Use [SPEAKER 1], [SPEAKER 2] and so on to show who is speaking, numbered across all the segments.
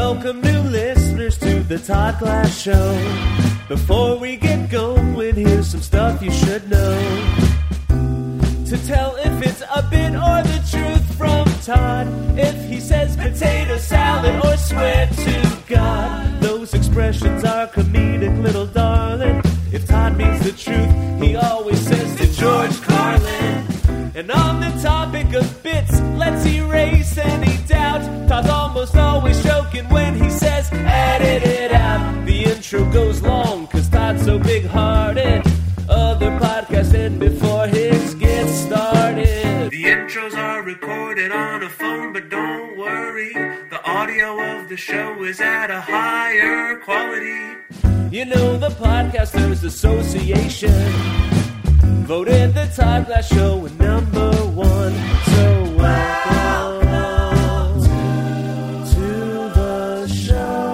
[SPEAKER 1] Welcome new listeners to the Todd Glass Show. Before we get going, here's some stuff you should know. To tell if it's a bit or the truth from Todd. If he says potato salad or swear to God. Those expressions are comedic, little darling. If Todd means the truth, he always says to George Carlin. And on the topic of bits, let's erase any doubt. Todd's almost always joking when he says edit it out. The intro goes long cause Todd's so big-hearted. Other podcasts end before his gets started. The intros are recorded on a phone, but don't worry, the audio of the show is at a higher quality. You know the Podcasters Association voted the Todd Glass Show number one. So welcome to the show.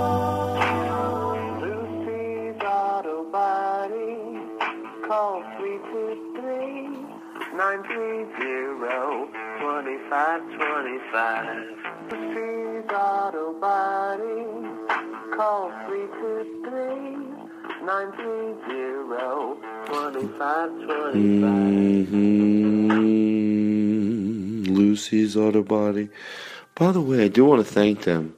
[SPEAKER 1] Lucy's Auto Body. Call 323-930-2525. Lucy's Auto Body. Call 323-930-2525.
[SPEAKER 2] Lucy's Auto Body. By the way, I do want to thank them.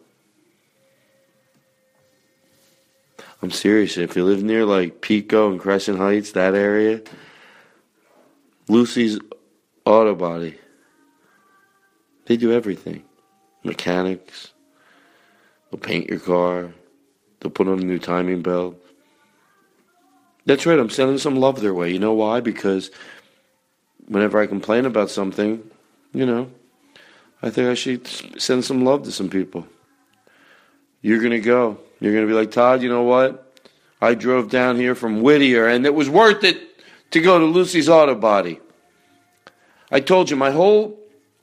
[SPEAKER 2] I'm serious. If you live near like Pico and Crescent Heights, that area, Lucy's Auto Body. They do everything. Mechanics. They'll paint your car. They'll put on a new timing belt. That's right. I'm sending some love their way. You know why? Because whenever I complain about something, you know, I think I should send some love to some people. You're going to go. You're going to be like, Todd, you know what? I drove down here from Whittier, and it was worth it to go to Lucy's Auto Body. I told you, my whole...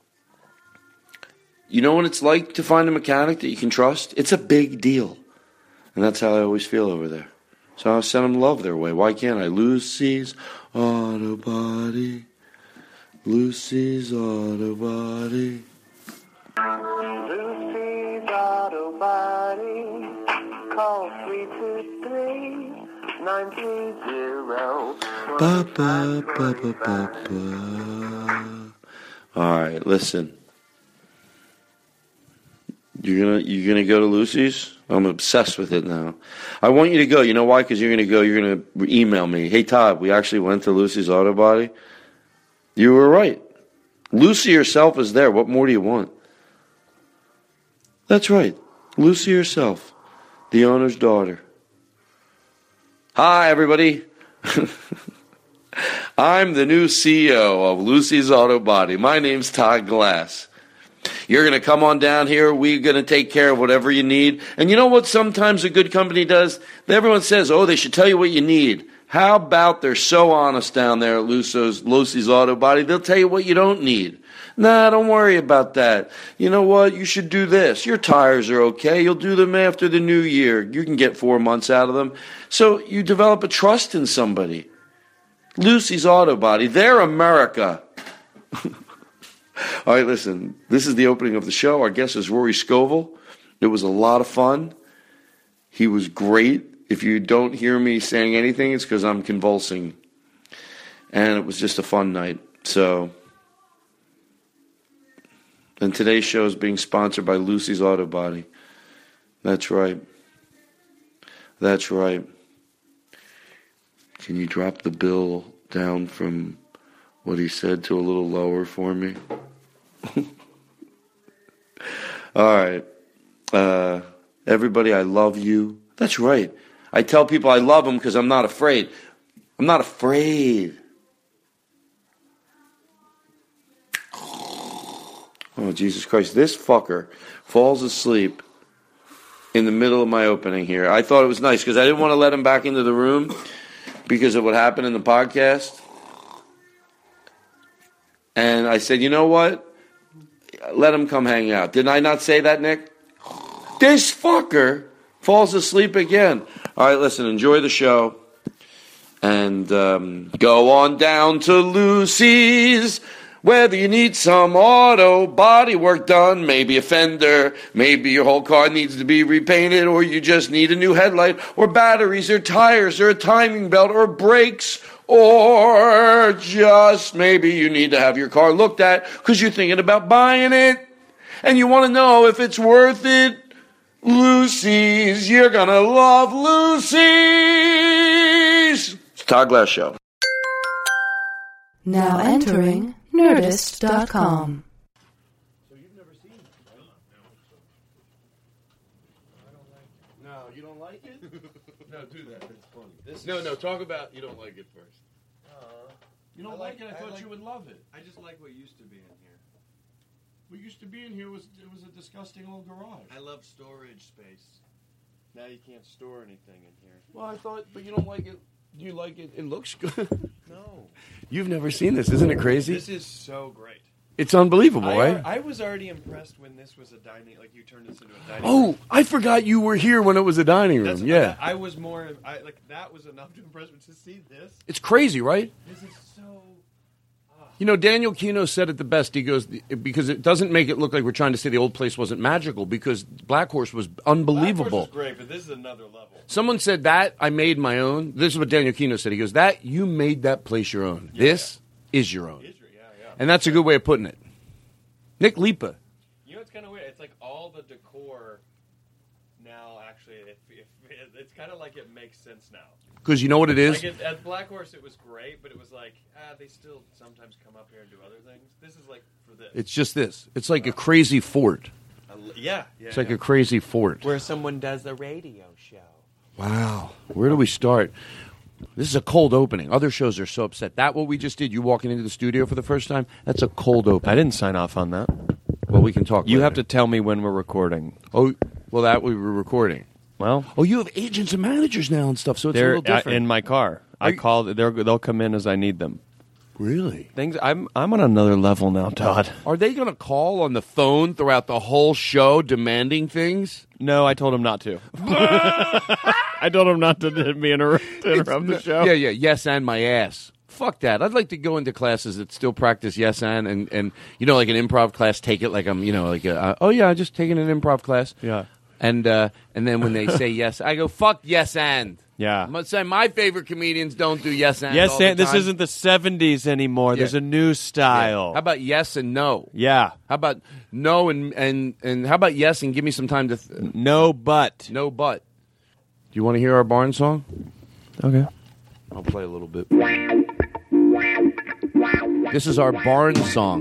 [SPEAKER 2] You know what it's like to find a mechanic that you can trust? It's a big deal. And that's how I always feel over there. So I'll send them love their way. Why can't I? Lucy's Auto Body. Lucy's Auto Body.
[SPEAKER 1] Lucy's Auto Body. Call 323-930-2525.
[SPEAKER 2] All right, listen. You're gonna go to Lucy's? I'm obsessed with it now. I want you to go. You know why? Because you're gonna go. You're gonna email me. Hey Todd, we actually went to Lucy's Auto Body. You were right. Lucy herself is there. What more do you want? That's right. Lucy herself, the owner's daughter. Hi, everybody. I'm the new CEO of Lucy's Auto Body. My name's Todd Glass. You're going to come on down here. We're going to take care of whatever you need. And you know what sometimes a good company does? Everyone says, oh, they should tell you what you need. How about they're so honest down there at Lucy's Auto Body, they'll tell you what you don't need. Nah, don't worry about that. You know what? You should do this. Your tires are okay. You'll do them after the new year. You can get 4 months out of them. So you develop a trust in somebody. Lucy's Auto Body. They're America. All right, listen. This is the opening of the show. Our guest is Rory Scovel. It was a lot of fun. He was great. If you don't hear me saying anything, it's because I'm convulsing. And it was just a fun night. So, and today's show is being sponsored by Lucy's Auto Body. That's right. That's right. Can you drop the bill down from what he said to a little lower for me? All right. Everybody, I love you. That's right. I tell people I love them because I'm not afraid. I'm not afraid. Oh, Jesus Christ. This fucker falls asleep in the middle of my opening here. I thought it was nice because I didn't want to let him back into the room because of what happened in the podcast. And I said, you know what? Let him come hang out. Didn't I not say that, Nick? This fucker falls asleep again. All right, listen, enjoy the show. And go on down to Lucy's Whether you need some auto body work done, maybe a fender, maybe your whole car needs to be repainted, or you just need a new headlight, or batteries, or tires, or a timing belt, or brakes, or just maybe you need to have your car looked at because you're thinking about buying it, and you want to know if it's worth it. Lucy's, you're gonna love Lucy's. It's Todd Glass Show.
[SPEAKER 3] Now entering Nerdist.com.
[SPEAKER 2] So you've never seen it, right? No, you don't like it? No, do that. It's funny. No, talk about you don't like it first. You don't like it? I thought you would love it.
[SPEAKER 4] I just like what used to be in here.
[SPEAKER 2] What used to be in here was a disgusting old garage.
[SPEAKER 4] I love storage space. Now you can't store anything in here.
[SPEAKER 2] Well, I thought, but you don't like it. Do you like it? It looks good.
[SPEAKER 4] No.
[SPEAKER 2] You've never seen this. Isn't it crazy?
[SPEAKER 4] This is so great.
[SPEAKER 2] It's unbelievable, right?
[SPEAKER 4] I was already impressed when this was a dining, like you turned this into a dining
[SPEAKER 2] Oh,
[SPEAKER 4] room.
[SPEAKER 2] I forgot you were here when it was a dining room. Yeah.
[SPEAKER 4] I was more, that was enough to impress me. To see this,
[SPEAKER 2] It's crazy, right?
[SPEAKER 4] this is so...
[SPEAKER 2] You know, Daniel Kino said it the best. He goes, because it doesn't make it look like we're trying to say the old place wasn't magical, because Black Horse was unbelievable.
[SPEAKER 4] Black Horse was great, but this is another level.
[SPEAKER 2] Someone said that I made my own. This is what Daniel Kino said. He goes, that you made that place your own.
[SPEAKER 4] Yeah.
[SPEAKER 2] This is your own.
[SPEAKER 4] Yeah.
[SPEAKER 2] And that's a good way of putting it. Nick Lipa.
[SPEAKER 4] You know, it's kind of weird. It's like all the decor now, actually, it's kind of like it makes sense now.
[SPEAKER 2] Because you know what it is?
[SPEAKER 4] Like at Black Horse, it was great, but it was like, they still sometimes come up here and do other things. This is like for this.
[SPEAKER 2] It's just this. It's like a crazy fort.
[SPEAKER 4] Yeah.
[SPEAKER 2] It's like a crazy fort.
[SPEAKER 4] Where someone does a radio show.
[SPEAKER 2] Wow. Where do we start? This is a cold opening. Other shows are so upset. That what we just did, you walking into the studio for the first time, that's a cold opening.
[SPEAKER 5] I didn't sign off on that.
[SPEAKER 2] Well, we can talk
[SPEAKER 5] You
[SPEAKER 2] later.
[SPEAKER 5] have to tell me when we're recording.
[SPEAKER 2] Oh, well, that we were recording.
[SPEAKER 5] Well,
[SPEAKER 2] Oh, you have agents and managers now and stuff, so it's a
[SPEAKER 5] they're
[SPEAKER 2] little different.
[SPEAKER 5] in my car.
[SPEAKER 2] Are
[SPEAKER 5] I
[SPEAKER 2] you-
[SPEAKER 5] call. They'll come in as I need them.
[SPEAKER 2] Really?
[SPEAKER 5] Things. I'm on another level now, Todd.
[SPEAKER 2] Are they going to call on the phone throughout the whole show demanding things?
[SPEAKER 5] No, I told him not to. I told him not to interrupt the show.
[SPEAKER 2] Yeah, yes and my ass. Fuck that. I'd like to go into classes that still practice yes and you know, like an improv class, take it like I'm, you know, like, I'm just taking an improv class.
[SPEAKER 5] Yeah.
[SPEAKER 2] And then when they say yes, I go, fuck yes and.
[SPEAKER 5] Yeah.
[SPEAKER 2] I'm going to say my favorite comedians don't do yes and
[SPEAKER 5] Yes,
[SPEAKER 2] all the
[SPEAKER 5] and this
[SPEAKER 2] time.
[SPEAKER 5] isn't the 70s anymore.
[SPEAKER 2] Yeah.
[SPEAKER 5] There's a new style.
[SPEAKER 2] How about yes and no?
[SPEAKER 5] Yeah.
[SPEAKER 2] How about no and how about yes and give me some time to...
[SPEAKER 5] No, but.
[SPEAKER 2] No but. Do you want to hear our Barn song?
[SPEAKER 5] Okay.
[SPEAKER 2] I'll play a little bit. This is our Barn song.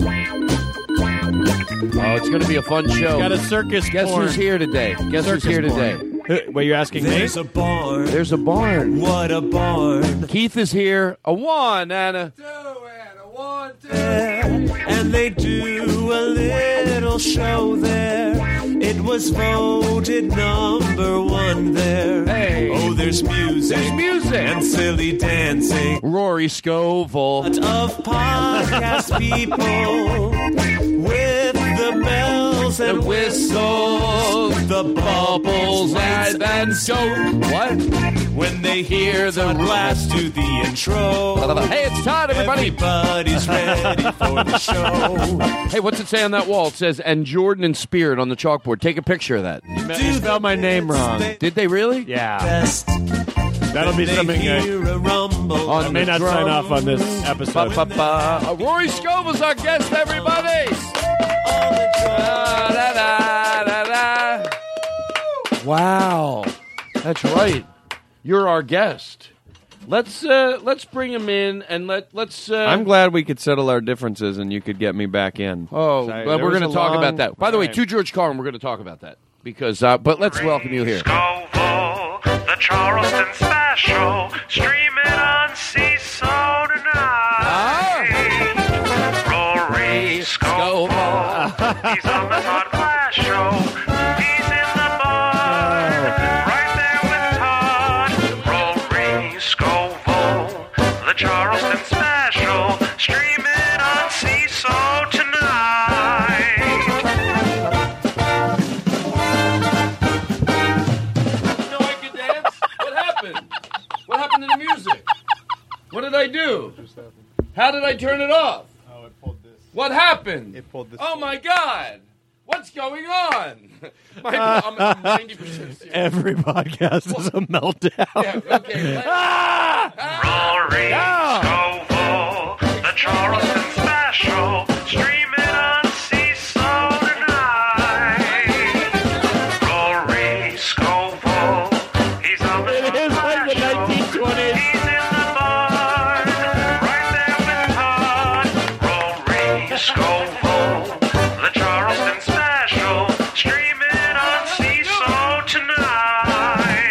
[SPEAKER 2] Oh, it's going to be a fun show.
[SPEAKER 5] Got a circus
[SPEAKER 2] Guess
[SPEAKER 5] porn.
[SPEAKER 2] who's here today? Guess
[SPEAKER 5] Circus
[SPEAKER 2] who's here today?
[SPEAKER 5] porn. Were you asking me?
[SPEAKER 1] There's a barn.
[SPEAKER 2] There's a barn.
[SPEAKER 1] What a barn.
[SPEAKER 2] Keith is here. A 1 and a...
[SPEAKER 1] 2 and a 1, 2. And they do a little show there. It was voted number 1 there.
[SPEAKER 2] Hey.
[SPEAKER 1] Oh, there's music.
[SPEAKER 2] There's music.
[SPEAKER 1] And silly dancing.
[SPEAKER 2] Rory Scovel.
[SPEAKER 1] Of podcast people with the bells and
[SPEAKER 2] whistles,
[SPEAKER 1] the
[SPEAKER 2] bubbles and soap. What?
[SPEAKER 1] when they hear the blast to the intro.
[SPEAKER 2] Hey, it's Todd, everybody.
[SPEAKER 1] Everybody's ready for the show.
[SPEAKER 2] Hey, what's it say on that wall? It says, and Jordan and Spirit on the chalkboard. Take a picture of that.
[SPEAKER 5] You spelled my name wrong.
[SPEAKER 2] Did they really?
[SPEAKER 5] Yeah.
[SPEAKER 1] Best.
[SPEAKER 5] That'll be
[SPEAKER 1] They
[SPEAKER 5] something
[SPEAKER 1] hear a rumble.
[SPEAKER 2] On
[SPEAKER 5] I may not sign off on this episode.
[SPEAKER 2] Rory Scovel's our guest, everybody. Da, da, da, da. Wow, that's right. You're our guest. Let's bring him in and let's.
[SPEAKER 5] I'm glad we could settle our differences and you could get me back in.
[SPEAKER 2] Oh,
[SPEAKER 5] Sorry,
[SPEAKER 2] but
[SPEAKER 5] there
[SPEAKER 2] we're
[SPEAKER 5] was
[SPEAKER 2] going
[SPEAKER 5] a
[SPEAKER 2] to talk
[SPEAKER 5] long-
[SPEAKER 2] about that. By the way,
[SPEAKER 5] Right.
[SPEAKER 2] to George Carlin, we're going to talk about that because. But let's welcome you here.
[SPEAKER 6] Scoville, the Charleston Special, streaming on Seesaw tonight. Rory Scovel, he's on the Todd Glass Show. He's in the bar, right there with Todd. Rory Scovel, the Charleston Special, streaming on Seesaw tonight.
[SPEAKER 2] No, I could dance. What happened? What happened to the music? What did I do? How did I turn it off?
[SPEAKER 4] Oh, I pulled this.
[SPEAKER 2] What happened?
[SPEAKER 7] It pulled this.
[SPEAKER 2] Oh my God! What's going on? I'm 90% serious.
[SPEAKER 5] Every podcast is a meltdown.
[SPEAKER 2] Yeah, okay.
[SPEAKER 6] Rory Scovel, the Charleston Special, streaming on Seesaw tonight. Rory Scovel, he's on the
[SPEAKER 5] It is like the 1920s.
[SPEAKER 6] He's in the barn, right there with Todd. Rory Scovel, the Charleston Special, streaming on Seesaw tonight.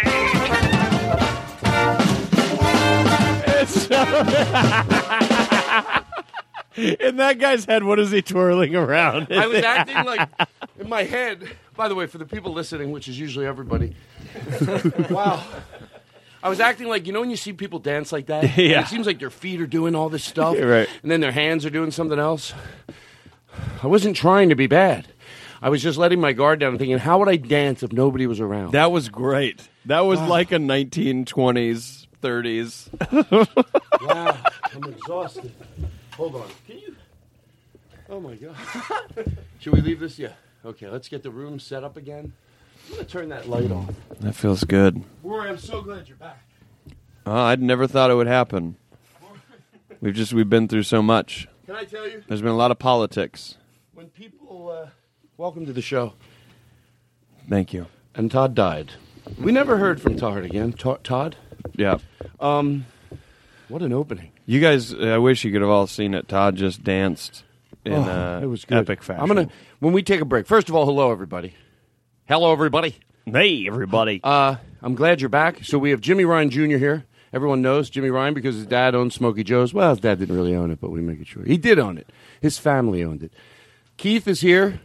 [SPEAKER 5] In that guy's head, what is he twirling around?
[SPEAKER 2] I was acting like, in my head, by the way, for the people listening, which is usually everybody, wow. I was acting like, you know when you see people dance like that?
[SPEAKER 5] Yeah.
[SPEAKER 2] It seems like their feet are doing all this stuff,
[SPEAKER 5] Yeah, right.
[SPEAKER 2] and then their hands are doing something else. I wasn't trying to be bad. I was just letting my guard down and thinking, how would I dance if nobody was around?
[SPEAKER 5] That was great. That was like a 1920s, 30s.
[SPEAKER 2] Wow, I'm exhausted. Hold on. Can you? Oh, my God. Should we leave this? Yeah. Okay, let's get the room set up again. I'm going to turn that light on.
[SPEAKER 5] That feels good.
[SPEAKER 2] Rory, I'm so glad you're back.
[SPEAKER 5] I'd never thought it would happen. We've been through so much.
[SPEAKER 2] Can I tell you?
[SPEAKER 5] There's been a lot of politics.
[SPEAKER 2] When people, welcome to the show.
[SPEAKER 5] Thank you.
[SPEAKER 2] And Todd died. We never heard from Todd again. Todd?
[SPEAKER 5] Yeah.
[SPEAKER 2] What an opening.
[SPEAKER 5] You guys, I wish you could have all seen it. Todd just danced in
[SPEAKER 2] It was good.
[SPEAKER 5] epic fashion.
[SPEAKER 2] I'm gonna when we take a break. First of all, hello everybody. Hello everybody.
[SPEAKER 5] Hey, everybody.
[SPEAKER 2] I'm glad you're back. So we have Jimmy Ryan Jr. here. Everyone knows Jimmy Ryan because his dad owned Smokey Joe's. Well, his dad didn't really own it, but we make it sure. He did own it. His family owned it. Keith is here.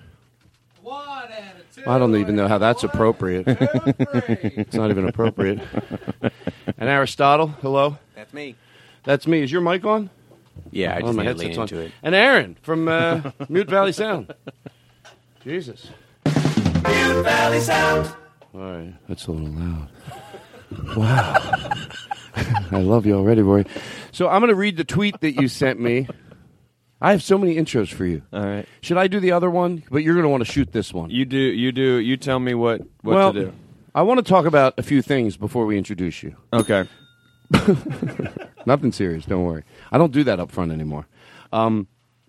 [SPEAKER 2] I don't even know how that's appropriate. It's not even appropriate. And Aristotle, hello.
[SPEAKER 7] That's me.
[SPEAKER 2] That's me. Is your mic on?
[SPEAKER 7] Yeah, I just
[SPEAKER 2] my
[SPEAKER 7] need to lean
[SPEAKER 2] headset's
[SPEAKER 7] into
[SPEAKER 2] on.
[SPEAKER 7] it.
[SPEAKER 2] And Aaron from Mute Valley Sound. Jesus. Mute Valley Sound. All right, that's a little loud. Wow. I love you already, Rory. So I'm going to read the tweet that you sent me. I have so many intros for you.
[SPEAKER 5] All right.
[SPEAKER 2] Should I do the other one? But you're going to want to shoot this one.
[SPEAKER 5] You do. You tell me what
[SPEAKER 2] well,
[SPEAKER 5] to do.
[SPEAKER 2] I want to talk about a few things before we introduce you.
[SPEAKER 5] Okay.
[SPEAKER 2] Nothing serious, don't worry. I don't do that up front anymore. When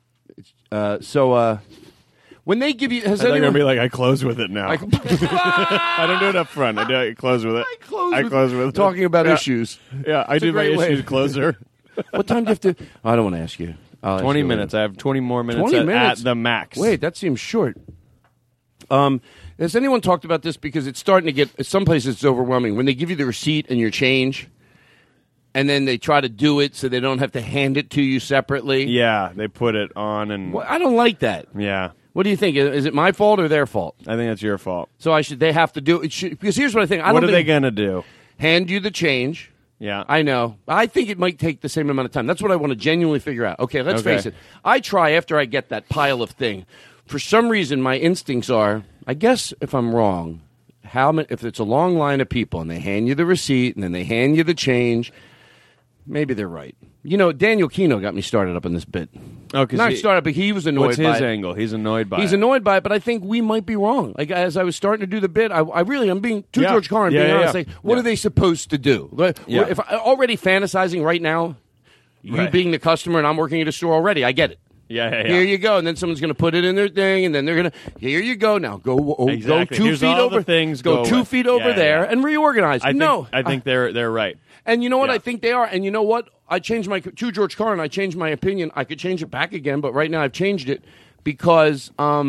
[SPEAKER 2] they give you... Has
[SPEAKER 5] I thought you were
[SPEAKER 2] anyone...
[SPEAKER 5] going to be like, I close with it now. I don't do it up front. I close with it. I close with it.
[SPEAKER 2] Talking about
[SPEAKER 5] Yeah.
[SPEAKER 2] issues.
[SPEAKER 5] Yeah, I
[SPEAKER 2] It's a
[SPEAKER 5] do my
[SPEAKER 2] great way.
[SPEAKER 5] issues closer.
[SPEAKER 2] What time do you have to... I don't want to ask you. I'll ask
[SPEAKER 5] 20
[SPEAKER 2] you later.
[SPEAKER 5] minutes. I have 20 more minutes
[SPEAKER 2] 20
[SPEAKER 5] at
[SPEAKER 2] minutes?
[SPEAKER 5] the max.
[SPEAKER 2] Wait, that seems short. Has anyone talked about this? Because it's starting to get... Some places it's overwhelming. When they give you the receipt and your change... And then they try to do it so they don't have to hand it to you separately.
[SPEAKER 5] Yeah, they put it on and...
[SPEAKER 2] Well, I don't like that.
[SPEAKER 5] Yeah.
[SPEAKER 2] What do you think? Is it my fault or their fault?
[SPEAKER 5] I think that's your fault.
[SPEAKER 2] So they have to do it. Because here's what I think.
[SPEAKER 5] What are they going to do?
[SPEAKER 2] Hand you the change.
[SPEAKER 5] Yeah.
[SPEAKER 2] I know. I think it might take the same amount of time. That's what I want to genuinely figure out. Okay, let's
[SPEAKER 5] Okay.
[SPEAKER 2] face it. I try after I get that pile of thing. For some reason, my instincts are, I guess if I'm wrong, if it's a long line of people and they hand you the receipt and then they hand you the change... Maybe they're right. You know, Daniel Kino got me started up in this bit.
[SPEAKER 5] Oh, 'cause
[SPEAKER 2] Not started, but he was annoyed
[SPEAKER 5] What's
[SPEAKER 2] by
[SPEAKER 5] his
[SPEAKER 2] it.
[SPEAKER 5] angle? He's annoyed by
[SPEAKER 2] He's
[SPEAKER 5] it.
[SPEAKER 2] annoyed by it, but I think we might be wrong. Like, as I was starting to do the bit, I'm being, to
[SPEAKER 5] Yeah.
[SPEAKER 2] George Carlin,
[SPEAKER 5] Yeah,
[SPEAKER 2] being
[SPEAKER 5] yeah,
[SPEAKER 2] honest,
[SPEAKER 5] yeah.
[SPEAKER 2] like, what
[SPEAKER 5] Yeah.
[SPEAKER 2] are they supposed to do? Like,
[SPEAKER 5] Yeah.
[SPEAKER 2] If I already fantasizing right now, you
[SPEAKER 5] Right.
[SPEAKER 2] being the customer and I'm working at a store already, I get it.
[SPEAKER 5] Yeah.
[SPEAKER 2] Here you go, and then someone's going to put it in their thing, and then they're going to, here you go now, go
[SPEAKER 5] Exactly.
[SPEAKER 2] 2
[SPEAKER 5] Here's
[SPEAKER 2] feet
[SPEAKER 5] all the
[SPEAKER 2] over,
[SPEAKER 5] things,
[SPEAKER 2] go
[SPEAKER 5] go
[SPEAKER 2] 2
[SPEAKER 5] away.
[SPEAKER 2] feet over
[SPEAKER 5] Yeah,
[SPEAKER 2] there,
[SPEAKER 5] yeah.
[SPEAKER 2] and reorganize.
[SPEAKER 5] I think they're right.
[SPEAKER 2] And you know what?
[SPEAKER 5] Yeah.
[SPEAKER 2] I think they are. And you know what? I changed to George Carlin. I changed my opinion. I could change it back again, but right now I've changed it because,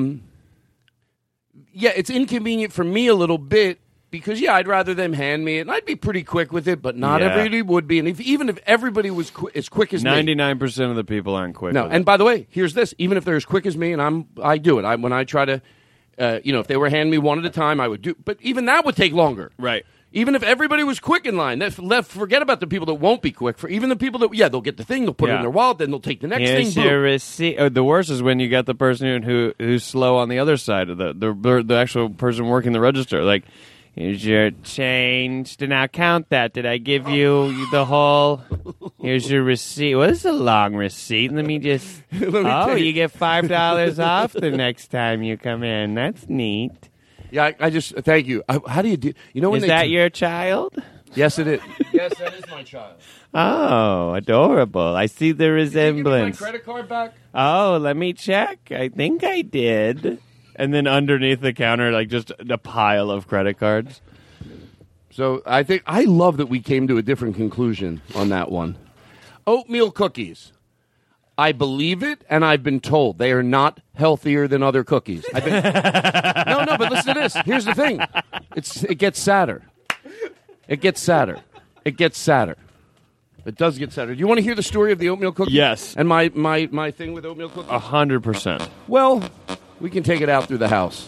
[SPEAKER 2] it's inconvenient for me a little bit because, I'd rather them hand me it. And I'd be pretty quick with it, but not
[SPEAKER 5] Yeah.
[SPEAKER 2] everybody would be. And even if everybody was as quick as me.
[SPEAKER 5] 99% of the people aren't quick.
[SPEAKER 2] No,
[SPEAKER 5] with
[SPEAKER 2] and
[SPEAKER 5] it.
[SPEAKER 2] by the way, here's this. Even if they're as quick as me, and I do it. When I try to, if they were handing me one at a time, I would do. But even that would take longer.
[SPEAKER 5] Right.
[SPEAKER 2] Even if everybody was quick in line, forget about the people that won't be quick. For even the people that, they'll get the thing, they'll put it in
[SPEAKER 5] Yeah.
[SPEAKER 2] their wallet, then they'll take the next
[SPEAKER 5] Here's
[SPEAKER 2] thing.
[SPEAKER 5] your
[SPEAKER 2] Boom.
[SPEAKER 5] receipt. The worst is when you got the person who's slow on the other side of the actual person working the register. Like, Here's your change. Now count that. Did I give you the whole? Here's your receipt. What is a long receipt? Let me just. You get $5 off the next time you come in. That's neat.
[SPEAKER 7] Yeah, I just thank you. How do you do? You know when
[SPEAKER 5] Is that your child?
[SPEAKER 7] Yes, it is. Yes, that is my child.
[SPEAKER 5] Oh, adorable. I see the
[SPEAKER 7] Did you
[SPEAKER 5] resemblance.
[SPEAKER 7] give me my credit card back?
[SPEAKER 5] Oh, let me check. I think I did. And then underneath the counter, like just a pile of credit cards.
[SPEAKER 7] So I love that we came to a different conclusion on that one. Oatmeal cookies. I believe it, and I've been told they are not healthier than other cookies. No, but listen to this. Here's the thing. It gets sadder. It gets sadder. It gets sadder. It does get sadder. Do you want to hear the story of the oatmeal cookie?
[SPEAKER 5] Yes.
[SPEAKER 7] And my thing with oatmeal cookies?
[SPEAKER 5] 100%.
[SPEAKER 7] Well, we can take it out through the house.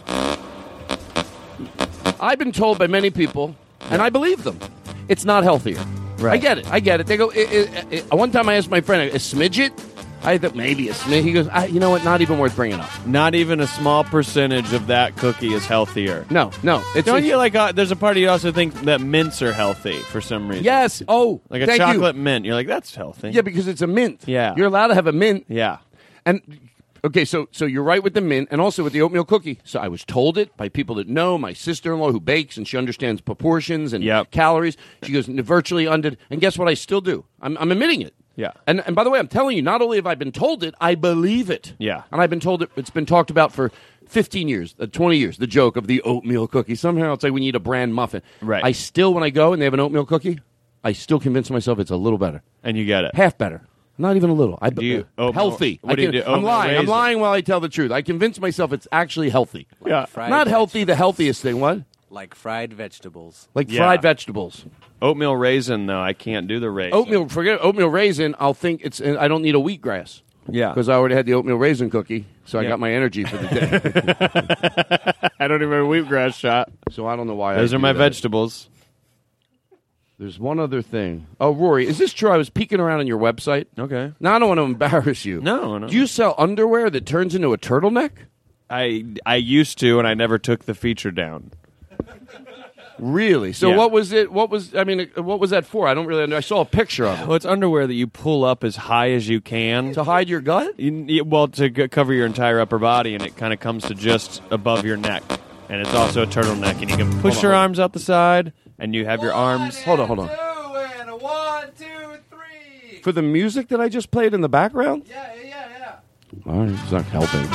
[SPEAKER 7] I've been told by many people, and I believe them, it's not healthier.
[SPEAKER 5] Right.
[SPEAKER 7] I get it. They go, one time I asked my friend, a smidget? I thought maybe a smidget. He goes, you know what, not even worth bringing up.
[SPEAKER 5] Not even a small percentage of that cookie is healthier.
[SPEAKER 7] No.
[SPEAKER 5] Don't you like, there's a part of you also think that mints are healthy for some reason.
[SPEAKER 7] Yes. Oh,
[SPEAKER 5] Like a
[SPEAKER 7] thank
[SPEAKER 5] chocolate
[SPEAKER 7] you.
[SPEAKER 5] mint. You're like, that's healthy.
[SPEAKER 7] Yeah, because it's a mint.
[SPEAKER 5] Yeah.
[SPEAKER 7] You're allowed to have a mint.
[SPEAKER 5] Yeah.
[SPEAKER 7] And okay, so you're right with the mint and also with the oatmeal cookie. So I was told it by people that know, my sister-in-law who bakes and she understands proportions and calories. She goes virtually and guess what I still do? I'm admitting it.
[SPEAKER 5] Yeah.
[SPEAKER 7] And by the way, I'm telling you, not only have I been told it, I believe it.
[SPEAKER 5] Yeah.
[SPEAKER 7] And I've been told it. It's been talked about for 15 years, 20 years. The joke of the oatmeal cookie. Somehow it's like when you eat a brand muffin.
[SPEAKER 5] Right.
[SPEAKER 7] I still, when I go and they have an oatmeal cookie, I still convince myself it's a little better,
[SPEAKER 5] And you get it.
[SPEAKER 7] half better. Not even a little.
[SPEAKER 5] What
[SPEAKER 7] Healthy.
[SPEAKER 5] do you do?
[SPEAKER 7] I'm lying.
[SPEAKER 5] Raisin.
[SPEAKER 7] I'm lying while I tell the truth. I convince myself it's actually healthy.
[SPEAKER 5] Yeah.
[SPEAKER 7] Not healthy, the healthiest thing. What?
[SPEAKER 8] Like fried vegetables.
[SPEAKER 7] Like
[SPEAKER 5] Yeah.
[SPEAKER 7] fried vegetables.
[SPEAKER 5] Oatmeal raisin, though, I can't do the raisin.
[SPEAKER 7] Oatmeal. Forget oatmeal raisin. I'll think it's. I don't need a wheatgrass.
[SPEAKER 5] Yeah.
[SPEAKER 7] Because I already had the oatmeal raisin cookie, so I
[SPEAKER 5] Yeah.
[SPEAKER 7] got my energy for the day.
[SPEAKER 5] I don't even have a wheatgrass shot.
[SPEAKER 7] So I don't know why.
[SPEAKER 5] Those
[SPEAKER 7] I
[SPEAKER 5] are
[SPEAKER 7] do
[SPEAKER 5] my
[SPEAKER 7] that.
[SPEAKER 5] vegetables.
[SPEAKER 7] There's one other thing. Oh, Rory, is this true? I was peeking around on your website.
[SPEAKER 5] Okay.
[SPEAKER 7] Now I don't want to embarrass you.
[SPEAKER 5] No.
[SPEAKER 7] Do you sell underwear that turns into a turtleneck?
[SPEAKER 5] I used to, and I never took the feature down.
[SPEAKER 7] Really? So
[SPEAKER 5] Yeah.
[SPEAKER 7] what was it? What was that for? I don't really know. I saw a picture of it.
[SPEAKER 5] Well, it's underwear that you pull up as high as you can.
[SPEAKER 7] To hide your gut?
[SPEAKER 5] To cover your entire upper body, and it kind of comes to just above your neck. And it's also a turtleneck, and you can push your arms out the side, and you have your arms.
[SPEAKER 7] Hold on.
[SPEAKER 8] 2 and a 1, 2, 3.
[SPEAKER 7] For the music that I just played in the background?
[SPEAKER 8] Yeah.
[SPEAKER 7] All right, it's not helping.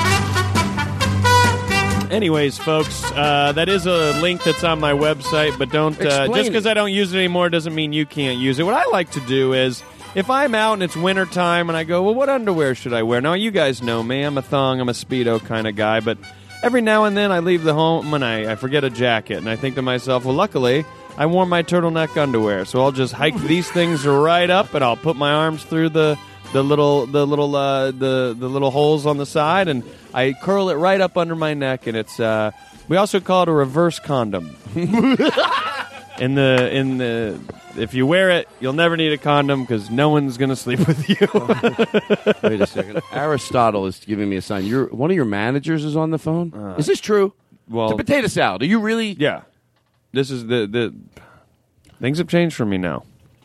[SPEAKER 5] Anyways, folks, that is a link that's on my website, but don't
[SPEAKER 7] Explain
[SPEAKER 5] just
[SPEAKER 7] it.
[SPEAKER 5] because I don't use it anymore doesn't mean you can't use it. What I like to do is, if I'm out and it's wintertime and I go, well, what underwear should I wear? Now, you guys know me. I'm a thong, I'm a Speedo kind of guy, but every now and then I leave the home and I forget a jacket, and I think to myself, well, luckily, I wore my turtleneck underwear, so I'll just hike these things right up, and I'll put my arms through the little holes on the side, and I curl it right up under my neck, and it's we also call it a reverse condom. If you wear it, you'll never need a condom because no one's gonna sleep with you.
[SPEAKER 7] Wait a second. Aristotle is giving me a sign. One of your managers is on the phone? Is this true?
[SPEAKER 5] Well,
[SPEAKER 7] The potato salad. Are you really?
[SPEAKER 5] yeah, this is the things have changed for me now.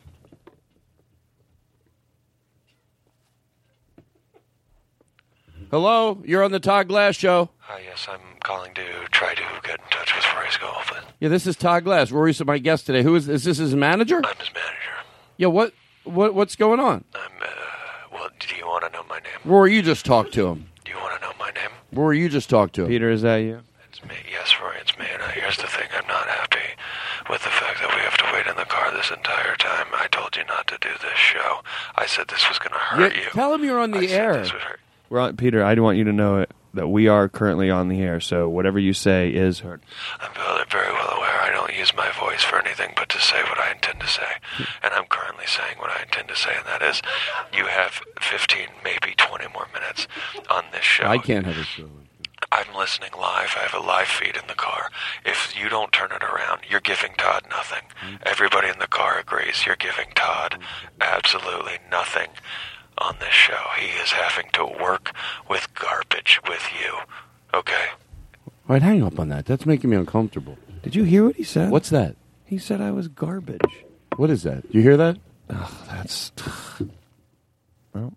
[SPEAKER 7] Hello? You're on the Todd Glass Show.
[SPEAKER 6] Yes, I'm calling to try to get in touch with Rory Scovel.
[SPEAKER 7] Yeah, this is Todd Glass. Rory's my guest today. Who is this? His manager?
[SPEAKER 6] I'm his manager.
[SPEAKER 7] Yeah, what's going on?
[SPEAKER 6] Well, do you want to know my name?
[SPEAKER 7] Rory, you just talked to him.
[SPEAKER 6] Do you want to know my name?
[SPEAKER 7] Rory, you just talked to him.
[SPEAKER 5] Peter, is that you?
[SPEAKER 6] It's me. Yes, Rory, it's me. And here's the thing. I'm not happy with the fact that we have to wait in the car this entire time. I told you not to do this show. I said this was going to hurt you.
[SPEAKER 7] Tell him you're on the
[SPEAKER 6] I said
[SPEAKER 7] air.
[SPEAKER 6] this would hurt.
[SPEAKER 5] Peter, I want you to know it, that we are currently on the air, so whatever you say is heard.
[SPEAKER 6] I'm very well aware I don't use my voice for anything but to say what I intend to say. And I'm currently saying what I intend to say, and that is you have 15, maybe 20 more minutes on this show.
[SPEAKER 7] I can't have a show.
[SPEAKER 6] I'm listening live. I have a live feed in the car. If you don't turn it around, you're giving Todd nothing. Everybody in the car agrees you're giving Todd absolutely nothing on this show. He is having to work with garbage with you. Okay?
[SPEAKER 7] All right, hang up on that. That's making me uncomfortable.
[SPEAKER 5] Did you hear what he said?
[SPEAKER 7] What's that?
[SPEAKER 5] He said I was garbage.
[SPEAKER 7] What is that? You hear that?
[SPEAKER 5] Oh, that's... Well,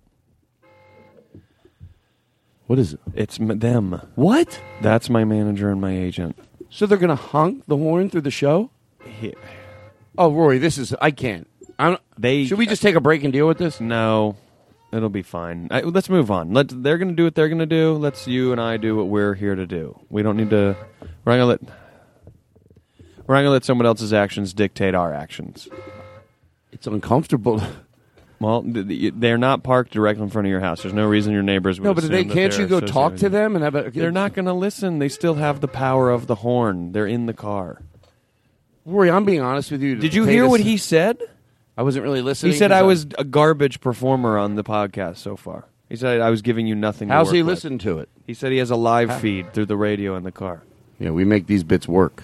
[SPEAKER 7] What is it?
[SPEAKER 5] it's them.
[SPEAKER 7] What?
[SPEAKER 5] That's my manager and my agent.
[SPEAKER 7] So they're going to honk the horn through the show? Oh, Rory, this is... I can't. Should we just take a break and deal with this?
[SPEAKER 5] No. It'll be fine. Let's move on. They're going to do what they're going to do. Let's you and I do what we're here to do. We don't need to... We're not going to let someone else's actions dictate our actions.
[SPEAKER 7] It's uncomfortable.
[SPEAKER 5] Well, they're not parked directly in front of your house. There's no reason your neighbors would
[SPEAKER 7] No, but
[SPEAKER 5] assume that
[SPEAKER 7] can't
[SPEAKER 5] they're
[SPEAKER 7] you go
[SPEAKER 5] associated
[SPEAKER 7] talk
[SPEAKER 5] with
[SPEAKER 7] to
[SPEAKER 5] you.
[SPEAKER 7] them and have a...
[SPEAKER 5] They're not going to listen. They still have the power of the horn. They're in the car.
[SPEAKER 7] Rory, I'm being honest with you.
[SPEAKER 5] Did you hear what he said?
[SPEAKER 7] I wasn't really listening.
[SPEAKER 5] He said I was a garbage performer on the podcast so far. He said I was giving you nothing to
[SPEAKER 7] How's
[SPEAKER 5] work
[SPEAKER 7] he
[SPEAKER 5] with.
[SPEAKER 7] listen to it?
[SPEAKER 5] He said he has a live feed through the radio in the car.
[SPEAKER 7] Yeah, we make these bits work.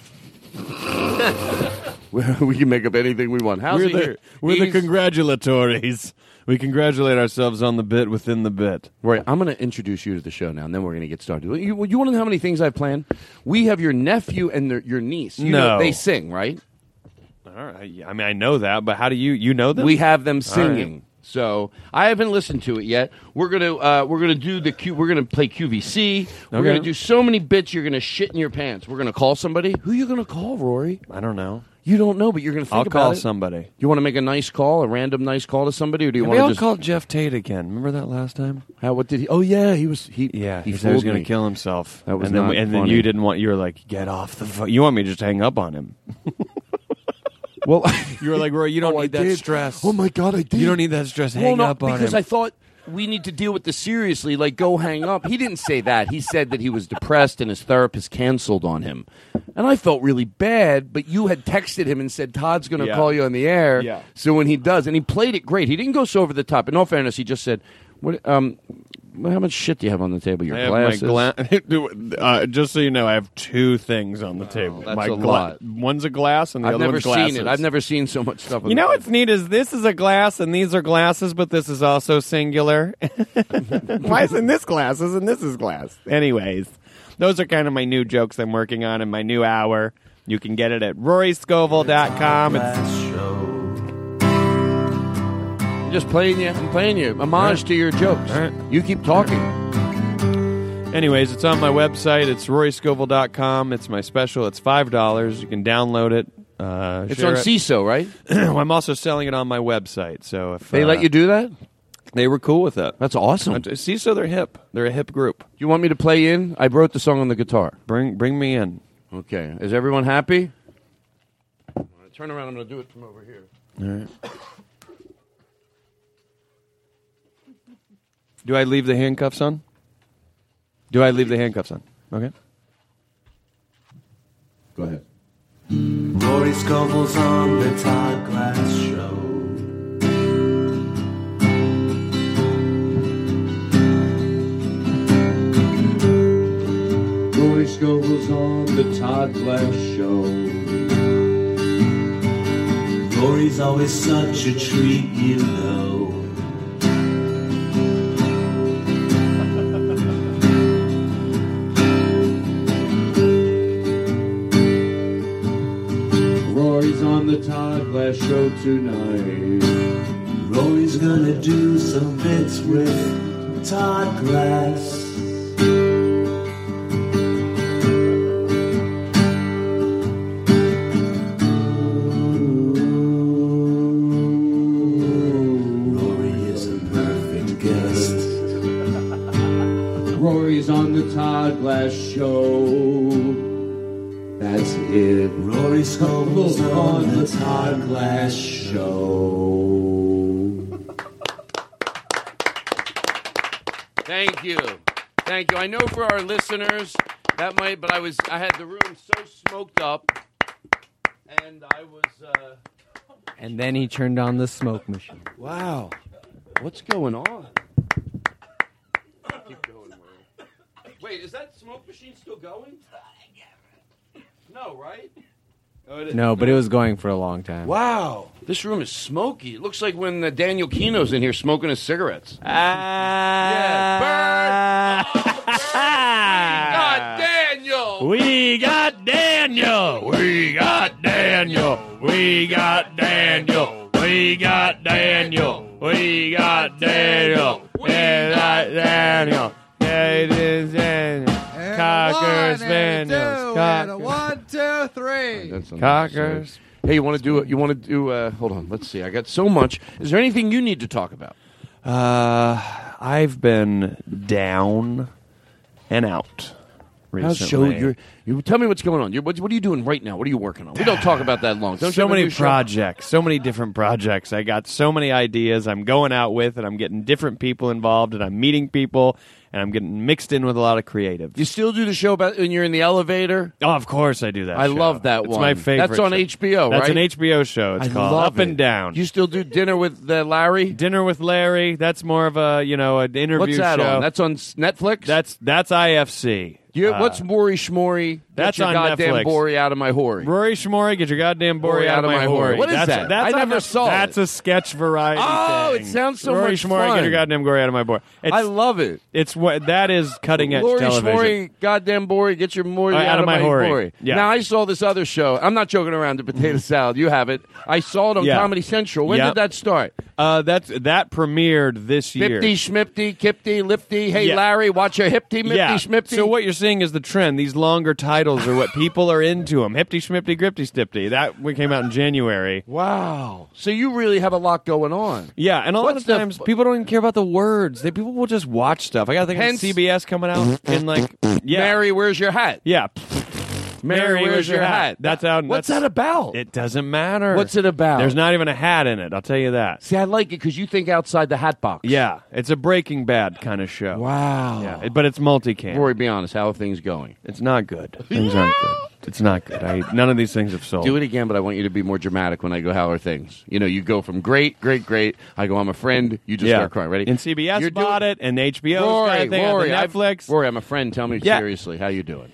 [SPEAKER 7] We can make up anything we want. How's he here?
[SPEAKER 5] We're the congratulatories. We congratulate ourselves on the bit within the bit.
[SPEAKER 7] Roy, I'm going to introduce you to the show now, and then we're going to get started. You want to know how many things I've planned? We have your nephew and your niece. You know, they sing, right?
[SPEAKER 5] All right. I mean, I know that, but how do you know them?
[SPEAKER 7] We have them singing.
[SPEAKER 5] Right.
[SPEAKER 7] So I haven't listened to it yet. We're gonna do we're gonna play QVC. We're gonna do so many bits. You're gonna shit in your pants. We're gonna call somebody. Who are you gonna call, Rory?
[SPEAKER 5] I don't know.
[SPEAKER 7] You don't know, but you're gonna think
[SPEAKER 5] I'll
[SPEAKER 7] about
[SPEAKER 5] call
[SPEAKER 7] it.
[SPEAKER 5] somebody.
[SPEAKER 7] You want to make a nice call, a random nice call to somebody, or do you want to just
[SPEAKER 5] call Jeff Tate again? Remember that last time?
[SPEAKER 7] What did he? Oh yeah, he
[SPEAKER 5] said he was
[SPEAKER 7] fooled
[SPEAKER 5] going
[SPEAKER 7] me.
[SPEAKER 5] to kill himself.
[SPEAKER 7] That was
[SPEAKER 5] and then,
[SPEAKER 7] not
[SPEAKER 5] and then
[SPEAKER 7] funny.
[SPEAKER 5] you didn't want. You were like, get off the phone. You want me to just hang up on him?
[SPEAKER 7] Well,
[SPEAKER 5] you were like, Roy, you don't need that stress.
[SPEAKER 7] Oh my God, I did.
[SPEAKER 5] You don't need that stress. Hang up on him.
[SPEAKER 7] because I thought we need to deal with this seriously. Like, go hang up. He didn't say that. He said that he was depressed and his therapist canceled on him. And I felt really bad, but you had texted him and said, Todd's going to call you on the air.
[SPEAKER 5] Yeah.
[SPEAKER 7] So when he does, and he played it great. He didn't go so over the top. In all fairness, he just said, "What? How much shit do you have on the table? Your
[SPEAKER 5] I have
[SPEAKER 7] glasses?"
[SPEAKER 5] just so you know, I have two things on the table.
[SPEAKER 7] that's
[SPEAKER 5] my
[SPEAKER 7] a lot.
[SPEAKER 5] One's a glass, and the
[SPEAKER 7] I've
[SPEAKER 5] other
[SPEAKER 7] never
[SPEAKER 5] one's glasses.
[SPEAKER 7] seen it. I've never seen so much stuff.
[SPEAKER 5] You know what's neat is this is a glass, and these are glasses, but this is also singular. Why isn't this glasses and this is glass? Anyways, those are kind of my new jokes I'm working on in my new hour. You can get it at RoryScovel.com.
[SPEAKER 7] I'm just playing you. I'm playing you. Homage to your jokes.
[SPEAKER 5] All right.
[SPEAKER 7] You keep talking.
[SPEAKER 5] Anyways, it's on my website. It's RoryScovel.com. It's my special. It's $5. You can download it.
[SPEAKER 7] It's on CISO, right?
[SPEAKER 5] I'm also selling it on my website. So if
[SPEAKER 7] They let you do that?
[SPEAKER 5] they were cool with it.
[SPEAKER 7] That's awesome.
[SPEAKER 5] CISO, they're hip. They're a hip group.
[SPEAKER 7] You want me to play in? I wrote the song on the guitar.
[SPEAKER 5] Bring me in.
[SPEAKER 7] Okay. Is everyone happy? Turn around. I'm going to do it from over here.
[SPEAKER 5] All right. Do I leave the handcuffs on? Okay.
[SPEAKER 7] Go ahead.
[SPEAKER 1] Rory Scovel's on the Todd Glass Show.
[SPEAKER 7] Rory Scovel's on the Todd Glass Show.
[SPEAKER 1] Rory's always such a treat, you know.
[SPEAKER 7] Rory's on the Todd Glass Show tonight.
[SPEAKER 1] Rory's gonna do some bits with Todd Glass. Rory is a perfect guest.
[SPEAKER 7] Rory's on the Todd Glass Show. That's it.
[SPEAKER 1] Rory Scovel's on the Todd Glass Show.
[SPEAKER 7] Thank you. Thank you. I know for our listeners that might, but I had the room so smoked up, and I was.
[SPEAKER 8] And then he turned on the smoke machine.
[SPEAKER 7] Wow, what's going on? Keep going, Rory. Wait, is that smoke machine still going? No, right?
[SPEAKER 8] No, but it was going for a long time.
[SPEAKER 7] Wow, this room is smoky. It looks like when Daniel Kino's in here smoking his cigarettes. Yeah, burn! Oh, God, Daniel!
[SPEAKER 5] We got Daniel. We got Daniel. We got Daniel. We got Daniel. We got Daniel. We got Daniel. It is Daniel. Cocker Spaniels. Cocker.
[SPEAKER 9] 1, 2, 3.
[SPEAKER 7] That's
[SPEAKER 5] Cockers.
[SPEAKER 7] Hey, you want to do it? You want to do? Hold on. Let's see. I got so much. Is there anything you need to talk about?
[SPEAKER 5] I've been down and out
[SPEAKER 7] How's
[SPEAKER 5] recently.
[SPEAKER 7] show? You tell me what's going on. What are you doing right now? What are you working on? We don't talk about that long. Don't you
[SPEAKER 5] So
[SPEAKER 7] have a
[SPEAKER 5] many
[SPEAKER 7] new show?
[SPEAKER 5] projects, so many different projects. I got so many ideas I'm going out with, and I'm getting different people involved, and I'm meeting people, and I'm getting mixed in with a lot of creatives.
[SPEAKER 7] You still do the show about when you're in the elevator?
[SPEAKER 5] Oh, of course I do that.
[SPEAKER 7] I
[SPEAKER 5] show.
[SPEAKER 7] love that
[SPEAKER 5] It's
[SPEAKER 7] one.
[SPEAKER 5] my favorite.
[SPEAKER 7] That's on
[SPEAKER 5] show.
[SPEAKER 7] HBO,
[SPEAKER 5] That's
[SPEAKER 7] right?
[SPEAKER 5] an HBO show. It's
[SPEAKER 7] I
[SPEAKER 5] called
[SPEAKER 7] love
[SPEAKER 5] Up and
[SPEAKER 7] it.
[SPEAKER 5] Down.
[SPEAKER 7] You still do Dinner with Larry?
[SPEAKER 5] Dinner with Larry. That's more of a an interview
[SPEAKER 7] What's that
[SPEAKER 5] show.
[SPEAKER 7] on? That's on Netflix?
[SPEAKER 5] That's IFC.
[SPEAKER 7] What's Maury Schmory?
[SPEAKER 5] That's
[SPEAKER 7] Get your
[SPEAKER 5] on
[SPEAKER 7] goddamn
[SPEAKER 5] Netflix.
[SPEAKER 7] Bory out of my hoary.
[SPEAKER 5] Rory Shmori, get your goddamn Bory out of my
[SPEAKER 7] hoary.
[SPEAKER 5] hoary.
[SPEAKER 7] What is
[SPEAKER 5] That's,
[SPEAKER 7] that?
[SPEAKER 5] That's
[SPEAKER 7] I
[SPEAKER 5] on
[SPEAKER 7] never
[SPEAKER 5] the-
[SPEAKER 7] saw
[SPEAKER 5] That's
[SPEAKER 7] it.
[SPEAKER 5] a sketch variety
[SPEAKER 7] Oh,
[SPEAKER 5] thing.
[SPEAKER 7] it sounds so
[SPEAKER 5] Rory
[SPEAKER 7] much
[SPEAKER 5] Shmori,
[SPEAKER 7] fun.
[SPEAKER 5] get your goddamn Bory out of my board.
[SPEAKER 7] I love it.
[SPEAKER 5] It's what that is cutting edge
[SPEAKER 7] Lori
[SPEAKER 5] television.
[SPEAKER 7] Schmory, goddamn Bory, get your Maury
[SPEAKER 5] Out of my hoary.
[SPEAKER 7] hoary.
[SPEAKER 5] Yeah.
[SPEAKER 7] Now, I saw this other show. I'm not joking around, the potato salad. You have it. I saw it on
[SPEAKER 5] Yeah.
[SPEAKER 7] Comedy Central. When
[SPEAKER 5] Yep.
[SPEAKER 7] did that start?
[SPEAKER 5] That premiered this year.
[SPEAKER 7] Fifty, schmipty, kipty, lifty. Hey,
[SPEAKER 5] Yeah.
[SPEAKER 7] Larry, watch your hipty, mipty,
[SPEAKER 5] Yeah.
[SPEAKER 7] schmipty.
[SPEAKER 5] So what you're seeing is the trend. These longer titles are what people are into them. Hipty, schmipty, gripty, stipty. That one came out in January.
[SPEAKER 7] Wow. So you really have a lot going on.
[SPEAKER 5] Yeah, and a lot
[SPEAKER 7] What's
[SPEAKER 5] of
[SPEAKER 7] the
[SPEAKER 5] times people don't even care about the words. People will just watch stuff. I got to think
[SPEAKER 7] Hence-
[SPEAKER 5] of CBS coming out in
[SPEAKER 7] Mary, where's your hat?
[SPEAKER 5] Yeah.
[SPEAKER 7] Mary, where's your hat?
[SPEAKER 5] That's out.
[SPEAKER 7] What's
[SPEAKER 5] that's,
[SPEAKER 7] that about?
[SPEAKER 5] It doesn't matter.
[SPEAKER 7] What's it about?
[SPEAKER 5] There's not even a hat in it. I'll tell you that.
[SPEAKER 7] See, I like it because you think outside the hat box.
[SPEAKER 5] Yeah, it's a Breaking Bad kind of show.
[SPEAKER 7] Wow.
[SPEAKER 5] Yeah, but it's multicam.
[SPEAKER 7] Rory, be honest. How are things going?
[SPEAKER 5] It's not good. Things aren't good. It's not good. None of these things have sold.
[SPEAKER 7] Do it again, but I want you to be more dramatic when I go, how are things? You go from great, great, great. I go, I'm a friend. You just start crying. Ready?
[SPEAKER 5] And CBS
[SPEAKER 7] You're
[SPEAKER 5] bought
[SPEAKER 7] doing-
[SPEAKER 5] it, and HBO
[SPEAKER 7] Rory,
[SPEAKER 5] got a thing on
[SPEAKER 7] Rory,
[SPEAKER 5] Netflix.
[SPEAKER 7] Rory, I'm a friend. Tell me
[SPEAKER 5] Yeah.
[SPEAKER 7] seriously. How you doing?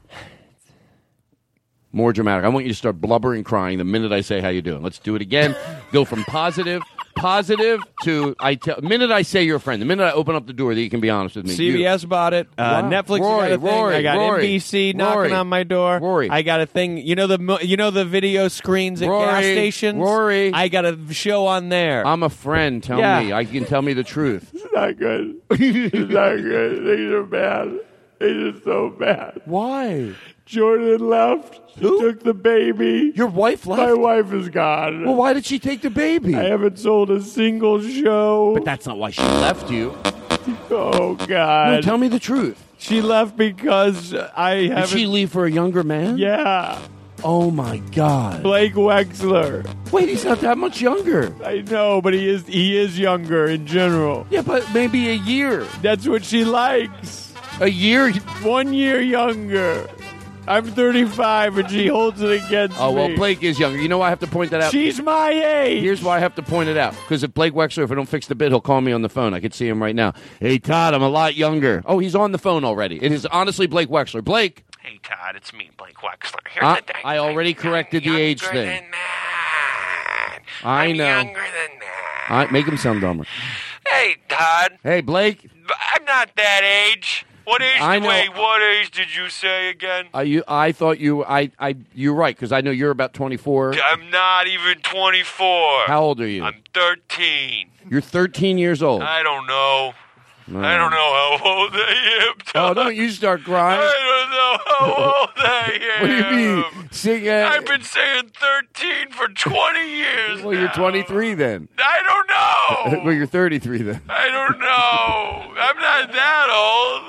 [SPEAKER 7] More dramatic. I want you to start blubbering, crying the minute I say how you doing. Let's do it again. Go from positive to minute I say you're a friend. The minute I open up the door that you can be honest with me.
[SPEAKER 5] CBS bought it.
[SPEAKER 7] Wow.
[SPEAKER 5] Netflix
[SPEAKER 7] Rory,
[SPEAKER 5] got a thing.
[SPEAKER 7] Rory,
[SPEAKER 5] I got
[SPEAKER 7] Rory,
[SPEAKER 5] NBC knocking
[SPEAKER 7] Rory,
[SPEAKER 5] on my door.
[SPEAKER 7] Rory.
[SPEAKER 5] I got a thing. You know the video screens at gas stations.
[SPEAKER 7] Rory.
[SPEAKER 5] I got a show on there.
[SPEAKER 7] I'm a friend. Tell
[SPEAKER 5] Yeah.
[SPEAKER 7] me. I can tell me the truth.
[SPEAKER 5] It's not good. It's not good. Things are bad. Things are so bad.
[SPEAKER 7] Why?
[SPEAKER 5] Jordan left. She took the baby.
[SPEAKER 7] Your wife left?
[SPEAKER 5] My wife is gone.
[SPEAKER 7] Well, why did she take the baby?
[SPEAKER 5] I haven't sold a single show.
[SPEAKER 7] But that's not why she left you.
[SPEAKER 5] Oh, God.
[SPEAKER 7] No, tell me the truth.
[SPEAKER 5] She left because I
[SPEAKER 7] Did
[SPEAKER 5] haven't.
[SPEAKER 7] she leave for a younger man?
[SPEAKER 5] Yeah.
[SPEAKER 7] Oh, my God.
[SPEAKER 5] Blake Wexler.
[SPEAKER 7] Wait, he's not that much younger.
[SPEAKER 5] I know, but he is younger in general.
[SPEAKER 7] Yeah, but maybe a year.
[SPEAKER 5] That's what she likes.
[SPEAKER 7] A year?
[SPEAKER 5] 1 year younger. I'm 35 and she holds it against
[SPEAKER 7] Oh, well,
[SPEAKER 5] me.
[SPEAKER 7] Blake is younger. You know why I have to point that out?
[SPEAKER 5] She's my age.
[SPEAKER 7] Here's why I have to point it out. Because if Blake Wexler, if I don't fix the bit, he'll call me on the phone. I could see him right now. Hey, Todd, I'm a lot younger. Oh, he's on the phone already. It is honestly Blake Wexler. Blake.
[SPEAKER 6] Hey, Todd, it's me, Blake Wexler. Here's the thing.
[SPEAKER 7] I already corrected the age
[SPEAKER 6] Younger
[SPEAKER 7] thing.
[SPEAKER 6] than that.
[SPEAKER 7] I
[SPEAKER 6] I'm
[SPEAKER 7] know.
[SPEAKER 6] younger than that.
[SPEAKER 7] Make him sound dumber.
[SPEAKER 6] Hey, Todd.
[SPEAKER 7] Hey, Blake.
[SPEAKER 6] I'm not that age. What age?
[SPEAKER 7] I know.
[SPEAKER 6] Wait, what age did you say again?
[SPEAKER 7] I thought you. You're right because I know you're about 24.
[SPEAKER 6] I'm not even 24.
[SPEAKER 7] How old are you?
[SPEAKER 6] I'm 13.
[SPEAKER 7] You're 13 years old.
[SPEAKER 6] I don't know. I don't know how old I am.
[SPEAKER 7] Oh, don't you start crying.
[SPEAKER 6] I don't know how old I am.
[SPEAKER 7] What do you mean? Sing.
[SPEAKER 6] I've been saying 13 for 20 years.
[SPEAKER 7] Well, you're
[SPEAKER 6] now.
[SPEAKER 7] 23 then.
[SPEAKER 6] I don't know.
[SPEAKER 7] Well, you're 33 then.
[SPEAKER 6] I don't know. I'm not that old.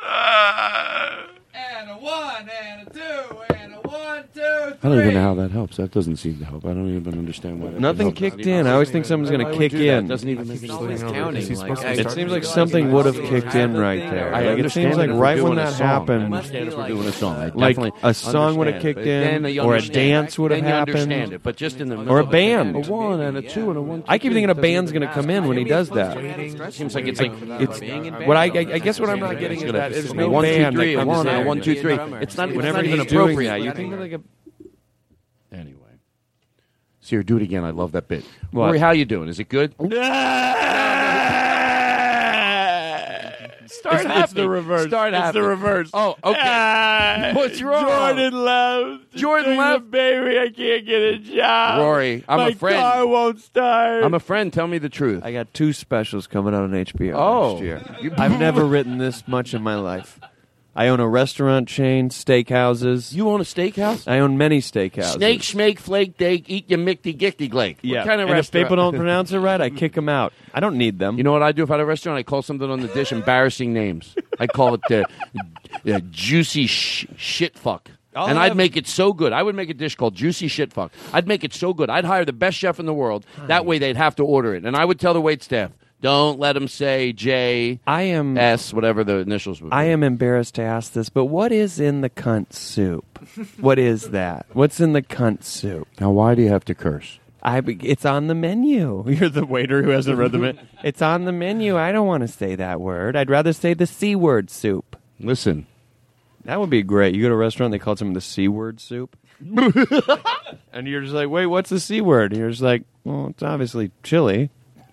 [SPEAKER 9] And a 1, and a 2, and a 1, 2, 3.
[SPEAKER 7] I don't even know how that helps. That doesn't seem to help. I don't even understand why. That
[SPEAKER 5] Nothing
[SPEAKER 7] would help.
[SPEAKER 5] kicked in. I always think something's going to kick in.
[SPEAKER 7] Doesn't even make any sense.
[SPEAKER 5] It seems like something would have kicked in right there.
[SPEAKER 7] I
[SPEAKER 5] Like, it seems like right when that happened,
[SPEAKER 7] I understand if we're doing a song. I
[SPEAKER 5] like
[SPEAKER 7] definitely
[SPEAKER 5] a song would have
[SPEAKER 7] understand.
[SPEAKER 5] kicked
[SPEAKER 7] But
[SPEAKER 5] in,
[SPEAKER 7] then you
[SPEAKER 5] or a
[SPEAKER 7] understand.
[SPEAKER 5] dance would have
[SPEAKER 7] Then you
[SPEAKER 5] happened,
[SPEAKER 7] understand it, but just in the
[SPEAKER 5] or a band.
[SPEAKER 7] A 1 and a 2 and a 1.
[SPEAKER 5] I keep thinking a band's going to come in when he does that.
[SPEAKER 7] Seems like it's like
[SPEAKER 5] It's what I guess what I'm not getting is that there's no
[SPEAKER 7] 1, 2,
[SPEAKER 5] band
[SPEAKER 7] 3,
[SPEAKER 5] that
[SPEAKER 7] a
[SPEAKER 5] comes
[SPEAKER 7] 1 and a
[SPEAKER 5] in.
[SPEAKER 7] 1, 2, 3. It's not
[SPEAKER 5] Whenever
[SPEAKER 7] even
[SPEAKER 5] he's doing
[SPEAKER 7] appropriate.
[SPEAKER 5] that, you think of like a
[SPEAKER 7] Anyway. So do it again. I love that bit.
[SPEAKER 5] What?
[SPEAKER 7] Rory, how you doing? Is it good? Start
[SPEAKER 5] It's the reverse.
[SPEAKER 7] Start
[SPEAKER 5] it's
[SPEAKER 7] happy.
[SPEAKER 5] the reverse.
[SPEAKER 7] Oh, okay. What's wrong?
[SPEAKER 5] Jordan left.
[SPEAKER 7] Jordan left?
[SPEAKER 5] Baby, I can't get a job.
[SPEAKER 7] Rory, I'm
[SPEAKER 5] My
[SPEAKER 7] a friend.
[SPEAKER 5] car won't start.
[SPEAKER 7] I'm a friend. Tell me the truth.
[SPEAKER 5] I got 2 specials coming out on HBO
[SPEAKER 7] Oh.
[SPEAKER 5] next year. I've never written this much in my life. I own a restaurant chain, steakhouses.
[SPEAKER 7] You own a steakhouse?
[SPEAKER 5] I own many steakhouses.
[SPEAKER 7] Snake, schmake, flake, dake, eat your mickty, gickty, glake.
[SPEAKER 5] Yeah.
[SPEAKER 7] What kind of
[SPEAKER 5] and if
[SPEAKER 7] restaurant?
[SPEAKER 5] people don't pronounce it right, I kick them out. I don't need them.
[SPEAKER 7] You know what I do if I had a restaurant? I call something on the dish embarrassing names. I call it the juicy shit fuck. And I'd make it so good. I would make a dish called Juicy Shit Fuck. I'd make it so good. I'd hire the best chef in the world. That way they'd have to order it. And I would tell the waitstaff, don't let them say J-S, whatever the initials would be.
[SPEAKER 5] I am embarrassed to ask this, but what is in the cunt soup? What is that? What's in the cunt soup?
[SPEAKER 7] Now, why do you have to curse?
[SPEAKER 5] It's on the menu. You're the waiter who hasn't read the menu. It's on the menu. I don't want to say that word. I'd rather say the C word soup.
[SPEAKER 7] Listen.
[SPEAKER 5] That would be great. You go to a restaurant, they call something the C word soup. And you're just like, wait, what's the C word? And you're just like, well, it's obviously chili.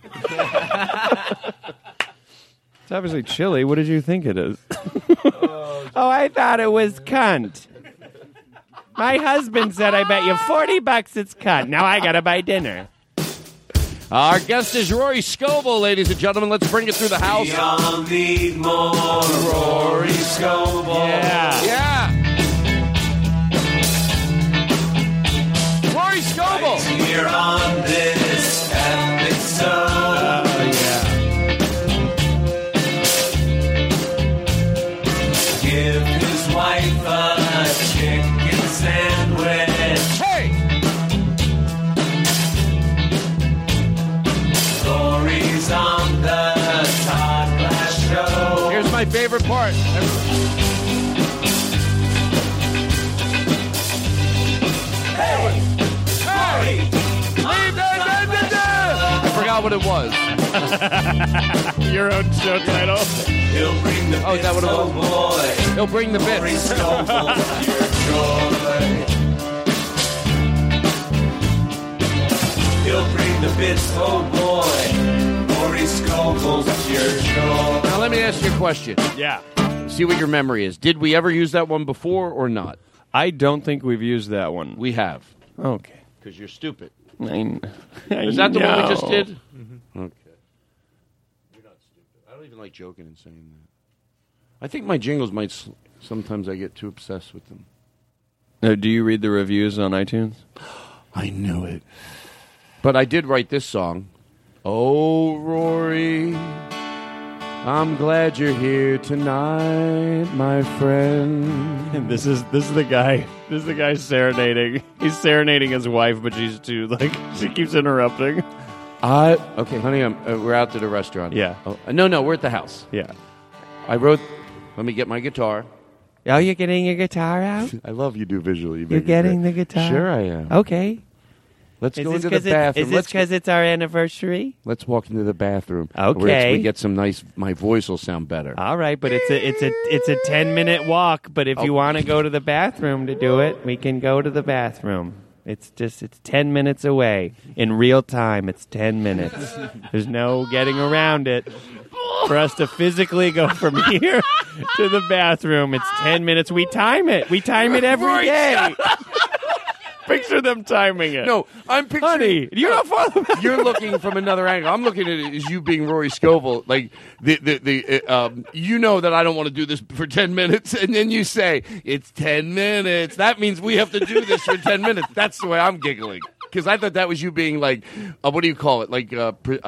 [SPEAKER 5] It's obviously chili. What did you think it is? Oh, I thought it was cunt. My husband said, I bet you $40 it's cunt. Now I got to buy dinner.
[SPEAKER 7] Our guest is Rory Scovel, ladies and gentlemen. Let's bring it through the house.
[SPEAKER 1] We all need more Rory Scovel.
[SPEAKER 7] Yeah. Rory Scovel.
[SPEAKER 1] Right here on this episode. Give his wife a chicken sandwich.
[SPEAKER 7] Hey!
[SPEAKER 1] Rory's on the Todd Glass Show.
[SPEAKER 7] Here's my favorite part.
[SPEAKER 1] Hey! Rory!
[SPEAKER 7] I forgot what it was.
[SPEAKER 5] Your own show title.
[SPEAKER 1] He'll bring the
[SPEAKER 7] Oh, is that what it
[SPEAKER 1] bits,
[SPEAKER 7] was?
[SPEAKER 1] oh boy.
[SPEAKER 7] He'll bring the
[SPEAKER 1] Rory
[SPEAKER 7] bits.
[SPEAKER 1] Scovel, your joy. He'll bring the bits, oh boy. Rory Scovel's your joy.
[SPEAKER 7] Now, let me ask you a question.
[SPEAKER 5] Yeah.
[SPEAKER 7] See what your memory is. Did we ever use that one before or not?
[SPEAKER 5] I don't think we've used that one.
[SPEAKER 7] We have.
[SPEAKER 5] Okay.
[SPEAKER 7] Because you're stupid.
[SPEAKER 5] Is
[SPEAKER 7] Is that the one we just did? Mm-hmm. Okay. You're not stupid. I don't even like joking and saying that. I think my jingles might... Sometimes I get too obsessed with them.
[SPEAKER 5] Do you read the reviews on iTunes?
[SPEAKER 7] I knew it. But I did write this song. Oh, Rory, I'm glad you're here tonight, my friend.
[SPEAKER 5] And this is the guy. This is the guy serenading. He's serenading his wife, but she's too she keeps interrupting.
[SPEAKER 7] Okay, honey, we're out to the restaurant.
[SPEAKER 5] Yeah.
[SPEAKER 7] Oh, no, we're at the house.
[SPEAKER 5] Yeah.
[SPEAKER 7] I wrote. Let me get my guitar.
[SPEAKER 5] Oh, you're getting your guitar out?
[SPEAKER 7] I love you do visually.
[SPEAKER 5] You're getting the guitar?
[SPEAKER 7] Sure, I am.
[SPEAKER 5] Okay.
[SPEAKER 7] Let's go into the bathroom.
[SPEAKER 5] Is this because it's our anniversary?
[SPEAKER 7] Let's walk into the bathroom.
[SPEAKER 5] Okay.
[SPEAKER 7] Where we get some nice. My voice will sound better.
[SPEAKER 5] All right, but it's a 10-minute walk. But if you want to go to the bathroom to do it, we can go to the bathroom. It's 10 minutes away in real time. It's 10 minutes. There's no getting around it. For us to physically go from here to the bathroom, it's 10 minutes. We time it. We time it every day. Picture them timing it.
[SPEAKER 7] No, I'm picturing.
[SPEAKER 5] Honey, you're not following.
[SPEAKER 7] You're looking from another angle. I'm looking at it as you being Rory Scovel. Like you know that I don't want to do this for 10 minutes, and then you say it's 10 minutes. That means we have to do this for 10 minutes. That's the way I'm giggling. Because I thought that was you being like, what do you call it? Like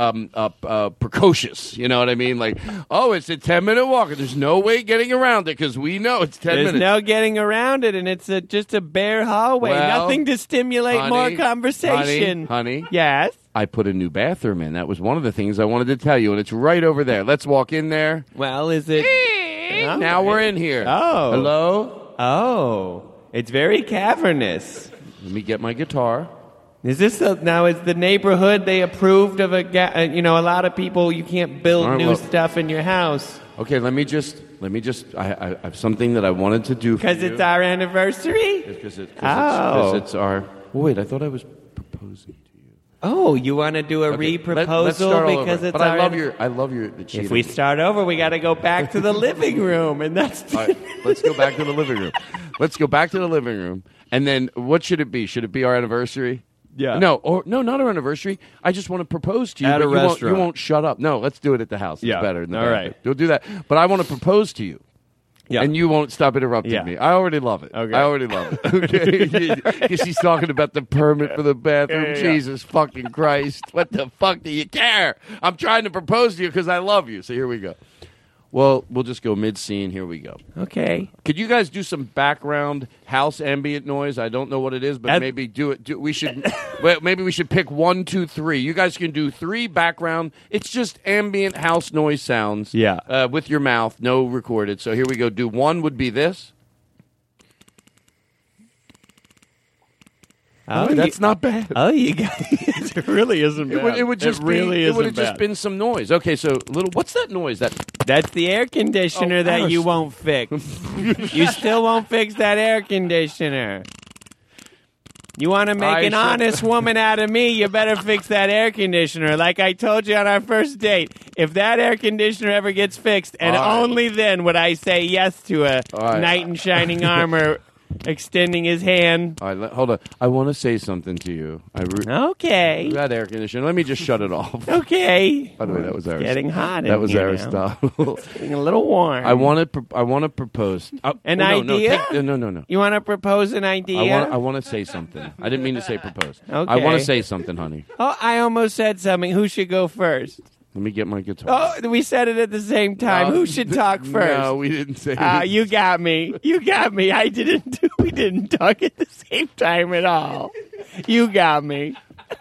[SPEAKER 7] precocious. You know what I mean? Like, oh, it's a 10-minute walk. And there's no way getting around it because we know it's 10 minutes.
[SPEAKER 5] There's no getting around it, and it's just a bare hallway.
[SPEAKER 7] Well,
[SPEAKER 5] Nothing to stimulate more conversation.
[SPEAKER 7] Honey.
[SPEAKER 5] Yes?
[SPEAKER 7] I put a new bathroom in. That was one of the things I wanted to tell you, and it's right over there. Let's walk in there.
[SPEAKER 5] Well, is it...
[SPEAKER 7] Now we're in here.
[SPEAKER 5] Oh.
[SPEAKER 7] Hello?
[SPEAKER 5] Oh. It's very cavernous.
[SPEAKER 7] Let me get my guitar.
[SPEAKER 5] Is this now? Is the neighborhood they approved of a lot of people? You can't build new stuff in your house.
[SPEAKER 7] Okay, let me just. I have something that I wanted to do for you.
[SPEAKER 5] Because it's our anniversary.
[SPEAKER 7] Because it's our. Wait, I thought I was proposing to you.
[SPEAKER 8] Oh, you want to do a re-proposal
[SPEAKER 7] let's start all
[SPEAKER 8] because
[SPEAKER 7] over.
[SPEAKER 8] it's
[SPEAKER 7] But I love
[SPEAKER 8] already-
[SPEAKER 7] your the cheating.
[SPEAKER 8] If we start over, we got to go back to the living room, and that's
[SPEAKER 7] All right, let's go back to the living room. Let's go back to the living room, and then what should it be? Should it be our anniversary?
[SPEAKER 5] Yeah.
[SPEAKER 7] No, not our anniversary. I just want to propose to you.
[SPEAKER 5] At
[SPEAKER 7] but
[SPEAKER 5] a
[SPEAKER 7] you won't-
[SPEAKER 5] restaurant.
[SPEAKER 7] You won't shut up. No, let's do it at the house. It's
[SPEAKER 5] Yeah.
[SPEAKER 7] better. Than the
[SPEAKER 5] All
[SPEAKER 7] bathroom.
[SPEAKER 5] right.
[SPEAKER 7] We'll do that. But I want to propose to you.
[SPEAKER 5] Yeah.
[SPEAKER 7] And you won't stop interrupting
[SPEAKER 5] Yeah.
[SPEAKER 7] me. I already love it.
[SPEAKER 5] Okay.
[SPEAKER 7] I already love it. Okay. Because she's talking about the permit for the bathroom.
[SPEAKER 5] Yeah.
[SPEAKER 7] Jesus fucking Christ. What the fuck do you care? I'm trying to propose to you because I love you. So here we go. Well, we'll just go mid-scene. Here we go.
[SPEAKER 8] okay.
[SPEAKER 7] Could you guys do some background house ambient noise? I don't know what it is, but maybe do it. We should. Well, maybe we should pick 1, 2, 3. You guys can do 3 background. It's just ambient house noise sounds.
[SPEAKER 5] Yeah.
[SPEAKER 7] With your mouth, no recorded. So here we go. Do 1 would be this.
[SPEAKER 8] Oh,
[SPEAKER 7] That's not bad.
[SPEAKER 8] Oh, you guys.
[SPEAKER 5] It really isn't bad.
[SPEAKER 7] It would just
[SPEAKER 5] really
[SPEAKER 7] be. It would have
[SPEAKER 5] isn't
[SPEAKER 7] just
[SPEAKER 5] bad.
[SPEAKER 7] been some noise. Okay, so little. What's that noise?
[SPEAKER 8] That's the air conditioner
[SPEAKER 7] Oh,
[SPEAKER 8] that you
[SPEAKER 7] Alice.
[SPEAKER 8] won't fix. You still won't fix that air conditioner. You want to make
[SPEAKER 7] I
[SPEAKER 8] an
[SPEAKER 7] should-
[SPEAKER 8] honest woman out of me, you better fix that air conditioner. Like I told you on our first date, if that air conditioner ever gets fixed, and
[SPEAKER 7] All right.
[SPEAKER 8] only then would I say yes to a
[SPEAKER 7] All right.
[SPEAKER 8] knight in shining armor extending his hand.
[SPEAKER 7] All right, hold on. I want to say something to you.
[SPEAKER 8] Okay.
[SPEAKER 7] That air conditioner. Let me just shut it off.
[SPEAKER 8] Okay.
[SPEAKER 7] By the way, that was Aristotle.
[SPEAKER 8] Getting hot in
[SPEAKER 7] That was
[SPEAKER 8] here now.
[SPEAKER 7] Aristotle.
[SPEAKER 8] Getting a little warm.
[SPEAKER 7] I want to propose.
[SPEAKER 8] An
[SPEAKER 7] no,
[SPEAKER 8] idea?
[SPEAKER 7] No.
[SPEAKER 8] You want to propose an idea?
[SPEAKER 7] I want to say something. I didn't mean to say propose.
[SPEAKER 8] Okay.
[SPEAKER 7] I want to say something, honey.
[SPEAKER 8] Oh, I almost said something. Who should go first?
[SPEAKER 7] Let me get my guitar.
[SPEAKER 8] Oh, we said it at the same time. Who should talk first?
[SPEAKER 7] No, we didn't say
[SPEAKER 8] You got me. You got me. We didn't talk at the same time at all. You got me.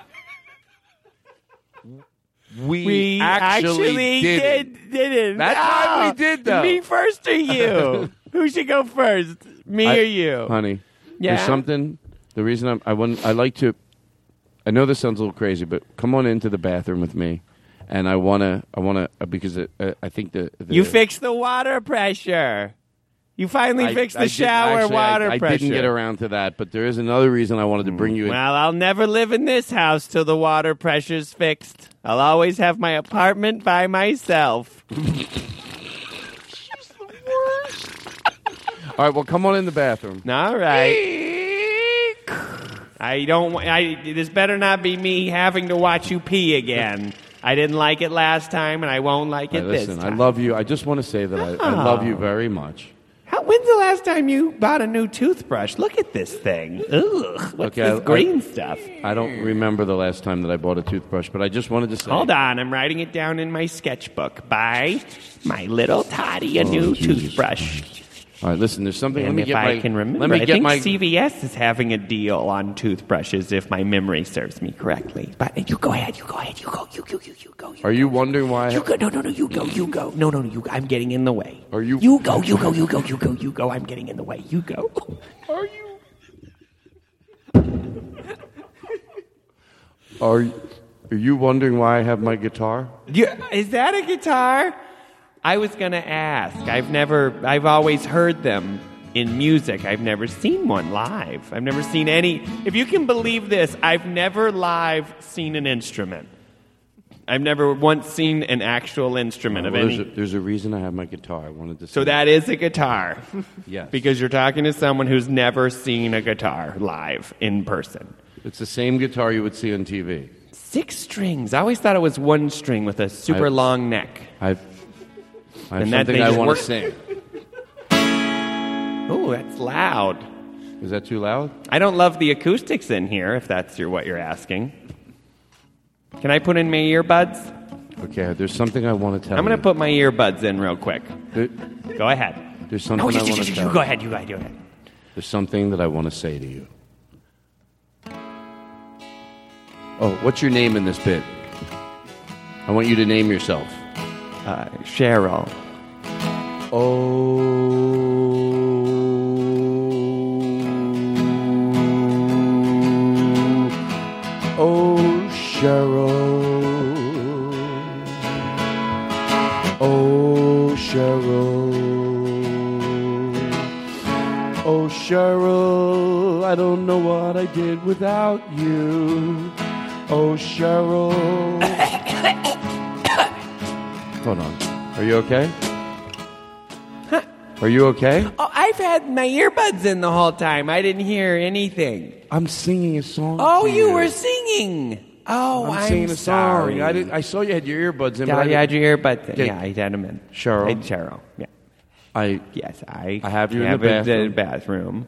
[SPEAKER 7] We actually
[SPEAKER 8] didn't.
[SPEAKER 7] That time we did, though.
[SPEAKER 8] Me first or you? Who should go first? Me or you?
[SPEAKER 7] Honey,
[SPEAKER 8] Yeah?
[SPEAKER 7] there's something. The reason I like to. I know this sounds a little crazy, but come on into the bathroom with me. And I wanna, because I think the
[SPEAKER 8] You fixed the water pressure. You finally fixed the shower water
[SPEAKER 7] I
[SPEAKER 8] pressure.
[SPEAKER 7] didn't get around to that, but there is another reason I wanted to bring you in.
[SPEAKER 8] Well, I'll never live in this house till the water pressure's fixed. I'll always have my apartment by myself.
[SPEAKER 7] All right, well, come on in the bathroom.
[SPEAKER 8] All right. This better not be me having to watch you pee again. I didn't like it last time, and I won't like it
[SPEAKER 7] Hey, listen,
[SPEAKER 8] this
[SPEAKER 7] I
[SPEAKER 8] time.
[SPEAKER 7] love you. I just want to say that I love you very much.
[SPEAKER 8] When's the last time you bought a new toothbrush? Look at this thing. Ugh. What's
[SPEAKER 7] Okay,
[SPEAKER 8] this green stuff?
[SPEAKER 7] I don't remember the last time that I bought a toothbrush, but I just wanted to say.
[SPEAKER 8] Hold on, I'm writing it down in my sketchbook. Buy my little Toddy a new
[SPEAKER 7] Jesus.
[SPEAKER 8] toothbrush.
[SPEAKER 7] All right, listen, there's something.
[SPEAKER 8] And
[SPEAKER 7] let me
[SPEAKER 8] if
[SPEAKER 7] get
[SPEAKER 8] I
[SPEAKER 7] my,
[SPEAKER 8] can remember,
[SPEAKER 7] let me
[SPEAKER 8] I
[SPEAKER 7] get
[SPEAKER 8] think
[SPEAKER 7] my.
[SPEAKER 8] CVS is having a deal on toothbrushes, if my memory serves me correctly. But you go ahead, you go.
[SPEAKER 7] Are you wondering why?
[SPEAKER 8] You go. No, you go. No, you. I'm getting in the way.
[SPEAKER 7] Are you?
[SPEAKER 8] You go. I'm getting in the way. You go.
[SPEAKER 7] Are you wondering why I have my guitar?
[SPEAKER 8] Is that a guitar? I was gonna ask. I've always heard them in music. I've never seen one live. I've never seen any. If you can believe this, I've never live seen an instrument. I've never once seen an actual instrument of
[SPEAKER 7] Well,
[SPEAKER 8] any.
[SPEAKER 7] there's a reason I have my guitar. I wanted to.
[SPEAKER 8] So
[SPEAKER 7] say
[SPEAKER 8] that is a guitar.
[SPEAKER 7] Yes.
[SPEAKER 8] Because you're talking to someone who's never seen a guitar live in person.
[SPEAKER 7] It's the same guitar you would see on TV.
[SPEAKER 8] 6 strings. I always thought it was 1 string with a super long neck.
[SPEAKER 7] I have
[SPEAKER 8] And that
[SPEAKER 7] something
[SPEAKER 8] thing
[SPEAKER 7] I
[SPEAKER 8] just
[SPEAKER 7] want to
[SPEAKER 8] works-
[SPEAKER 7] sing.
[SPEAKER 8] Oh, that's loud.
[SPEAKER 7] Is that too loud?
[SPEAKER 8] I don't love the acoustics in here, if that's what you're asking. Can I put in my earbuds?
[SPEAKER 7] Okay, there's something I want to tell you.
[SPEAKER 8] I'm going to put my earbuds in real quick. Go ahead.
[SPEAKER 7] There's something I want to tell
[SPEAKER 8] You go ahead.
[SPEAKER 7] There's something that I want to say to you. Oh, what's your name in this bit? I want you to name yourself.
[SPEAKER 8] Cheryl.
[SPEAKER 7] Oh, Cheryl. Oh, Cheryl. Oh, Cheryl, I don't know what I did without you. Oh, Cheryl. Hold on. Are you okay? Are you okay?
[SPEAKER 8] Oh, I've had my earbuds in the whole time. I didn't hear anything.
[SPEAKER 7] I'm singing a song.
[SPEAKER 8] Oh,
[SPEAKER 7] to
[SPEAKER 8] you were singing. Oh, I'm
[SPEAKER 7] singing a
[SPEAKER 8] sorry.
[SPEAKER 7] song. I saw you had your earbuds in.
[SPEAKER 8] Yeah,
[SPEAKER 7] but
[SPEAKER 8] you had your earbuds in.
[SPEAKER 7] Okay.
[SPEAKER 8] Yeah, I had them in.
[SPEAKER 7] Cheryl.
[SPEAKER 8] Hey, Cheryl. Yeah. I
[SPEAKER 7] have you in the
[SPEAKER 8] bathroom.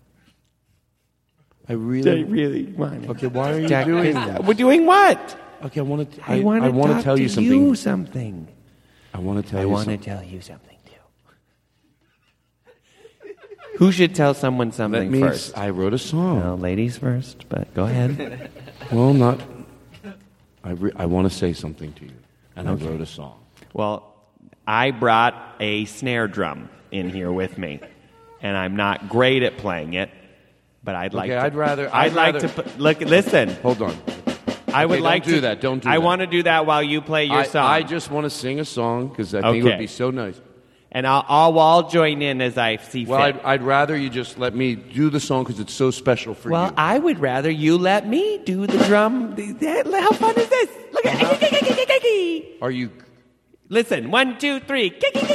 [SPEAKER 7] I really
[SPEAKER 8] want it.
[SPEAKER 7] Okay, why are you
[SPEAKER 8] Jack,
[SPEAKER 7] doing that?
[SPEAKER 8] We're doing what?
[SPEAKER 7] Okay, I want to.
[SPEAKER 8] I want to
[SPEAKER 7] tell you something. I want to tell you something.
[SPEAKER 8] tell you something too. Who should tell someone something first?
[SPEAKER 7] I wrote a song.
[SPEAKER 8] Well, ladies first, but go ahead.
[SPEAKER 7] Well, not. I want to say something to you, and I wrote a song.
[SPEAKER 8] Well, I brought a snare drum in here with me, and I'm not great at playing it, but I'd like.
[SPEAKER 7] Okay,
[SPEAKER 8] to,
[SPEAKER 7] I'd rather.
[SPEAKER 8] Look. Listen.
[SPEAKER 7] Hold on.
[SPEAKER 8] I would like
[SPEAKER 7] don't do
[SPEAKER 8] to.
[SPEAKER 7] that. Don't do
[SPEAKER 8] I
[SPEAKER 7] that.
[SPEAKER 8] want to do that while you play your song.
[SPEAKER 7] I just want to sing a song because I think it would be so nice.
[SPEAKER 8] And I'll join in as I see
[SPEAKER 7] Well,
[SPEAKER 8] fit.
[SPEAKER 7] I'd rather you just let me do the song because it's so special for
[SPEAKER 8] Well,
[SPEAKER 7] you.
[SPEAKER 8] I would rather you let me do the drum. How fun is this? Look at
[SPEAKER 7] Are you?
[SPEAKER 8] Listen, 1, 2, 3.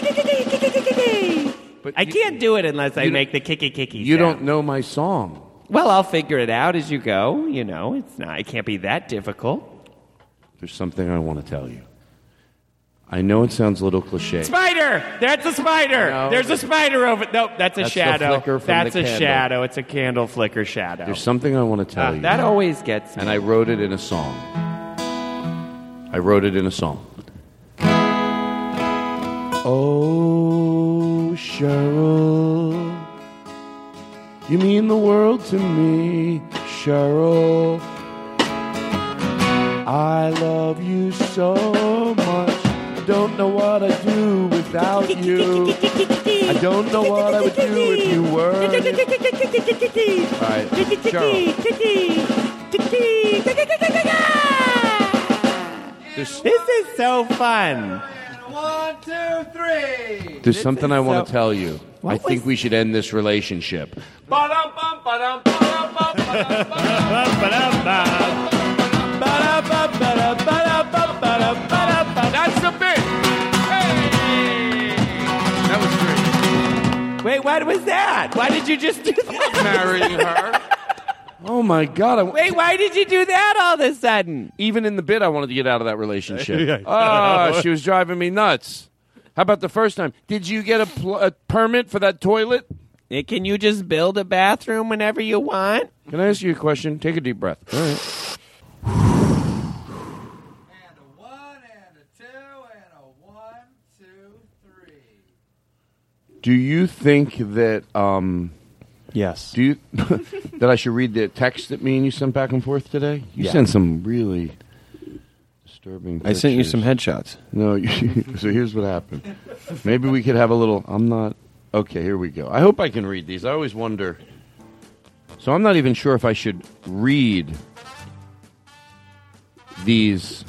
[SPEAKER 7] But
[SPEAKER 8] I can't do it unless I make the kicky.
[SPEAKER 7] You don't know my song.
[SPEAKER 8] Well, I'll figure it out as you go. You know, it can't be that difficult.
[SPEAKER 7] There's something I want to tell you. I know it sounds a little cliche.
[SPEAKER 8] Spider! That's a spider!
[SPEAKER 7] No.
[SPEAKER 8] There's a spider over... Nope, that's a
[SPEAKER 7] That's the
[SPEAKER 8] shadow.
[SPEAKER 7] flicker from
[SPEAKER 8] That's
[SPEAKER 7] the
[SPEAKER 8] a
[SPEAKER 7] candle.
[SPEAKER 8] shadow. It's a candle flicker shadow.
[SPEAKER 7] There's something I want to tell you.
[SPEAKER 8] That always gets me.
[SPEAKER 7] And I wrote it in a song. Oh, Cheryl, you mean the world to me, Cheryl. I love you so much. I don't know what I'd do without you. I don't know what I would do if you weren't. All right, Cheryl.
[SPEAKER 8] This is so fun.
[SPEAKER 9] 1, 2, 3.
[SPEAKER 7] There's something I want
[SPEAKER 8] so-
[SPEAKER 7] to tell you. I think we should end this relationship. That's the bit. Hey! That was great.
[SPEAKER 8] Wait, what was that? Why did you just do that?
[SPEAKER 7] Marrying her. Oh my God!
[SPEAKER 8] Wait, why did you do that all of a sudden?
[SPEAKER 7] Even in the bit, I wanted to get out of that relationship. Oh, she was driving me nuts. How about the first time? Did you get a permit for that toilet?
[SPEAKER 8] Can you just build a bathroom whenever you want?
[SPEAKER 7] Can I ask you a question? Take a deep breath. All right.
[SPEAKER 9] And a 1, and a 2, and a 1, 2, 3.
[SPEAKER 7] Do you think that
[SPEAKER 5] Yes.
[SPEAKER 7] do you that I should read the text that me and you sent back and forth today? You
[SPEAKER 5] Yeah.
[SPEAKER 7] sent some really disturbing pictures.
[SPEAKER 5] I sent you some headshots.
[SPEAKER 7] No, so here's what happened. Maybe we could have a little. Okay, here we go. I hope I can read these. I always wonder. So I'm not even sure if I should read these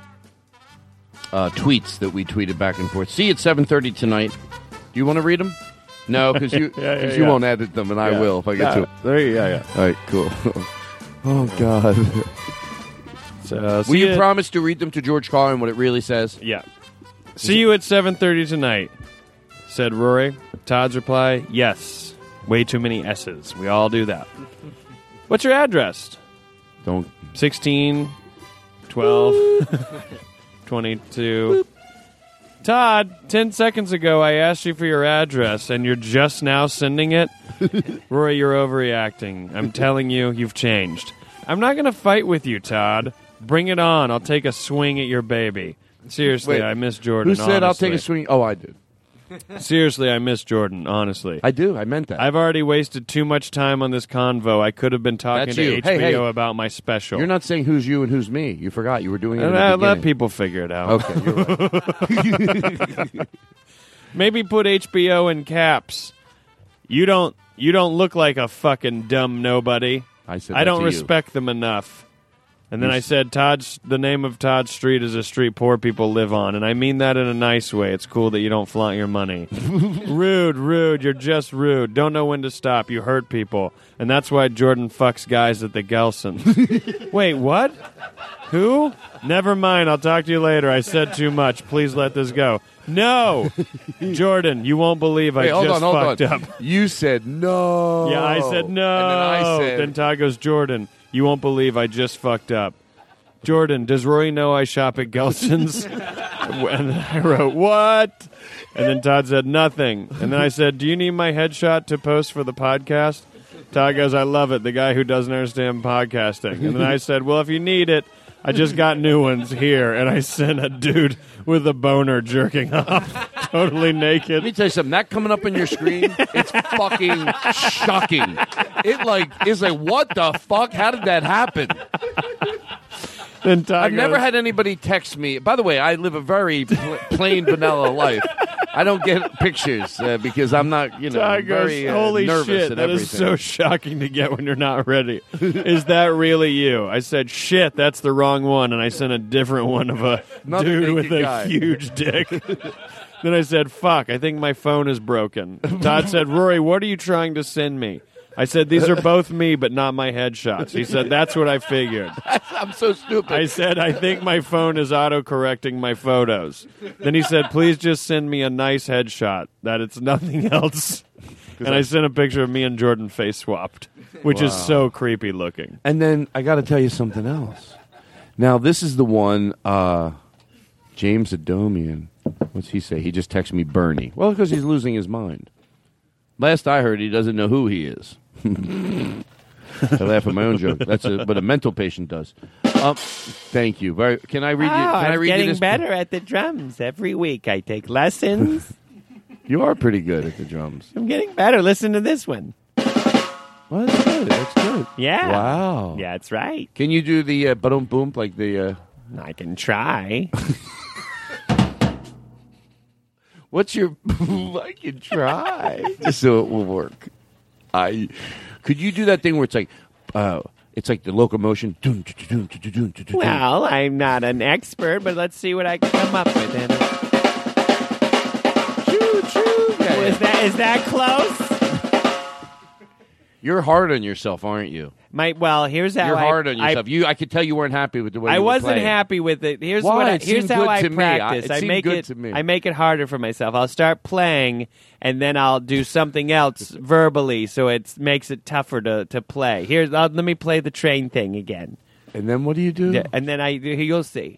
[SPEAKER 7] tweets that we tweeted back and forth. See you at 7:30 tonight. Do you want to read them? No, because you you won't edit them, and I will if I get to it.
[SPEAKER 5] There you go.
[SPEAKER 7] All right, cool. Oh, God.
[SPEAKER 5] So,
[SPEAKER 7] Will you promise to read them to George Carlin what it really says?
[SPEAKER 5] Yeah. See you at 7:30 tonight, said Rory. Todd's reply, yes. Way too many S's. We all do that. What's your address?
[SPEAKER 7] Don't.
[SPEAKER 5] 16, 12, 22. Todd, 10 seconds ago I asked you for your address, and you're just now sending it? Rory, you're overreacting. I'm telling you, you've changed. I'm not going to fight with you, Todd. Bring it on. I'll take a swing at your baby. Seriously,
[SPEAKER 7] Wait,
[SPEAKER 5] I miss Jordan.
[SPEAKER 7] Who said I'll take a
[SPEAKER 5] honestly.
[SPEAKER 7] swing? Oh, I did.
[SPEAKER 5] Seriously, I miss Jordan, honestly.
[SPEAKER 7] I do. I meant that.
[SPEAKER 5] I've already wasted too much time on this convo. I could have been talking
[SPEAKER 7] That's
[SPEAKER 5] to
[SPEAKER 7] you.
[SPEAKER 5] HBO
[SPEAKER 7] Hey.
[SPEAKER 5] about my special.
[SPEAKER 7] You're not saying who's you and who's me. You forgot. You were doing it in
[SPEAKER 5] And
[SPEAKER 7] the
[SPEAKER 5] I let
[SPEAKER 7] beginning.
[SPEAKER 5] people figure it out.
[SPEAKER 7] Okay, you're right.
[SPEAKER 5] Maybe put HBO in caps. You don't look like a fucking dumb nobody.
[SPEAKER 7] I said
[SPEAKER 5] I
[SPEAKER 7] that
[SPEAKER 5] don't
[SPEAKER 7] to you.
[SPEAKER 5] respect them enough. And then I said, the name of Todd Street is a street poor people live on. And I mean that in a nice way. It's cool that you don't flaunt your money. Rude. You're just rude. Don't know when to stop. You hurt people. And that's why Jordan fucks guys at the Gelsons. Wait, what? Who? Never mind. I'll talk to you later. I said too much. Please let this go. No! Jordan, you won't believe I just fucked up.
[SPEAKER 7] You said no.
[SPEAKER 5] Yeah, I said no.
[SPEAKER 7] And then I said...
[SPEAKER 5] Then Todd goes, Jordan, you won't believe I just fucked up. Jordan, does Rory know I shop at Gelson's? And then I wrote, what? And then Todd said, nothing. And then I said, do you need my headshot to post for the podcast? Todd goes, I love it, the guy who doesn't understand podcasting. And then I said, well, if you need it, I just got new ones here. And I sent a dude with a boner jerking off, totally naked.
[SPEAKER 7] Let me tell you something. That coming up on your screen, it's fucking shocking. It's like, what the fuck? How did that happen?
[SPEAKER 5] Then Todd
[SPEAKER 7] I've never
[SPEAKER 5] goes,
[SPEAKER 7] had anybody text me. By the way, I live a very plain, vanilla life. I don't get pictures because I'm not,
[SPEAKER 5] Todd
[SPEAKER 7] very
[SPEAKER 5] goes, holy
[SPEAKER 7] nervous
[SPEAKER 5] shit,
[SPEAKER 7] at
[SPEAKER 5] that
[SPEAKER 7] everything.
[SPEAKER 5] is so shocking to get when you're not ready. Is that really you? I said, shit, that's the wrong one. And I sent a different one of a
[SPEAKER 7] Another
[SPEAKER 5] dude with
[SPEAKER 7] naked
[SPEAKER 5] a
[SPEAKER 7] guy.
[SPEAKER 5] huge dick. Then I said, fuck, I think my phone is broken. Todd said, Rory, what are you trying to send me? I said, these are both me, but not my headshots. He said, that's what I figured.
[SPEAKER 7] I'm so stupid.
[SPEAKER 5] I said, I think my phone is auto-correcting my photos. Then he said, please just send me a nice headshot, that it's nothing else. And I sent a picture of me and Jordan face swapped, which is so creepy looking.
[SPEAKER 7] And then I got to tell you something else. Now, this is the one, James Adomian. What's he say? He just texted me Bernie. Well, because he's losing his mind. Last I heard, he doesn't know who he is. I laugh at my own joke. But a mental patient does. Thank you. Can I read you? Can I read
[SPEAKER 8] getting
[SPEAKER 7] you this?
[SPEAKER 8] better at the drums every week. I take lessons.
[SPEAKER 7] You are pretty good at the drums.
[SPEAKER 8] I'm getting better. Listen to this one.
[SPEAKER 7] Well, that's good. That's good.
[SPEAKER 8] Yeah.
[SPEAKER 7] Wow.
[SPEAKER 8] Yeah, that's right.
[SPEAKER 7] Can you do the ba-dum boom like the?
[SPEAKER 8] I can try.
[SPEAKER 7] What's your? I can try. Just so it will work. Could you do that thing where it's like the locomotion?
[SPEAKER 8] Well, I'm not an expert, but let's see what I can come up with. Is that close?
[SPEAKER 7] You're hard on yourself, aren't you?
[SPEAKER 8] Here's how
[SPEAKER 7] You're hard on yourself. I could tell you weren't happy with the way
[SPEAKER 8] I
[SPEAKER 7] you were
[SPEAKER 8] wasn't
[SPEAKER 7] playing.
[SPEAKER 8] happy with it. Here's
[SPEAKER 7] Why?
[SPEAKER 8] here's
[SPEAKER 7] It
[SPEAKER 8] how
[SPEAKER 7] seemed
[SPEAKER 8] I
[SPEAKER 7] good to me.
[SPEAKER 8] practice.
[SPEAKER 7] It
[SPEAKER 8] I
[SPEAKER 7] seemed
[SPEAKER 8] make
[SPEAKER 7] good
[SPEAKER 8] it
[SPEAKER 7] to me.
[SPEAKER 8] I make it harder for myself. I'll start playing and then I'll do something else verbally, so it makes it tougher to play. Let me play the train thing again.
[SPEAKER 7] And then what do you do?
[SPEAKER 8] Yeah, and then you'll see.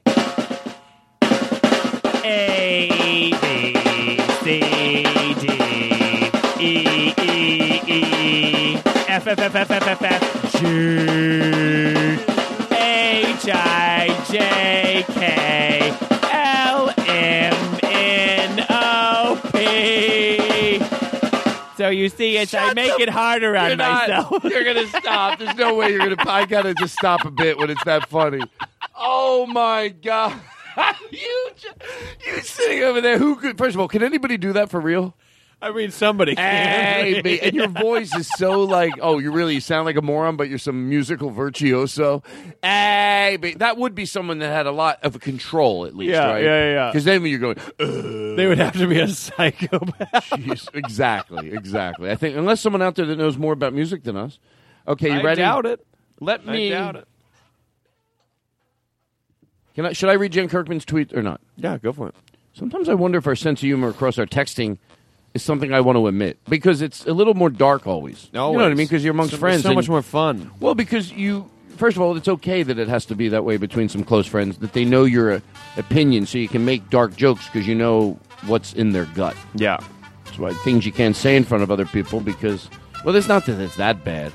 [SPEAKER 8] A B C D E E E F F F F F F F G H I J K L M N O P. So you see, I make it harder on myself.
[SPEAKER 7] You're gonna stop. There's no way you're gonna. I gotta just stop a bit when it's that funny. Oh my god! you sitting over there. Who could? First of all, can anybody do that for real?
[SPEAKER 5] I mean, somebody can.
[SPEAKER 7] Hey, and your voice is so like, you sound like a moron, but you're some musical virtuoso. Hey, that would be someone that had a lot of control, at least, right?
[SPEAKER 5] Yeah.
[SPEAKER 7] Because then when you're going,
[SPEAKER 5] they would have to be a psychopath.
[SPEAKER 7] Jeez, exactly. I think, unless someone out there that knows more about music than us. Okay, you ready?
[SPEAKER 5] I doubt it.
[SPEAKER 7] Let me.
[SPEAKER 5] I doubt it.
[SPEAKER 7] Should I read Jen Kirkman's tweet or not?
[SPEAKER 5] Yeah, go for it.
[SPEAKER 7] Sometimes I wonder if our sense of humor across our texting is something I want to admit, because it's a little more dark always. You know what I mean? Because you're amongst friends.
[SPEAKER 5] So much more fun.
[SPEAKER 7] Well, because first of all, it's okay that it has to be that way between some close friends, that they know your opinion, so you can make dark jokes because you know what's in their gut.
[SPEAKER 5] Yeah.
[SPEAKER 7] That's why things you can't say in front of other people because, well, it's not that it's that bad.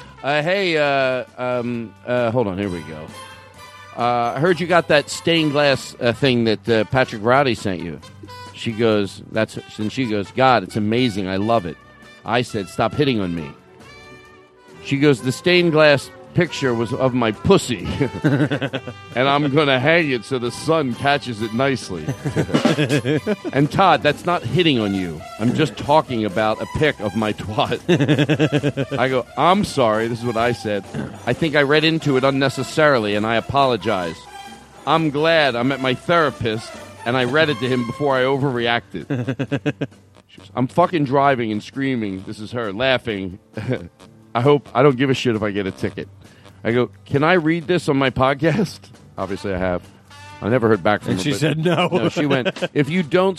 [SPEAKER 7] Hold on, here we go. I heard you got that stained glass thing that Patrick Rowdy sent you. She goes, God, it's amazing. I love it. I said, stop hitting on me. She goes, the stained glass picture was of my pussy, and I'm going to hang it so the sun catches it nicely. And Todd, that's not hitting on you. I'm just talking about a pic of my twat. I go, I'm sorry. This is what I said. I think I read into it unnecessarily, and I apologize. I'm glad I'm at my therapist, and I read it to him before I overreacted. I'm fucking driving and screaming. This is her laughing. I hope I don't give a shit if I get a ticket. I go, can I read this on my podcast? Obviously, I have. I never heard back from her.
[SPEAKER 5] And she said no.
[SPEAKER 7] No, she went, if you don't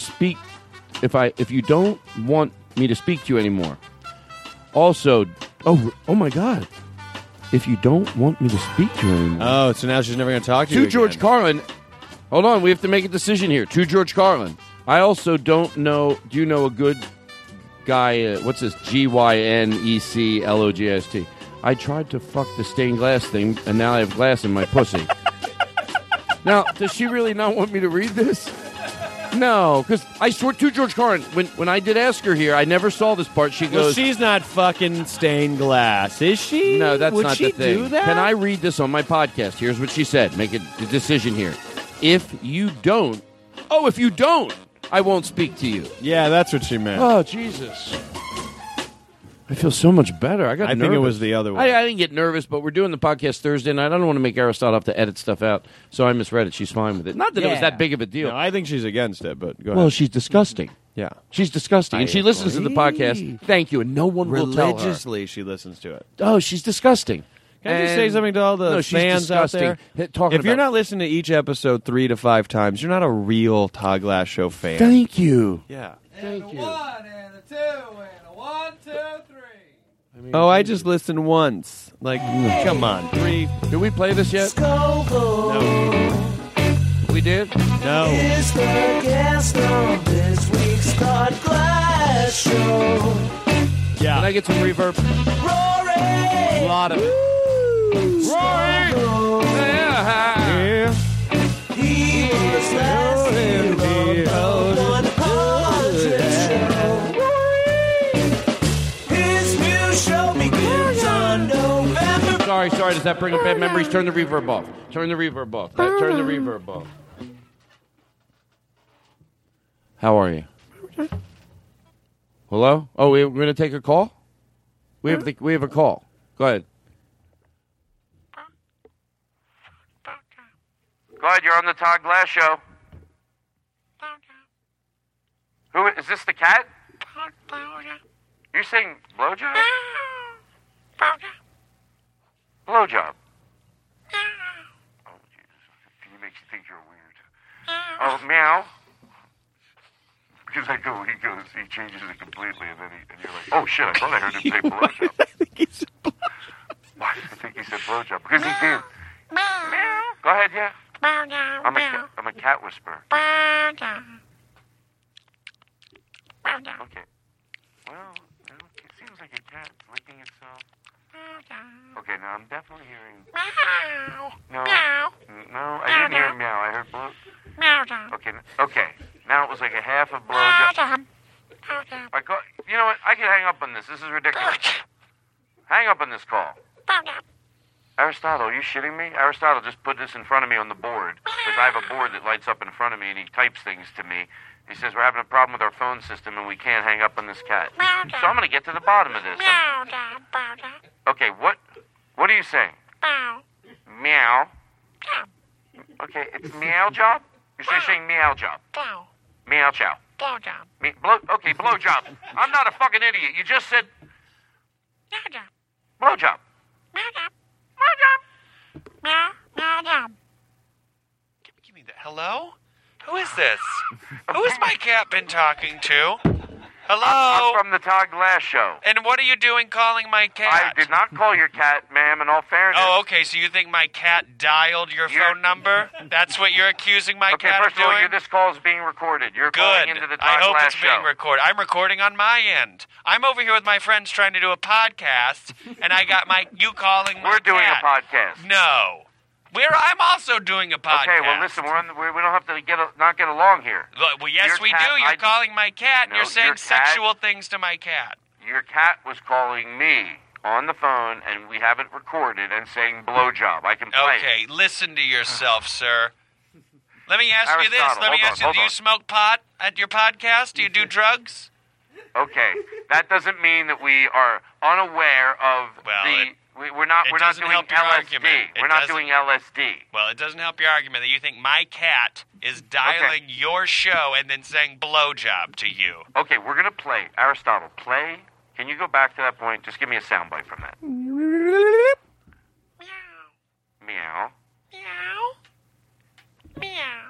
[SPEAKER 7] want me to speak to you anymore. Also, oh my God. If you don't want me to speak to you anymore.
[SPEAKER 5] Oh, so now she's never going to talk to you
[SPEAKER 7] To
[SPEAKER 5] again.
[SPEAKER 7] George Carlin. Hold on, we have to make a decision here. To George Carlin. I also don't know, do you know a good guy, what's this, Gyneclogist? I tried to fuck the stained glass thing, and now I have glass in my pussy. Now, does she really not want me to read this? No, because I swear to George Carlin, when I did ask her here, I never saw this part. She
[SPEAKER 5] Well,
[SPEAKER 7] goes,
[SPEAKER 5] she's not fucking stained glass, is she?
[SPEAKER 7] no, that's
[SPEAKER 5] Would
[SPEAKER 7] not
[SPEAKER 5] she
[SPEAKER 7] the thing.
[SPEAKER 5] do that?
[SPEAKER 7] Can I read this on my podcast? Here's what she said. Make a decision here. If you don't, I won't speak to you.
[SPEAKER 5] Yeah, that's what she meant.
[SPEAKER 7] Oh, Jesus. I feel so much better. I got nervous.
[SPEAKER 5] think it was the other one.
[SPEAKER 7] I didn't get nervous, but we're doing the podcast Thursday night. I don't want to make Aristotle have to edit stuff out, so I misread it. She's fine with it. Not that it was that big of a deal.
[SPEAKER 5] No, I think she's against it, but go ahead.
[SPEAKER 7] Well, she's disgusting.
[SPEAKER 5] Yeah.
[SPEAKER 7] She's disgusting. And she listens to the podcast. Thank you, and no one will tell her.
[SPEAKER 5] Religiously, she listens to it.
[SPEAKER 7] Oh, she's disgusting.
[SPEAKER 5] Can I just say something to all the
[SPEAKER 7] No, she's
[SPEAKER 5] fans out there?
[SPEAKER 7] Talking
[SPEAKER 5] If you're
[SPEAKER 7] about-
[SPEAKER 5] not listening to each episode 3 to 5 times, you're not a real Todd Glass Show fan.
[SPEAKER 7] Thank you.
[SPEAKER 5] Yeah.
[SPEAKER 7] Thank you.
[SPEAKER 9] 1 and a 2 and a 1, 2, 3.
[SPEAKER 5] Oh, I just listened once. Like, come on. 3.
[SPEAKER 7] Did we play this yet?
[SPEAKER 5] No.
[SPEAKER 7] We did?
[SPEAKER 5] No.
[SPEAKER 1] Is the guest on this week's Todd Glass Show.
[SPEAKER 5] Yeah.
[SPEAKER 7] Can I get some reverb?
[SPEAKER 1] Rory!
[SPEAKER 5] A lot of it.
[SPEAKER 7] Rory!
[SPEAKER 5] Yeah.
[SPEAKER 1] He was last year on the 100 show. His new show begins on November.
[SPEAKER 7] Sorry. Does that bring up bad memories? Turn the reverb off. Turn the reverb off. How are you? Hello? Oh, we're going to take a call? We have a call. Go ahead. Go ahead, you're on the Todd Glass Show. Who is this? The cat? You're saying blowjob? Blowjob. Oh, Jesus. He makes you think you're weird. Oh, meow. Because he changes it completely, and then and you're like, oh shit, I thought I heard him say blowjob. I think he said blowjob because he did. Meow. Go ahead, yeah. I'm a cat whisperer. Okay. Well, it seems like a cat licking itself. Okay, now I'm definitely hearing. No, I didn't hear meow. I heard blow. Okay. Now it was like a half a blowjob. You know what? I can hang up on this. This is ridiculous. Hang up on this call. Aristotle, are you shitting me? Aristotle just put this in front of me on the board because I have a board that lights up in front of me and he types things to me. He says we're having a problem with our phone system and we can't hang up on this cat. So I'm going to get to the bottom of this. Okay, what are you saying? Meow. Okay, it's meow job? You're saying meow job. Meow chow. Okay, blowjob. I'm not a fucking idiot. You just said blowjob.
[SPEAKER 10] Give me that. Hello? Who is this? Who has my cat been talking to? Hello?
[SPEAKER 7] I'm from the Todd Glass Show.
[SPEAKER 10] And what are you doing calling my cat?
[SPEAKER 7] I did not call your cat, ma'am, in all fairness.
[SPEAKER 10] Oh, okay, so you think my cat dialed your phone number? That's what you're accusing my
[SPEAKER 7] Okay,
[SPEAKER 10] cat
[SPEAKER 7] first
[SPEAKER 10] of
[SPEAKER 7] of all,
[SPEAKER 10] doing?
[SPEAKER 7] this call is being recorded. You're calling
[SPEAKER 10] Good.
[SPEAKER 7] into the
[SPEAKER 10] I
[SPEAKER 7] Todd
[SPEAKER 10] hope
[SPEAKER 7] Glass
[SPEAKER 10] it's
[SPEAKER 7] Show.
[SPEAKER 10] being recorded. I'm recording on my end. I'm over here with my friends trying to do a podcast, and I got you calling my
[SPEAKER 7] We're doing
[SPEAKER 10] cat.
[SPEAKER 7] a podcast.
[SPEAKER 10] No. I'm also doing a podcast.
[SPEAKER 7] Okay, well, listen, we don't have to not get along here.
[SPEAKER 10] Well, yes,
[SPEAKER 7] Your
[SPEAKER 10] we
[SPEAKER 7] cat-
[SPEAKER 10] do. You're calling my cat, and
[SPEAKER 7] No,
[SPEAKER 10] you're saying
[SPEAKER 7] your cat-
[SPEAKER 10] sexual things to my cat.
[SPEAKER 7] Your cat was calling me on the phone and we have it recorded and saying blowjob. I can play it.
[SPEAKER 10] Okay, listen to yourself, sir. Let me ask you this.
[SPEAKER 7] Aristotle,
[SPEAKER 10] Let me
[SPEAKER 7] hold
[SPEAKER 10] ask
[SPEAKER 7] on,
[SPEAKER 10] you, do you
[SPEAKER 7] hold on.
[SPEAKER 10] smoke pot at your podcast? Do you do drugs?
[SPEAKER 7] Okay, that doesn't mean that we are unaware of we're not
[SPEAKER 10] doesn't
[SPEAKER 7] doing
[SPEAKER 10] help your
[SPEAKER 7] LSD.
[SPEAKER 10] argument.
[SPEAKER 7] We're not doing LSD.
[SPEAKER 10] Well, it doesn't help your argument that you think my cat is dialing your show and then saying blowjob to you.
[SPEAKER 7] Okay, we're gonna play. Aristotle, play. Can you go back to that point? Just give me a soundbite from that. Meow.
[SPEAKER 10] Meow. Meow.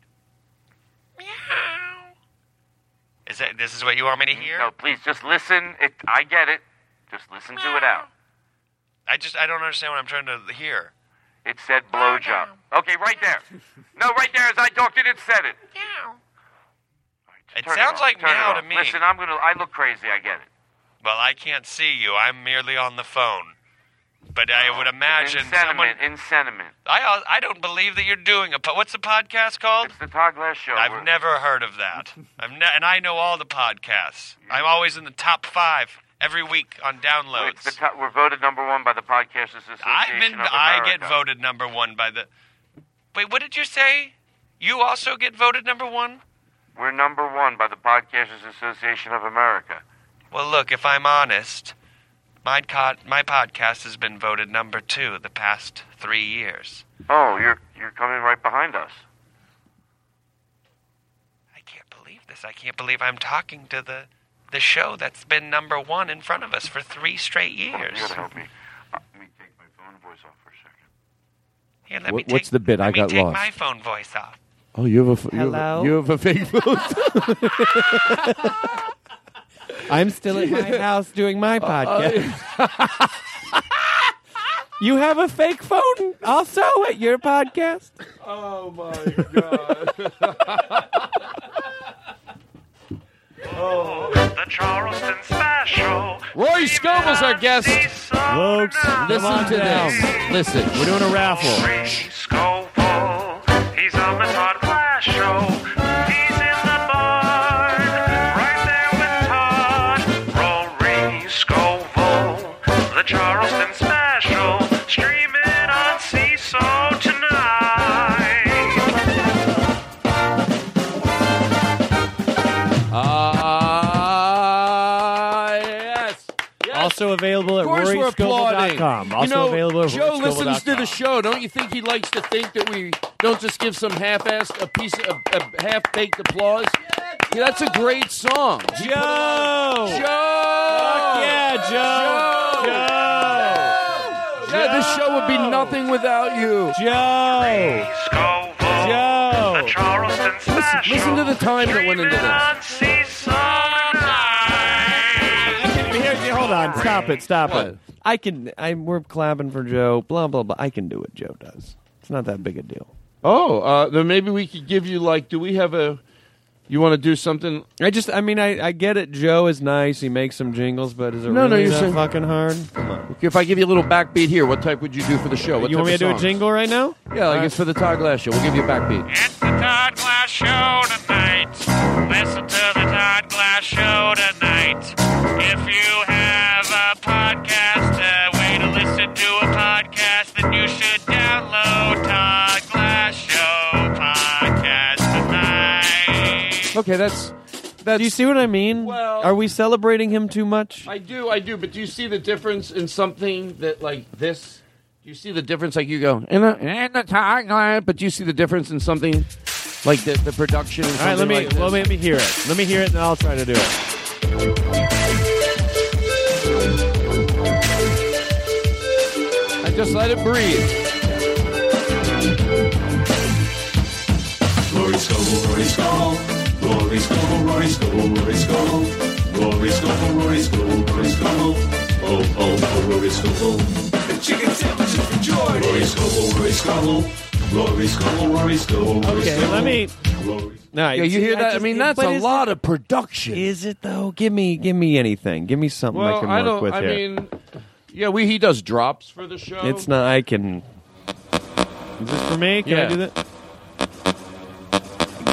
[SPEAKER 10] Meow. This is what you want me to hear?
[SPEAKER 7] No, please, just listen. I get it. Just listen to it out.
[SPEAKER 10] I don't understand what I'm trying to hear.
[SPEAKER 7] It said blowjob. Okay, right there. No, right there. As I talked it, it said it.
[SPEAKER 10] Meow. It
[SPEAKER 7] Turn
[SPEAKER 10] sounds
[SPEAKER 7] off.
[SPEAKER 10] like
[SPEAKER 7] Turn it
[SPEAKER 10] meow
[SPEAKER 7] off.
[SPEAKER 10] to me.
[SPEAKER 7] Listen, I look crazy. I get it.
[SPEAKER 10] Well, I can't see you. I'm merely on the phone. But I would imagine
[SPEAKER 7] In sentiment.
[SPEAKER 10] I don't believe that you're doing what's the podcast called?
[SPEAKER 7] It's the Todd Glass Show.
[SPEAKER 10] I've never heard of that. And I know all the podcasts. I'm always in the top 5 every week on downloads.
[SPEAKER 7] We're voted number 1 by the Podcasters Association of America.
[SPEAKER 10] I get voted number 1 by the... Wait, what did you say? You also get voted number 1?
[SPEAKER 7] We're number 1 by the Podcasters Association of America.
[SPEAKER 10] Well, look, if I'm honest, my podcast has been voted number 2 the past 3 years.
[SPEAKER 7] Oh, you're coming right behind us.
[SPEAKER 10] I can't believe this. I can't believe I'm talking to the show that's been number 1 in front of us for 3 straight years.
[SPEAKER 7] You gotta help me. Let me take my phone voice off for a second.
[SPEAKER 10] Here,
[SPEAKER 7] What's the bit? I got
[SPEAKER 10] Let me
[SPEAKER 7] lost.
[SPEAKER 10] take my phone voice off.
[SPEAKER 7] Oh, you have a
[SPEAKER 5] Hello?
[SPEAKER 7] you have a fake phone.
[SPEAKER 5] I'm still at my house doing my podcast. You have a fake phone also at your podcast?
[SPEAKER 7] Oh my God.
[SPEAKER 6] The Charleston Special.
[SPEAKER 7] Roy Scoble's our guest.
[SPEAKER 5] Folks,
[SPEAKER 7] Listen to this. Listen.
[SPEAKER 5] We're doing a raffle.
[SPEAKER 6] Rory Scovel. He's on the Todd Glass Show. He's in the barn. Right there with Todd. Rory Scovel. The Charleston Special. Streaming on Seesaw tonight.
[SPEAKER 7] Yes.
[SPEAKER 5] Also available at
[SPEAKER 7] Of course we're applauding.
[SPEAKER 5] RoryScovel.com. Also available at
[SPEAKER 7] Joe listens to the
[SPEAKER 5] RoryScovel.com.
[SPEAKER 7] show. Don't you think he likes to think that we don't just give some half-assed, a half-baked applause? Yeah, that's a great song.
[SPEAKER 5] Joe!
[SPEAKER 7] Joe!
[SPEAKER 5] Yeah, Joe!
[SPEAKER 7] Yeah, this show would be nothing without you.
[SPEAKER 5] Joe!
[SPEAKER 6] Scovel.
[SPEAKER 5] Joe!
[SPEAKER 6] The Charleston Special.
[SPEAKER 7] Listen to the time that went into
[SPEAKER 6] Streaming
[SPEAKER 7] this.
[SPEAKER 6] on Seesaw tonight.
[SPEAKER 5] Here, hold on. Stop it.
[SPEAKER 7] What?
[SPEAKER 5] We're clapping for Joe. Blah, blah, blah. I can do what Joe does. It's not that big a deal.
[SPEAKER 7] Oh, then maybe we could give you, do we have a... You want to do something?
[SPEAKER 5] I get it. Joe is nice. He makes some jingles, but is it
[SPEAKER 7] No,
[SPEAKER 5] really
[SPEAKER 7] you're
[SPEAKER 5] that
[SPEAKER 7] saying-
[SPEAKER 5] fucking hard? Come on.
[SPEAKER 7] If I give you a little backbeat here, what type would you do for the show? What
[SPEAKER 5] You want me to
[SPEAKER 7] type
[SPEAKER 5] do
[SPEAKER 7] of
[SPEAKER 5] a
[SPEAKER 7] songs?
[SPEAKER 5] jingle right now?
[SPEAKER 7] Yeah, like it's for the Todd Glass Show. We'll give you a backbeat.
[SPEAKER 6] It's the Todd Glass Show tonight. Listen to the Todd Glass Show tonight. If you have a podcast, a way to listen to a podcast, then you should download Todd Glass Show podcast tonight.
[SPEAKER 7] Okay, that's
[SPEAKER 5] Do you see what I mean?
[SPEAKER 7] Well-
[SPEAKER 5] Are we celebrating him too much?
[SPEAKER 7] I do. But do you see the difference in something that like this? Do you see the difference? Like you go in the timeline, but do you see the difference in something like the production? And
[SPEAKER 5] All right, let me
[SPEAKER 7] like this?
[SPEAKER 5] let me hear it. Let me hear it, and I'll try to do it.
[SPEAKER 7] I just let it breathe.
[SPEAKER 11] Rory Scovel, Rory Scovel, Rory Scovel, Rory Scovel, Rory Scovel, Rory Scovel, Rory Scovel, Rory Scovel, oh, Rory Scovel. The chicken sandwiches for joy. Rory Scovel, Rory Scovel, Rory Scovel, Rory Scovel, Rory
[SPEAKER 5] Okay,
[SPEAKER 11] Scovel,
[SPEAKER 5] let me.
[SPEAKER 11] Rory.
[SPEAKER 5] No,
[SPEAKER 7] Yeah, you hear that? I mean, that's a lot of production.
[SPEAKER 5] Is it though? Give me anything. Give me something I
[SPEAKER 7] Well,
[SPEAKER 5] can
[SPEAKER 7] I
[SPEAKER 5] work
[SPEAKER 7] don't.
[SPEAKER 5] with
[SPEAKER 7] I
[SPEAKER 5] here.
[SPEAKER 7] mean, yeah, he does drops for the show.
[SPEAKER 5] It's not. I can. Is this for me? Can I
[SPEAKER 7] Yeah.
[SPEAKER 5] do that?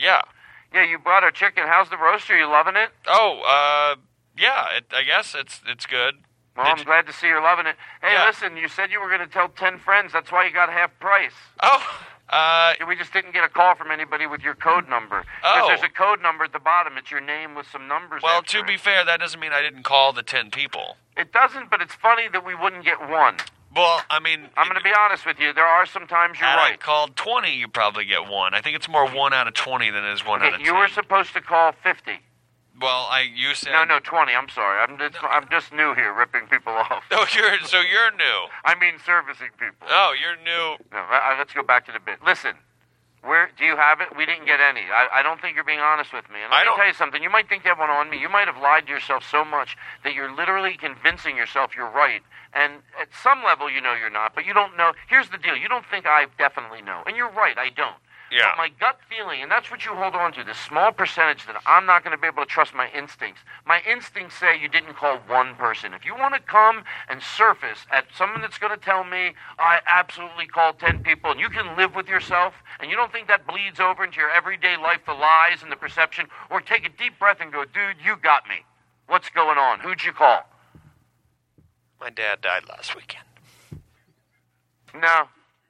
[SPEAKER 10] Yeah.
[SPEAKER 7] Yeah, you bought our chicken. How's the roast? Are you loving it?
[SPEAKER 10] Oh, yeah. I guess it's good.
[SPEAKER 7] Well, I'm glad to see you're loving it. Hey,
[SPEAKER 10] Yeah.
[SPEAKER 7] listen, you said you were going to tell 10 friends. That's why you got half price.
[SPEAKER 10] Oh,
[SPEAKER 7] we just didn't get a call from anybody with your code number. Because there's a code number at the bottom. It's your name with some numbers
[SPEAKER 10] well,
[SPEAKER 7] after
[SPEAKER 10] to be fair, that doesn't mean I didn't call the 10 people.
[SPEAKER 7] It doesn't, but it's funny that we wouldn't get one.
[SPEAKER 10] Well, I mean...
[SPEAKER 7] I'm going to be honest with you. There are some times you're
[SPEAKER 10] Had
[SPEAKER 7] right.
[SPEAKER 10] I called 20, you probably get one. I think it's more 1 out of 20 than it is 1 out of 10.
[SPEAKER 7] You were supposed to call 50.
[SPEAKER 10] Well, you said...
[SPEAKER 7] No, 20. I'm sorry. I'm just new here, ripping people off.
[SPEAKER 10] Oh, you're new.
[SPEAKER 7] I mean servicing people.
[SPEAKER 10] Oh, you're new.
[SPEAKER 7] No, let's go back to the bit. Listen, where do you have it? We didn't get any. I don't think you're being honest with me. And let me tell you something. You might think you have one on me. You might have lied to yourself so much that you're literally convincing yourself you're right. And at some level, you know you're not, but you don't know. Here's the deal. You don't think I definitely know. And you're right, I don't.
[SPEAKER 10] Yeah.
[SPEAKER 7] But my gut feeling, and that's what you hold on to, this small percentage that I'm not going to be able to trust my instincts. My instincts say you didn't call one person. If you want to come and surface at someone that's going to tell me, I absolutely called 10 people, and you can live with yourself, and you don't think that bleeds over into your everyday life, the lies and the perception, or take a deep breath and go, dude, you got me. What's going on? Who'd you call?
[SPEAKER 10] My dad died last weekend.
[SPEAKER 7] No.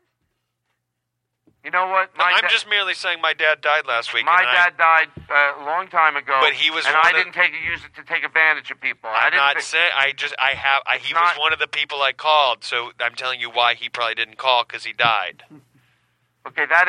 [SPEAKER 7] You know what?
[SPEAKER 10] I'm just merely saying my dad died last week.
[SPEAKER 7] My dad died a long time ago.
[SPEAKER 10] But he was
[SPEAKER 7] and
[SPEAKER 10] one
[SPEAKER 7] I
[SPEAKER 10] of the-
[SPEAKER 7] didn't use it to take advantage of people.
[SPEAKER 10] I'm not saying. He was one of the people I called. So I'm telling you why he probably didn't call, because he died.
[SPEAKER 7] Okay, that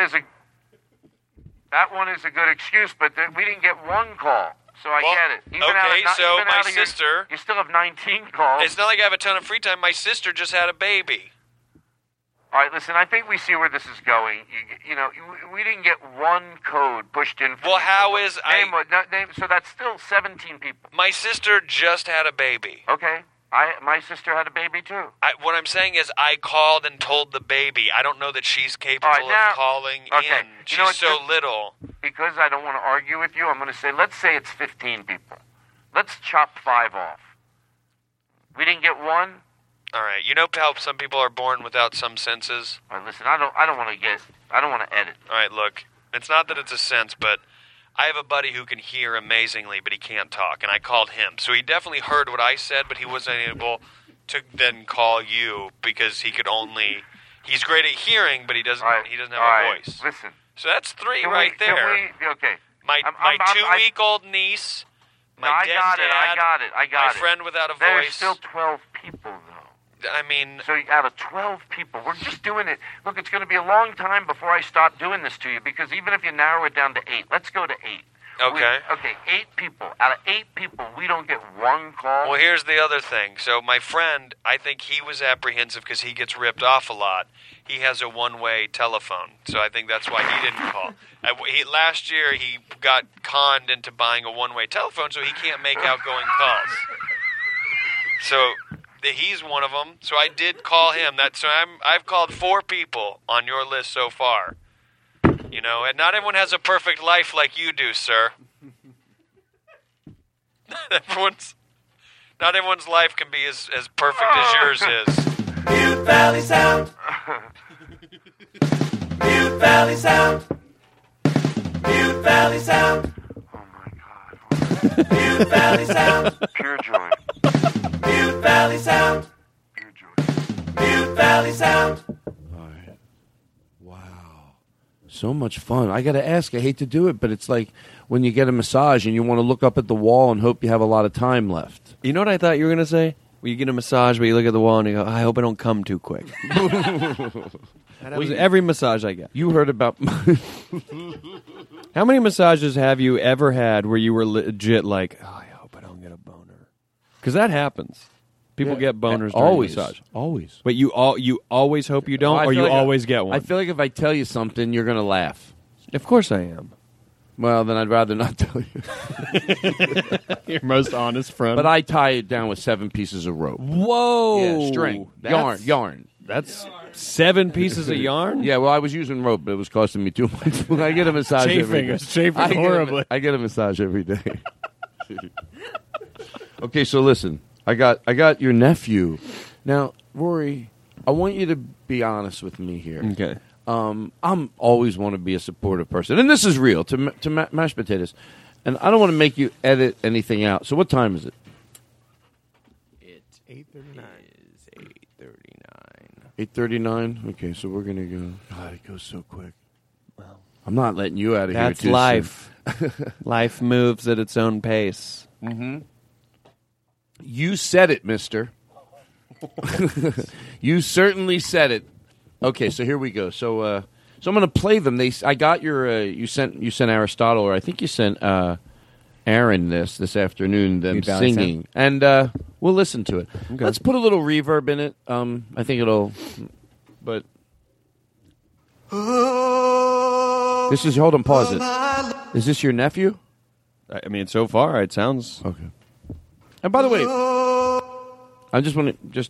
[SPEAKER 7] one is a good excuse, but we didn't get one call. So I get it.
[SPEAKER 10] So my sister...
[SPEAKER 7] You still have 19 calls.
[SPEAKER 10] It's not like I have a ton of free time. My sister just had a baby.
[SPEAKER 7] All right, listen, I think we see where this is going. You know, we didn't get one code pushed in for
[SPEAKER 10] Well, how is
[SPEAKER 7] so that's still 17 people.
[SPEAKER 10] My sister just had a baby.
[SPEAKER 7] Okay. My sister had a baby, too.
[SPEAKER 10] What I'm saying is I called and told the baby. I don't know that she's capable of calling in. She's so little.
[SPEAKER 7] Because I don't want to argue with you, I'm going to say, let's say it's 15 people. Let's chop 5 off. We didn't get one.
[SPEAKER 10] All right. You know how some people are born without some senses?
[SPEAKER 7] All right, listen, I don't want to guess. I don't want to edit.
[SPEAKER 10] All right, look. It's not that it's a sense, but I have a buddy who can hear amazingly, but he can't talk, and I called him. So he definitely heard what I said, but he wasn't able to then call you because he could only... He's great at hearing, but he doesn't have a voice.
[SPEAKER 7] Listen.
[SPEAKER 10] So that's 3
[SPEAKER 7] Can
[SPEAKER 10] right
[SPEAKER 7] we,
[SPEAKER 10] there.
[SPEAKER 7] Okay.
[SPEAKER 10] My 2-week-old niece, my dead dad,
[SPEAKER 7] I got it.
[SPEAKER 10] my friend without a
[SPEAKER 7] There's
[SPEAKER 10] voice.
[SPEAKER 7] still 12 people, though.
[SPEAKER 10] I mean...
[SPEAKER 7] So out of 12 people, we're just doing it. Look, it's going to be a long time before I stop doing this to you, because even if you narrow it down to 8, let's go to 8.
[SPEAKER 10] Okay.
[SPEAKER 7] 8 people. Out of 8 people, we don't get one call.
[SPEAKER 10] Well, here's the other thing. So my friend, I think he was apprehensive because he gets ripped off a lot. He has a one-way telephone, so I think that's why he didn't call. Last year, he got conned into buying a one-way telephone, so he can't make outgoing calls. So he's one of them. So I did call him. I've called 4 people on your list so far. You know, and not everyone has a perfect life like you do, sir. Not everyone's life can be as perfect as yours is.
[SPEAKER 1] Mute Valley Sound. Mute Valley Sound. Mute Valley Sound.
[SPEAKER 7] Oh my God.
[SPEAKER 1] Mute Valley Sound.
[SPEAKER 7] Pure joy.
[SPEAKER 1] Mute Valley Sound.
[SPEAKER 7] Pure joy.
[SPEAKER 1] Mute Valley Sound.
[SPEAKER 7] So much fun. I got to ask, I hate to do it, but it's like when you get a massage and you want to look up at the wall and hope you have a lot of time left.
[SPEAKER 5] You know what I thought you were going to say? Well, you get a massage, but you look at the wall and you go, I hope I don't come too quick. Every massage I get.
[SPEAKER 7] You heard about...
[SPEAKER 5] How many massages have you ever had where you were legit like, oh, I hope I don't get a boner? Because that happens. People get boners during
[SPEAKER 7] always,
[SPEAKER 5] massage.
[SPEAKER 7] Always.
[SPEAKER 5] But you always hope you don't, or you always get one?
[SPEAKER 7] I feel like if I tell you something, you're going to laugh.
[SPEAKER 5] Of course I am.
[SPEAKER 7] Well, then I'd rather not tell you.
[SPEAKER 5] Your most honest friend.
[SPEAKER 7] But I tie it down with 7 pieces of rope.
[SPEAKER 5] Whoa.
[SPEAKER 7] Yeah, string. Yarn.
[SPEAKER 5] That's 7 pieces of yarn?
[SPEAKER 7] Yeah, well, I was using rope, but it was costing me too much. I get a massage every day.
[SPEAKER 5] It's chafing horribly.
[SPEAKER 7] I get a massage every day. Okay, so listen. I got your nephew. Now, Rory, I want you to be honest with me here.
[SPEAKER 5] Okay.
[SPEAKER 7] I'm always want to be a supportive person, and this is real to mashed potatoes, and I don't want to make you edit anything out. So what time is it?
[SPEAKER 5] It's 8:39.
[SPEAKER 7] 8:39. Okay, so we're gonna go. God, it goes so quick. Well, I'm not letting you out of here.
[SPEAKER 5] That's life. Life moves at its own pace.
[SPEAKER 7] Mm-hmm. You said it, mister. You certainly said it. Okay, so here we go. So I'm going to play them. I got your. You sent Aristotle, or I think you sent Aaron this afternoon. Them singing, and we'll listen to it. Okay. Let's put a little reverb in it. I think it'll. But this is. Hold on. Pause it. Is this your nephew?
[SPEAKER 5] I mean, so far it sounds
[SPEAKER 7] okay. And by the way, I just want to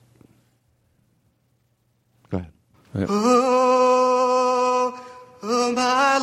[SPEAKER 7] go ahead.
[SPEAKER 1] Oh, my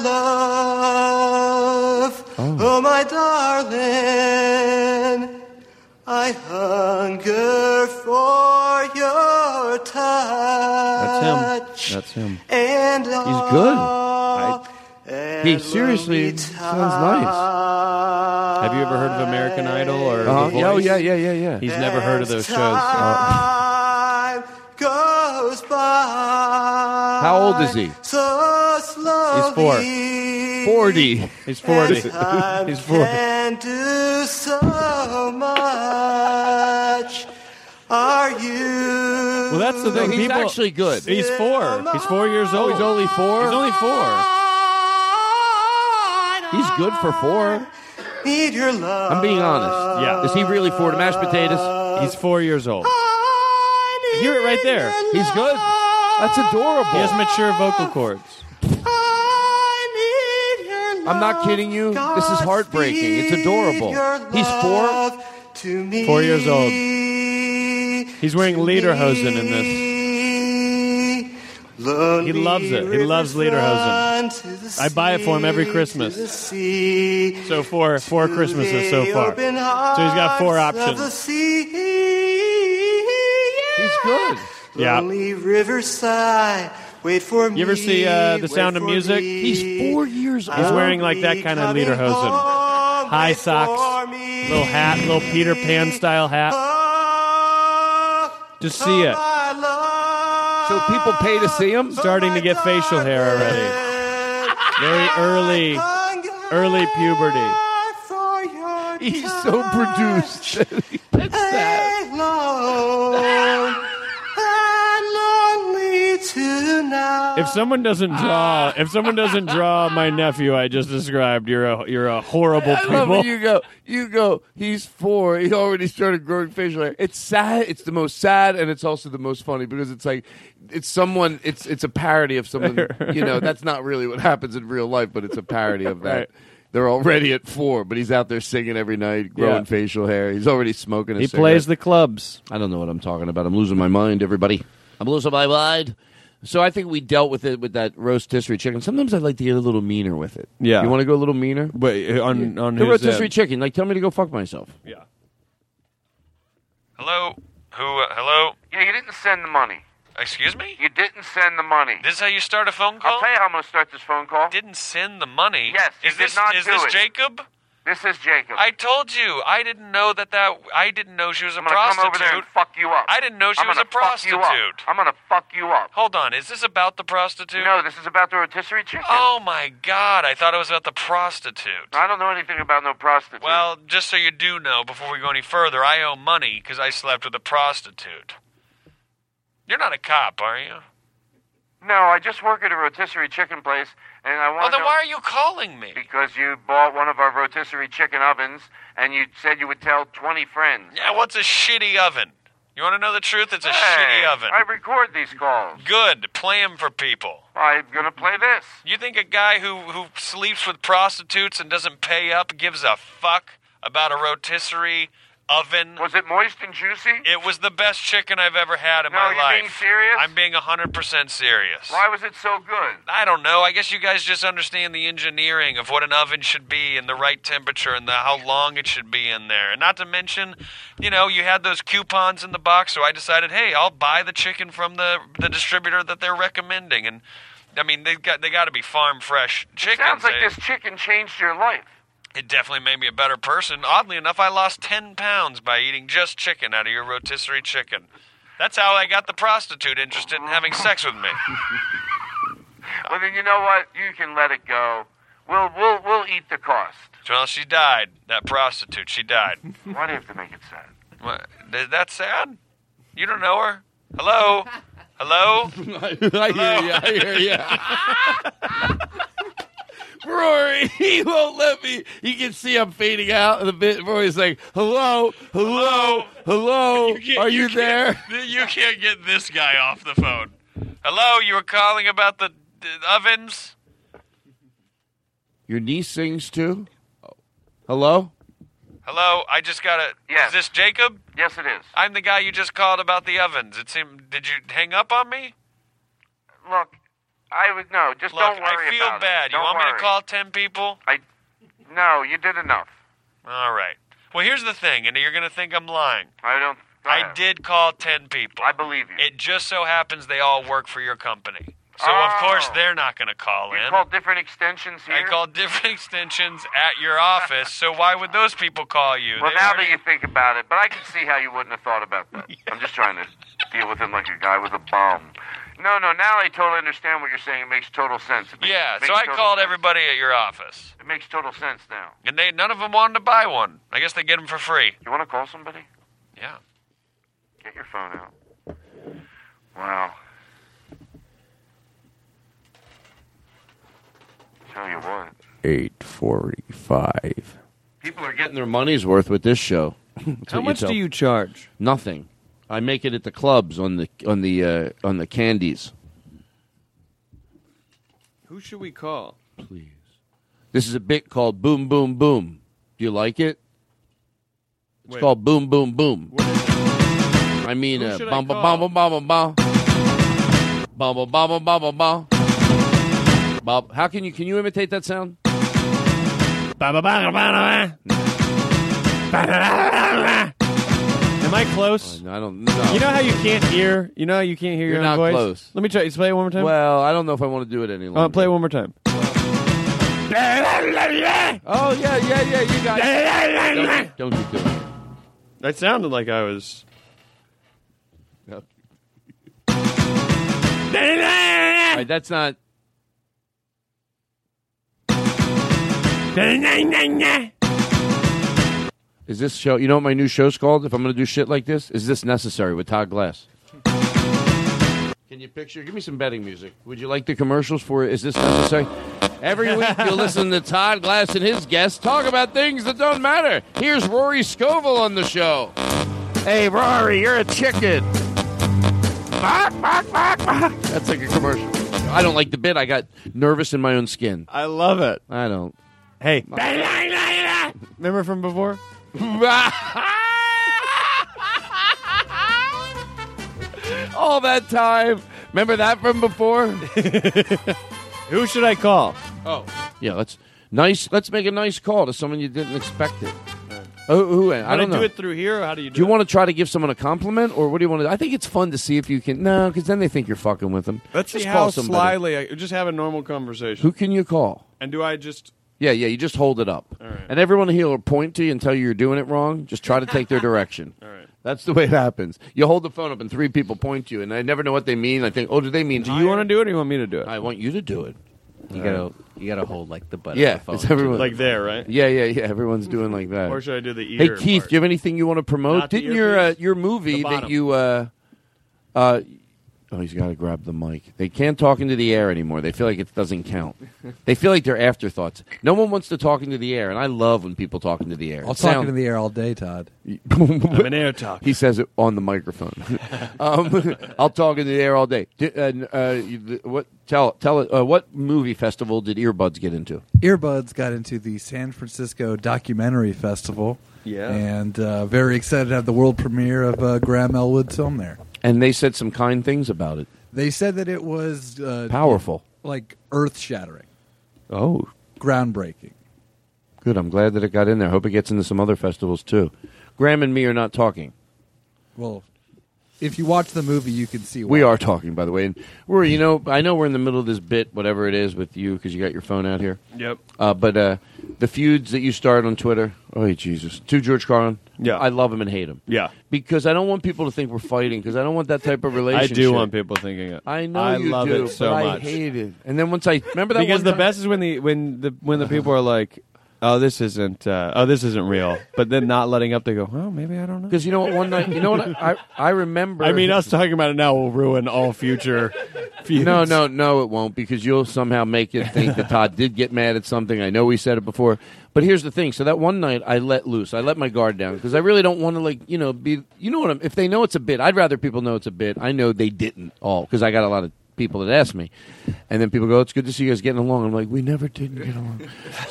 [SPEAKER 1] love, oh, my darling, I hunger for your touch.
[SPEAKER 5] That's him.
[SPEAKER 1] And
[SPEAKER 7] he's good. He seriously sounds nice.
[SPEAKER 5] Have you ever heard of American Idol or The Voice?
[SPEAKER 7] Oh, yeah.
[SPEAKER 5] He's never heard of those shows.
[SPEAKER 1] Time goes by.
[SPEAKER 7] How old is he?
[SPEAKER 1] So slowly.
[SPEAKER 5] He's
[SPEAKER 7] 40.
[SPEAKER 5] He's 40.
[SPEAKER 1] He's 40. Can do so much. Are you?
[SPEAKER 5] Well, that's the thing.
[SPEAKER 7] He's actually good.
[SPEAKER 5] He's 4. He's 4 years old.
[SPEAKER 7] He's only 4?
[SPEAKER 5] He's only 4.
[SPEAKER 7] He's good for 4.
[SPEAKER 1] Need your love.
[SPEAKER 7] I'm being honest.
[SPEAKER 5] Yeah.
[SPEAKER 7] Is he really 4 to mashed potatoes?
[SPEAKER 5] He's 4 years old. Hear it right there.
[SPEAKER 7] He's good. That's adorable.
[SPEAKER 5] He has mature vocal cords.
[SPEAKER 7] I'm not kidding you. This is heartbreaking. It's adorable. He's 4.
[SPEAKER 5] 4 years old. He's wearing lederhosen in this. He loves it. He loves lederhosen. I buy it for him every Christmas. So four Christmases so far. So he's got 4 options.
[SPEAKER 7] He's good.
[SPEAKER 5] Yeah.
[SPEAKER 1] Riverside. Wait for me.
[SPEAKER 5] You ever see The Sound of Music?
[SPEAKER 7] He's 4 years old.
[SPEAKER 5] He's wearing like that kind of lederhosen. High socks, little hat, little Peter Pan style hat. Just see it.
[SPEAKER 7] So people pay to see him?
[SPEAKER 5] Starting to get facial hair already. Very early puberty.
[SPEAKER 7] He's so produced. That's sad.
[SPEAKER 1] Tonight.
[SPEAKER 5] If someone doesn't draw my nephew I just described, you're a horrible
[SPEAKER 7] I love
[SPEAKER 5] people.
[SPEAKER 7] it. You go, he's 4. He already started growing facial hair. It's sad. It's the most sad, and it's also the most funny because it's like, it's a parody of someone, that's not really what happens in real life, but it's a parody of that. Right. They're already at 4, but he's out there singing every night, growing facial hair. He's already smoking a cigarette.
[SPEAKER 5] He plays the clubs.
[SPEAKER 7] I don't know what I'm talking about. I'm losing my mind, everybody. I'm losing my mind. So I think we dealt with it with that rotisserie chicken. Sometimes I like to get a little meaner with it.
[SPEAKER 5] Yeah.
[SPEAKER 7] You want to go a little meaner?
[SPEAKER 5] Wait, on
[SPEAKER 7] the rotisserie chicken. Like, tell me to go fuck myself.
[SPEAKER 5] Yeah.
[SPEAKER 10] Hello? Hello?
[SPEAKER 12] Yeah, you didn't send the money.
[SPEAKER 10] Excuse me?
[SPEAKER 12] You didn't send the money.
[SPEAKER 10] This is how you start a phone call?
[SPEAKER 12] I'll tell you how I'm going to start this phone call.
[SPEAKER 10] Didn't send the money?
[SPEAKER 12] Yes,
[SPEAKER 10] Is this Jacob?
[SPEAKER 12] This is Jacob.
[SPEAKER 10] I told you. I didn't know I didn't know she was a
[SPEAKER 12] I'm gonna
[SPEAKER 10] prostitute.
[SPEAKER 12] come over there and fuck you up.
[SPEAKER 10] I didn't know she was a prostitute.
[SPEAKER 12] I'm going to fuck you up.
[SPEAKER 10] Hold on. Is this about the prostitute?
[SPEAKER 12] No, this is about the rotisserie chicken.
[SPEAKER 10] Oh, my God. I thought it was about the prostitute.
[SPEAKER 12] I don't know anything about no prostitute.
[SPEAKER 10] Well, just so you do know, before we go any further, I owe money because I slept with a prostitute. You're not a cop, are you?
[SPEAKER 12] No, I just work at a rotisserie chicken place, and I want to
[SPEAKER 10] then why are you calling me?
[SPEAKER 12] Because you bought one of our rotisserie chicken ovens, and you said you would tell 20 friends.
[SPEAKER 10] Yeah, what's a shitty oven? You want to know the truth? It's a shitty oven.
[SPEAKER 12] I record these calls.
[SPEAKER 10] Good. Play them for people.
[SPEAKER 12] I'm going to play this.
[SPEAKER 10] You think a guy who sleeps with prostitutes and doesn't pay up gives a fuck about a rotisserie oven?
[SPEAKER 12] Was it moist and juicy?
[SPEAKER 10] It was the best chicken I've ever had in my life.
[SPEAKER 12] Are you being serious?
[SPEAKER 10] I'm being 100% serious.
[SPEAKER 12] Why was it so good?
[SPEAKER 10] I don't know. I guess you guys just understand the engineering of what an oven should be and the right temperature and how long it should be in there. And not to mention, you had those coupons in the box, so I decided, hey, I'll buy the chicken from the distributor that they're recommending. And I mean, they got to be farm fresh chickens.
[SPEAKER 12] Sounds like this chicken changed your life.
[SPEAKER 10] It definitely made me a better person. Oddly enough, I lost 10 pounds by eating just chicken out of your rotisserie chicken. That's how I got the prostitute interested in having sex with me.
[SPEAKER 12] Well, then you know what? You can let it go. We'll eat the cost.
[SPEAKER 10] Well, she died. That prostitute, she died.
[SPEAKER 12] Why do you have to make it sad?
[SPEAKER 10] What? Is that sad? You don't know her? Hello? Hello?
[SPEAKER 7] I hear you. Rory, he won't let me. You can see I'm fading out a bit. Rory's like, hello, are you there?
[SPEAKER 10] You can't get this guy off the phone. Hello, you were calling about the ovens?
[SPEAKER 7] Your niece sings too? Hello?
[SPEAKER 10] Hello, I just got a...
[SPEAKER 12] Yes.
[SPEAKER 10] Is this Jacob?
[SPEAKER 12] Yes, it is.
[SPEAKER 10] I'm the guy you just called about the ovens. It seemed... Did you hang up on me?
[SPEAKER 12] Look, I would no. Just
[SPEAKER 10] Look,
[SPEAKER 12] don't worry
[SPEAKER 10] I feel
[SPEAKER 12] about
[SPEAKER 10] bad.
[SPEAKER 12] it.
[SPEAKER 10] You
[SPEAKER 12] Don't
[SPEAKER 10] want me
[SPEAKER 12] worry.
[SPEAKER 10] to call 10 people?
[SPEAKER 12] No, you did enough.
[SPEAKER 10] All right. Well, here's the thing, and you're going to think I'm lying.
[SPEAKER 12] I don't... Go
[SPEAKER 10] I
[SPEAKER 12] ahead.
[SPEAKER 10] did call 10 people.
[SPEAKER 12] I believe you.
[SPEAKER 10] It just so happens they all work for your company. So, of course, they're not going to call
[SPEAKER 12] You
[SPEAKER 10] in.
[SPEAKER 12] called different extensions here?
[SPEAKER 10] I called different extensions at your office, so why would those people call you?
[SPEAKER 12] Well,
[SPEAKER 10] They
[SPEAKER 12] now
[SPEAKER 10] already-
[SPEAKER 12] that you think about it, but I can see how you wouldn't have thought about that. I'm just trying to deal with him like a guy with a bomb. No, now I totally understand what you're saying. It makes total sense.
[SPEAKER 10] Yeah, so I called everybody at your office.
[SPEAKER 12] It makes total sense now.
[SPEAKER 10] And none of them wanted to buy one. I guess they get them for free.
[SPEAKER 12] You want to call somebody?
[SPEAKER 10] Yeah.
[SPEAKER 12] Get your phone out. Wow. Tell you what.
[SPEAKER 7] 8:45. People are getting their money's worth with this show.
[SPEAKER 5] How much do you charge?
[SPEAKER 7] Nothing. I make it at the clubs on the candies.
[SPEAKER 5] Who should we call?
[SPEAKER 7] Please. This is a bit called Boom Boom Boom. Do you like it? It's
[SPEAKER 5] Wait.
[SPEAKER 7] called Boom Boom Boom. I mean,
[SPEAKER 5] Who should I
[SPEAKER 7] bum bum
[SPEAKER 5] call?
[SPEAKER 7] bum bum bum bum bum bum bum bum bum bum. Bob, how can you imitate that sound?
[SPEAKER 5] Am I close?
[SPEAKER 7] I don't know.
[SPEAKER 5] You know how you can't hear? You know how you can't hear
[SPEAKER 7] You're
[SPEAKER 5] your
[SPEAKER 7] not
[SPEAKER 5] own voice?
[SPEAKER 7] close.
[SPEAKER 5] Let me try. Play it one more time.
[SPEAKER 7] Well, I don't know if I want to do it any longer.
[SPEAKER 5] Play it one more time.
[SPEAKER 7] Oh, yeah, you got it. Don't keep doing it.
[SPEAKER 5] That sounded like I was...
[SPEAKER 7] All right, that's not... Is this show... You know what my new show's called, if I'm going to do shit like this? Is This Necessary with Todd Glass. Can you picture... Give me some betting music. Would you like the commercials for Is This Necessary? Every week you'll listen to Todd Glass and his guests talk about things that don't matter. Here's Rory Scovel on the show. Hey, Rory, you're a chicken. Bark, bark, bark, bark. That's like a commercial. I don't like the bit. I got nervous in my own skin.
[SPEAKER 5] I love it.
[SPEAKER 7] I don't.
[SPEAKER 5] Hey. Remember from before?
[SPEAKER 7] All that time. Remember that from before?
[SPEAKER 5] Who should I call?
[SPEAKER 7] Oh. Yeah, let's make a nice call to someone you didn't expect it. Who? I don't know.
[SPEAKER 5] do it through here, or how do you do
[SPEAKER 7] Do you
[SPEAKER 5] it?
[SPEAKER 7] want to try to give someone a compliment, or what do you want to do? I think it's fun to see if you can. No, because then they think you're fucking with them.
[SPEAKER 5] Let's
[SPEAKER 7] Just
[SPEAKER 5] see
[SPEAKER 7] call
[SPEAKER 5] how
[SPEAKER 7] somebody.
[SPEAKER 5] slyly I just have a normal conversation.
[SPEAKER 7] Who can you call?
[SPEAKER 5] And do I just...
[SPEAKER 7] Yeah, you just hold it up.
[SPEAKER 5] All right.
[SPEAKER 7] And everyone here will point to you and tell you you're doing it wrong. Just try to take their direction.
[SPEAKER 5] All right.
[SPEAKER 7] That's the way it happens. You hold the phone up and 3 people point to you, and I never know what they mean. I think, oh, do they mean
[SPEAKER 5] Do you want to do it, or do you want me to do it?
[SPEAKER 7] I want you to do it.
[SPEAKER 13] You gotta hold like the butt
[SPEAKER 7] Yeah,
[SPEAKER 13] of the phone.
[SPEAKER 7] it's everyone.
[SPEAKER 5] Like there, right?
[SPEAKER 7] Yeah. Everyone's doing like that.
[SPEAKER 5] Or should I do the
[SPEAKER 7] Hey,
[SPEAKER 5] ear
[SPEAKER 7] Keith,
[SPEAKER 5] part?
[SPEAKER 7] do you have anything you want to promote?
[SPEAKER 5] Not the
[SPEAKER 7] Didn't
[SPEAKER 5] earpiece?
[SPEAKER 7] your movie
[SPEAKER 5] The
[SPEAKER 7] that
[SPEAKER 5] bottom.
[SPEAKER 7] you oh, he's got to grab the mic. They can't talk into the air anymore. They feel like it doesn't count. They feel like they're afterthoughts. No one wants to talk into the air, and I love when people talk into the air.
[SPEAKER 14] I'll talk into the air all day, Todd.
[SPEAKER 5] I'm an air talker.
[SPEAKER 7] He says it on the microphone. I'll talk into the air all day. What movie festival did Earbuds get into?
[SPEAKER 14] Earbuds got into the San Francisco Documentary Festival.
[SPEAKER 5] Yeah.
[SPEAKER 14] And very excited to have the world premiere of Graham Elwood's film there.
[SPEAKER 7] And they said some kind things about it.
[SPEAKER 14] They said that it was...
[SPEAKER 7] Powerful.
[SPEAKER 14] Like earth-shattering.
[SPEAKER 7] Oh.
[SPEAKER 14] Groundbreaking.
[SPEAKER 7] Good. I'm glad that it got in there. Hope it gets into some other festivals, too. Graham and me are not talking.
[SPEAKER 14] Well, If you watch the movie, you can see why.
[SPEAKER 7] We are talking, by the way. And Rory, I know we're in the middle of this bit, whatever it is, with you, because you got your phone out here.
[SPEAKER 5] Yep.
[SPEAKER 7] But the feuds that you started on Twitter, oh, Jesus. To George Carlin,
[SPEAKER 5] yeah.
[SPEAKER 7] I love him and hate him.
[SPEAKER 5] Yeah.
[SPEAKER 7] Because I don't want people to think we're fighting, because I don't want that type of
[SPEAKER 5] I
[SPEAKER 7] relationship.
[SPEAKER 5] do want people thinking it.
[SPEAKER 7] I know
[SPEAKER 5] I
[SPEAKER 7] you
[SPEAKER 5] love
[SPEAKER 7] do,
[SPEAKER 5] it so
[SPEAKER 7] but
[SPEAKER 5] much.
[SPEAKER 7] I hate it. And then once I remember that
[SPEAKER 5] because
[SPEAKER 7] one
[SPEAKER 5] the
[SPEAKER 7] time-
[SPEAKER 5] best is when the people are like, this isn't real, but then not letting up. They go, oh, maybe I don't know.
[SPEAKER 7] Because you know what? One night, you know what? I remember.
[SPEAKER 5] I mean, us talking about it now will ruin all future feuds.
[SPEAKER 7] No, it won't, because you'll somehow make it think that Todd did get mad at something. I know we said it before, but here's the thing. So that one night, I let loose. I let my guard down because I really don't want to, be. You know what? If they know it's a bit, I'd rather people know it's a bit. I know they didn't all because I got a lot of people that ask me, and then people go, "It's good to see you guys getting along." I'm like, "We never did get along."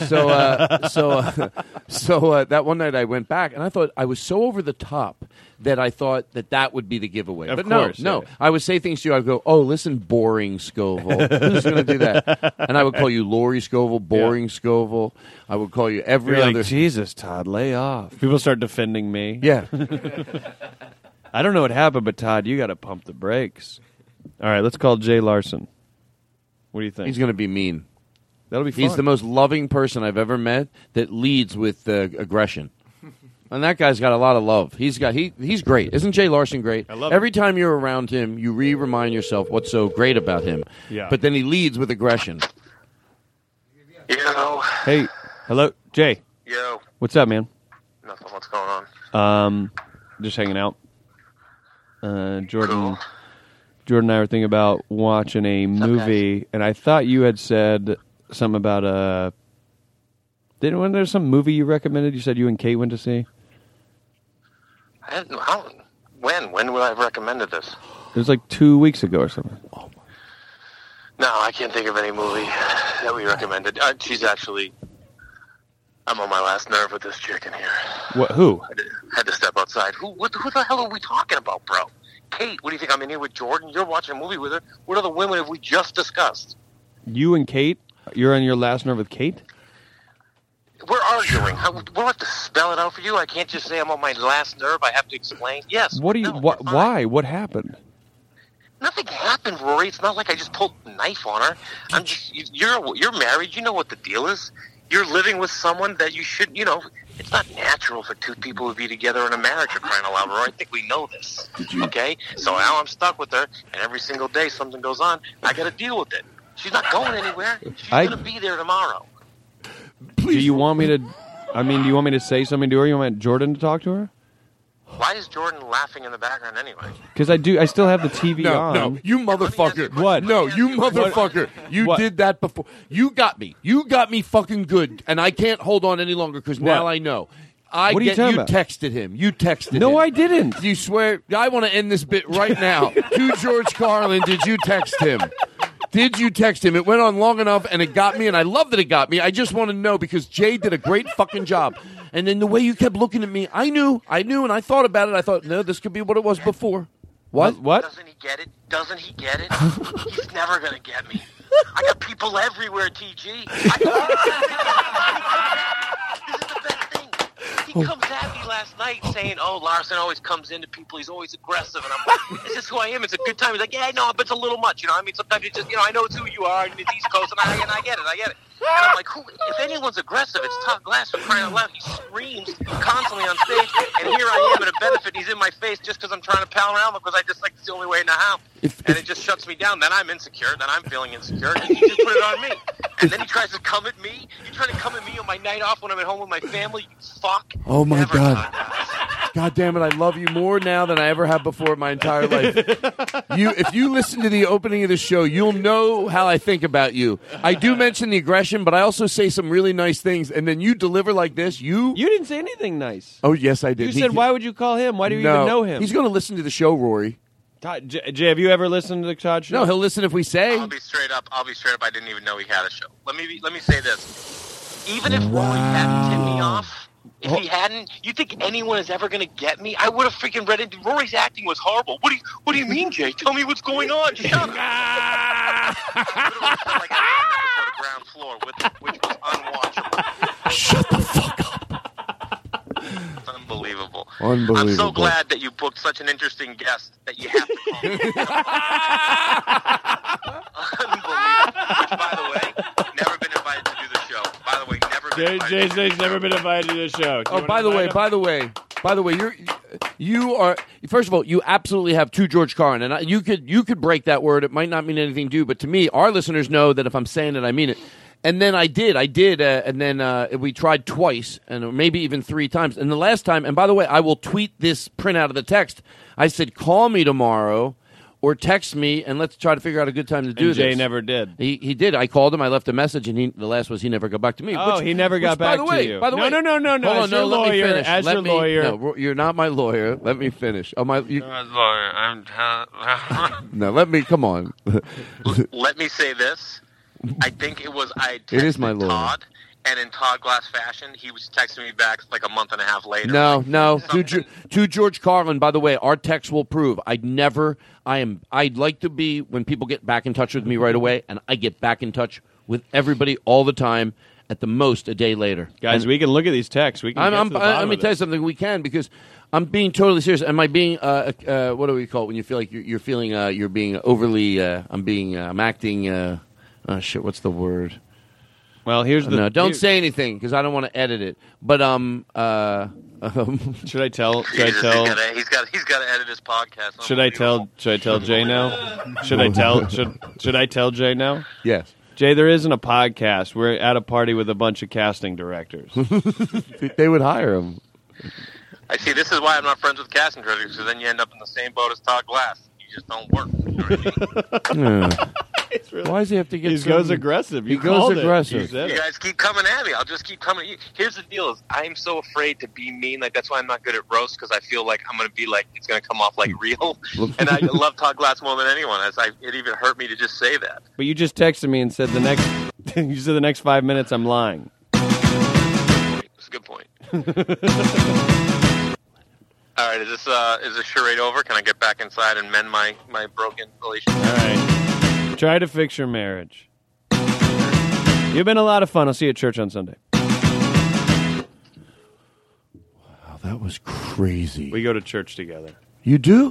[SPEAKER 7] So that one night I went back, and I thought I was so over the top that I thought that would be the giveaway.
[SPEAKER 5] Of
[SPEAKER 7] but
[SPEAKER 5] course,
[SPEAKER 7] no,
[SPEAKER 5] yeah.
[SPEAKER 7] I would say things to you. I'd go, "Oh, listen, boring Scoville. Who's going to do that?" And I would call you Lori Scoville, boring Scoville. I would call you every
[SPEAKER 5] You're
[SPEAKER 7] other.
[SPEAKER 5] like, Jesus, Todd, lay off. People start defending me.
[SPEAKER 7] Yeah.
[SPEAKER 5] I don't know what happened, but Todd, you got to pump the brakes. All right, let's call Jay Larson. What do you think?
[SPEAKER 7] He's going to be mean.
[SPEAKER 5] That'll be fun.
[SPEAKER 7] He's the most loving person I've ever met that leads with aggression. And that guy's got a lot of love. He's great. Isn't Jay Larson great?
[SPEAKER 5] I love
[SPEAKER 7] Every time you're around him, you remind yourself what's so great about him.
[SPEAKER 5] Yeah.
[SPEAKER 7] But then he leads with aggression.
[SPEAKER 12] Yo.
[SPEAKER 5] Hey, hello, Jay.
[SPEAKER 12] Yo.
[SPEAKER 5] What's up, man?
[SPEAKER 12] Nothing. What's going on?
[SPEAKER 5] Just hanging out. Jordan and I were thinking about watching a movie, and I thought you had said something about wasn't there some movie you recommended? You said you and Kate went to see.
[SPEAKER 12] When would I have recommended this?
[SPEAKER 5] It was like 2 weeks ago or something.
[SPEAKER 12] No, I can't think of any movie that we recommended. She's actually... I'm on my last nerve with this chick in here.
[SPEAKER 5] What? Who?
[SPEAKER 12] Had to step outside. Who the hell are we talking about, bro? Kate, what do you think? I'm in here with Jordan. You're watching a movie with her. What other women have we just discussed?
[SPEAKER 5] You and Kate? You're on your last nerve with Kate?
[SPEAKER 12] We're arguing. We'll have to spell it out for you. I can't just say I'm on my last nerve. I have to explain. Yes.
[SPEAKER 5] What do you? Why? What happened?
[SPEAKER 12] Nothing happened, Rory. It's not like I just pulled a knife on her. I'm just. You're married. You know what the deal is. You're living with someone that you should. It's not natural for two people to be together in a marriage. You're crying out loud, Rory. I think we know this. Okay. So now I'm stuck with her, and every single day something goes on. I got to deal with it. She's not going anywhere. She's going to be there tomorrow.
[SPEAKER 5] Do you want me to? I mean, do you want me to say something to her? You want Jordan to talk to her?
[SPEAKER 12] Why is Jordan laughing in the background anyway?
[SPEAKER 5] Because I do. I still have the TV on.
[SPEAKER 7] No, you motherfucker.
[SPEAKER 5] What?
[SPEAKER 7] No, you motherfucker. You did that before. You got me. You got me fucking good, and I can't hold on any longer because now I know.
[SPEAKER 5] What are you talking about?
[SPEAKER 7] Texted him. You texted him.
[SPEAKER 5] No, I didn't.
[SPEAKER 7] You swear? I want to end this bit right now. To George Carlin, did you text him? Did you text him? It went on long enough, and it got me, and I love that it got me. I just want to know because Jay did a great fucking job. And then the way you kept looking at me, I knew, and I thought about it. I thought, no, this could be what it was before. What?
[SPEAKER 12] Doesn't he get it? Doesn't he get it? He's never going to get me. I got people everywhere, TG. This is the best thing. He comes at me last night saying, "Oh, Larson always comes into people. He's always aggressive." And I'm like, "Is this who I am? It's a good time." He's like, "Yeah, no, but it's a little much. I mean, sometimes it's just, I know it's who you are, and it's East Coast, and I get it. And I'm like, if anyone's aggressive, it's Todd Glass for crying out loud. He screams constantly on stage, and here I am at a benefit. He's in my face just because I'm trying to pal around because I just like it's the only way to know how. And it just shuts me down. Then I'm insecure. Then I'm feeling insecure. And he just put it on me. And then he tries to come at me. You trying to come at me on my night off when I'm at home with my family? You fuck.
[SPEAKER 7] Oh, my
[SPEAKER 12] Never,
[SPEAKER 7] God.
[SPEAKER 12] Todd.
[SPEAKER 7] God damn it, I love you more now than I ever have before in my entire life. If you listen to the opening of the show, you'll know how I think about you. I do mention the aggression, but I also say some really nice things, and then you deliver like this. You
[SPEAKER 5] didn't say anything nice.
[SPEAKER 7] Oh, yes, I did.
[SPEAKER 5] You said, why would you call him? Why do you even know him?
[SPEAKER 7] He's going to listen to the show, Rory.
[SPEAKER 5] Todd, Jay, have you ever listened to the Todd show?
[SPEAKER 7] No, he'll listen if we say.
[SPEAKER 12] I'll be straight up. I didn't even know he had a show. Let me say this. Even if Rory hadn't tipped me off, if he hadn't, you think anyone is ever going to get me? I would have freaking read it. Rory's acting was horrible. What do you mean, Jay? Tell me what's going on. Shut up. Literally felt like I was on an episode of Ground Floor, which was unwatchable.
[SPEAKER 7] Shut the fuck up.
[SPEAKER 12] It's unbelievable.
[SPEAKER 7] Unbelievable.
[SPEAKER 12] I'm so glad that you booked such an interesting guest that you Which, by the way, never been invited to do the show. By the way, never been invited.
[SPEAKER 5] Jay's never been invited to the show.
[SPEAKER 7] Oh, by the way, you are. First of all, you absolutely have two George Carlin, and you could break that word. It might not mean anything to you, but to me, our listeners know that if I'm saying it, I mean it. And then I did, and then we tried twice, and maybe even 3 times. And the last time, and by the way, I will tweet this printout of the text. I said, call me tomorrow or text me, and let's try to figure out a good time to do this.
[SPEAKER 5] Jay never did.
[SPEAKER 7] He did. I called him. I left a message, and the last was he never got back to me.
[SPEAKER 5] Oh, he never got back to you.
[SPEAKER 7] By the way,
[SPEAKER 5] no.
[SPEAKER 7] Hold on,
[SPEAKER 5] As your
[SPEAKER 7] let me
[SPEAKER 5] lawyer,
[SPEAKER 7] finish.
[SPEAKER 5] as your lawyer.
[SPEAKER 7] No, you're not my lawyer. Let me finish. Oh, my
[SPEAKER 10] lawyer.
[SPEAKER 7] No, let me. Come on.
[SPEAKER 12] Let me say this. I think it was I texted
[SPEAKER 7] It is my lawyer.
[SPEAKER 12] Todd, and in Todd Glass fashion, he was texting me back like a month and a half later.
[SPEAKER 7] No. To George Carlin, by the way, our text will prove I'd like to be when people get back in touch with me right away, and I get back in touch with everybody all the time, at the most a day later.
[SPEAKER 5] Guys, we can look at these texts. We can
[SPEAKER 7] let me tell you something. We can, because I'm being totally serious. Am I being what do we call it when you feel like you're feeling you're being overly I'm acting shit, what's the word?
[SPEAKER 5] Well, here's the...
[SPEAKER 7] No, don't say anything, because I don't want to edit it. But,
[SPEAKER 5] Should I tell...
[SPEAKER 12] He's got to edit his podcast.
[SPEAKER 5] Should I tell Jay now? Should I tell Jay now?
[SPEAKER 7] Yes.
[SPEAKER 5] Jay, there isn't a podcast. We're at a party with a bunch of casting directors.
[SPEAKER 7] They would hire him.
[SPEAKER 12] I see. This is why I'm not friends with casting directors, because then you end up in the same boat as Todd Glass. You just don't work. You know what I mean?
[SPEAKER 7] Why does he have to get...
[SPEAKER 5] He goes aggressive.
[SPEAKER 7] He goes aggressive.
[SPEAKER 12] You guys keep coming at me. I'll just keep coming at you. Here's the deal: is I'm so afraid to be mean. Like, that's why I'm not good at roast, because I feel like I'm going to be like, it's going to come off like real. And I love Todd Glass more than anyone. It even hurt me to just say that.
[SPEAKER 5] But you just texted me and said you said the next 5 minutes I'm lying.
[SPEAKER 12] That's a good point. All right, is this charade over? Can I get back inside and mend my broken relationship?
[SPEAKER 5] All right. Try to fix your marriage. You've been a lot of fun. I'll see you at church on Sunday.
[SPEAKER 7] Wow, that was crazy.
[SPEAKER 5] We go to church together.
[SPEAKER 7] You do?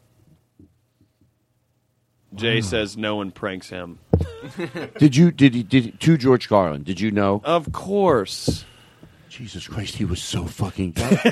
[SPEAKER 5] Jay says no one pranks him.
[SPEAKER 7] Did to George Carlin, did you know?
[SPEAKER 5] Of course.
[SPEAKER 7] Jesus Christ, he was so fucking good.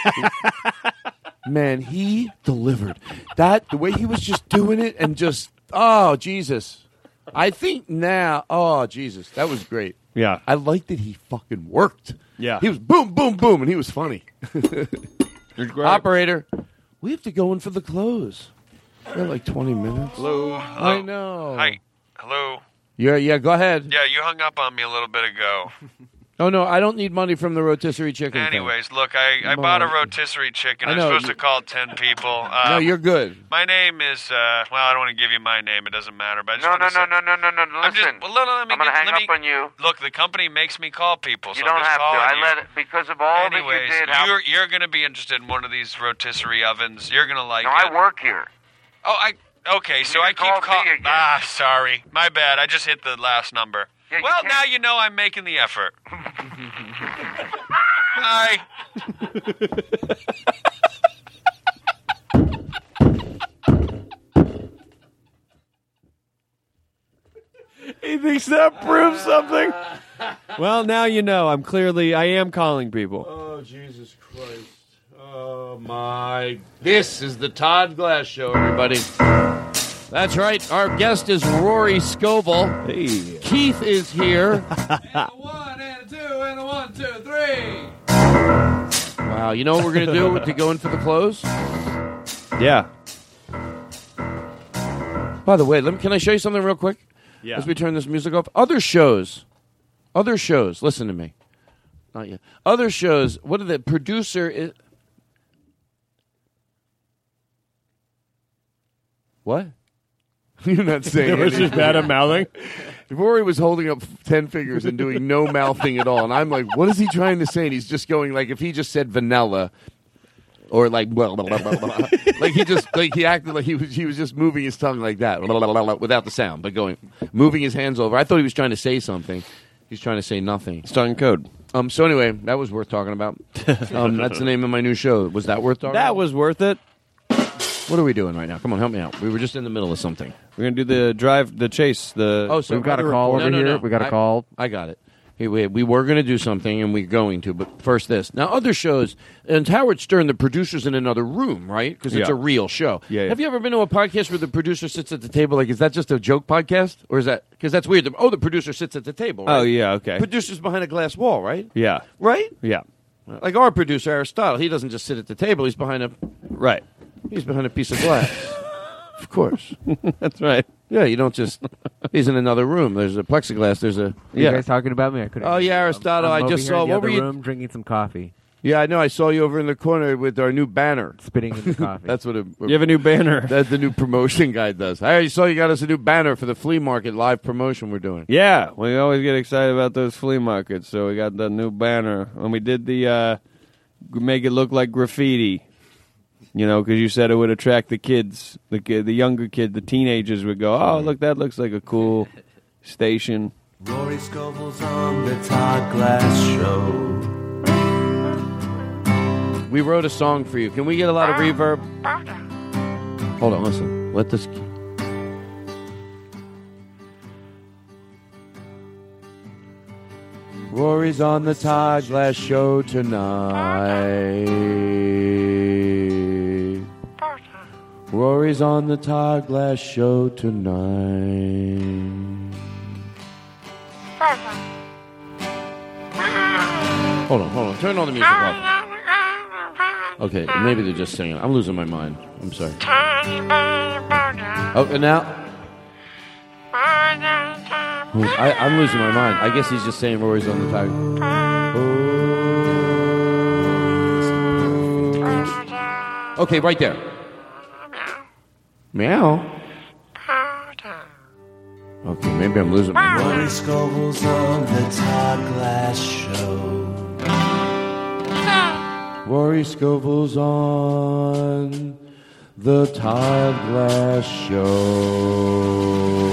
[SPEAKER 7] Man, he delivered. The way he was just doing it and just... Oh, Jesus. I think now... Oh, Jesus. That was great.
[SPEAKER 5] Yeah.
[SPEAKER 7] I liked that he fucking worked.
[SPEAKER 5] Yeah.
[SPEAKER 7] He was boom, boom, boom, and he was funny. Operator, we have to go in for the close. We have like 20 minutes.
[SPEAKER 10] Hello.
[SPEAKER 7] I know.
[SPEAKER 10] Hi. Hello.
[SPEAKER 7] Yeah, go ahead.
[SPEAKER 10] Yeah, you hung up on me a little bit ago.
[SPEAKER 7] Oh, no, I don't need money from the rotisserie chicken thing.
[SPEAKER 10] Anyways, look, I bought a rotisserie chicken. I'm supposed to call 10 people.
[SPEAKER 7] No, you're good.
[SPEAKER 10] My name is, well, I don't want to give you my name. It doesn't matter. But I just
[SPEAKER 12] No.
[SPEAKER 10] Listen,
[SPEAKER 12] I'm going to hang up on you.
[SPEAKER 10] Look, the company makes me call people, so
[SPEAKER 12] You don't
[SPEAKER 10] I'm just
[SPEAKER 12] have to.
[SPEAKER 10] calling
[SPEAKER 12] I
[SPEAKER 10] you.
[SPEAKER 12] let it, because of all
[SPEAKER 10] Anyways,
[SPEAKER 12] that you did.
[SPEAKER 10] you're going to be interested in one of these rotisserie ovens. You're going to like
[SPEAKER 12] No,
[SPEAKER 10] it.
[SPEAKER 12] I work here.
[SPEAKER 10] Oh, okay, so I keep calling. Sorry. My bad. I just hit the last number.
[SPEAKER 12] Yeah,
[SPEAKER 10] well, now you know I'm making the effort. Hi.
[SPEAKER 5] He thinks that proves something. Well, now you know. I am calling people.
[SPEAKER 7] Oh, Jesus Christ. Oh, my. This is the Todd Glass Show, everybody. That's right. Our guest is Rory Scovel.
[SPEAKER 5] Hey.
[SPEAKER 7] Keith is here.
[SPEAKER 9] And a 1 and a 2 and a 1, 2, 3.
[SPEAKER 7] Wow. You know what we're going to do to go in for the close?
[SPEAKER 5] Yeah.
[SPEAKER 7] By the way, can I show you something real quick?
[SPEAKER 5] Yeah.
[SPEAKER 7] As we turn this music off. Other shows, listen to me. Not yet. Other shows, what are the producer is... What? You're not saying
[SPEAKER 5] It was
[SPEAKER 7] anything.
[SPEAKER 5] just bad at mouthing?
[SPEAKER 7] Rory was holding up 10 fingers and doing no mouthing at all. And I'm like, what is he trying to say? And he's just going like, if he just said vanilla... Or like, blah, blah, blah, blah, blah. He acted like he was just moving his tongue like that, blah, blah, blah, blah, without the sound, but moving his hands over. I thought he was trying to say something. He's trying to say nothing.
[SPEAKER 5] It's tongue code.
[SPEAKER 7] So anyway, that was worth talking about. That's the name of my new show. Was that worth talking about?
[SPEAKER 5] That was worth it.
[SPEAKER 7] What are we doing right now? Come on, help me out. We were just in the middle of something.
[SPEAKER 5] We're gonna do the chase.
[SPEAKER 7] So
[SPEAKER 13] we've got a call over here. We got a call.
[SPEAKER 7] I got it. Hey, we were going to do something, and we're going to, but first this. Now, other shows, and Howard Stern, the producer's in another room, right? Because it's a real show.
[SPEAKER 5] Yeah.
[SPEAKER 7] Have you ever been to a podcast where the producer sits at the table? Like, is that just a joke podcast? Or is that, because that's weird. The producer sits at the table, right?
[SPEAKER 5] Oh, yeah, okay.
[SPEAKER 7] Producer's behind a glass wall, right?
[SPEAKER 5] Yeah.
[SPEAKER 7] Right?
[SPEAKER 5] Yeah.
[SPEAKER 7] Like our producer, Aristotle, he doesn't just sit at the table, he's behind a...
[SPEAKER 5] Right.
[SPEAKER 7] He's behind a piece of glass. Of course.
[SPEAKER 5] That's right.
[SPEAKER 7] Yeah, you don't just... He's in another room. There's a plexiglass. There's a...
[SPEAKER 13] Are you guys talking about me? I couldn't.
[SPEAKER 7] Oh, yeah, Aristotle.
[SPEAKER 13] I'm
[SPEAKER 7] I just
[SPEAKER 13] over here
[SPEAKER 7] saw...
[SPEAKER 13] in the
[SPEAKER 7] What
[SPEAKER 13] other
[SPEAKER 7] were you...
[SPEAKER 13] room drinking some coffee.
[SPEAKER 7] Yeah, I know. I saw you over in the corner with our new banner.
[SPEAKER 13] Spitting in the coffee.
[SPEAKER 7] That's what...
[SPEAKER 5] You have a new banner.
[SPEAKER 7] That's the new promotion guy does. I already saw you got us a new banner for the flea market live promotion we're doing.
[SPEAKER 5] Yeah, we always get excited about those flea markets, so we got the new banner. And we did the make it look like graffiti, you know, because you said it would attract the kids, the younger kid, the teenagers would go, oh, look, that looks like a cool station.
[SPEAKER 1] Rory Scovel's on the Todd Glass Show.
[SPEAKER 7] We wrote a song for you. Can we get a lot of reverb? Hold on, listen. Let this... Rory's on the Todd Glass Show tonight. Rory's on the Todd Glass Show tonight. Hold on. Turn all the music off. Okay, maybe they're just singing. I'm losing my mind. I'm sorry. Oh, and now... I'm losing my mind. I guess he's just saying Rory's on the Todd. Okay, right there. Meow. Okay, maybe I'm losing my mind.
[SPEAKER 1] Rory Scovel's on the Todd Glass Show.
[SPEAKER 7] Rory Scovel's on the Todd Glass Show.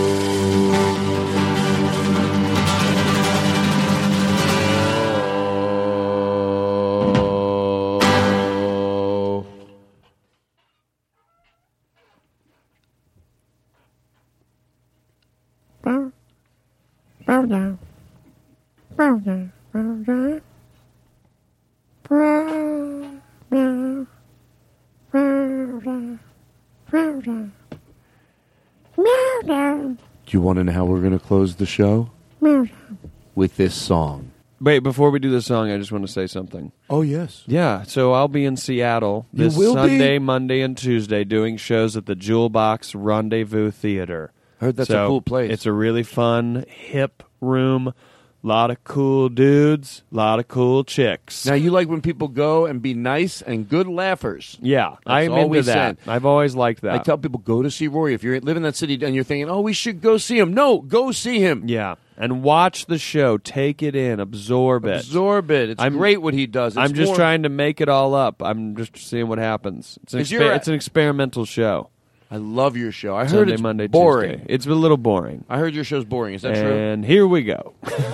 [SPEAKER 7] Do you want to know how we're going to close the show? With this song.
[SPEAKER 5] Wait, before we do the song, I just want to say something.
[SPEAKER 7] Oh, yes.
[SPEAKER 5] Yeah, so I'll be in Seattle this
[SPEAKER 7] You will
[SPEAKER 5] Sunday,
[SPEAKER 7] be?
[SPEAKER 5] Monday, and Tuesday doing shows at the Jewel Box Rendezvous Theater.
[SPEAKER 7] Heard that's
[SPEAKER 5] So
[SPEAKER 7] a cool place.
[SPEAKER 5] It's a really fun, hip room. A lot of cool dudes, a lot of cool chicks.
[SPEAKER 7] Now, you like when people go and be nice and good laughers.
[SPEAKER 5] Yeah,
[SPEAKER 7] That's
[SPEAKER 5] I'm
[SPEAKER 7] all we
[SPEAKER 5] into that.
[SPEAKER 7] said.
[SPEAKER 5] I've always liked that.
[SPEAKER 7] I tell people, go to see Rory. If you live in that city and you're thinking, oh, we should go see him. No, go see him.
[SPEAKER 5] Yeah, and watch the show. Take it in. Absorb it.
[SPEAKER 7] Absorb it. It's great what he does. It's
[SPEAKER 5] I'm just
[SPEAKER 7] more-
[SPEAKER 5] trying to make it all up. I'm just seeing what happens. It's an,
[SPEAKER 7] Is your-
[SPEAKER 5] it's an experimental show.
[SPEAKER 7] I love your show. I heard
[SPEAKER 5] Sunday,
[SPEAKER 7] it's
[SPEAKER 5] Monday,
[SPEAKER 7] boring.
[SPEAKER 5] Tuesday. It's a little boring.
[SPEAKER 7] I heard your show's boring. Is that true?
[SPEAKER 5] And here we go.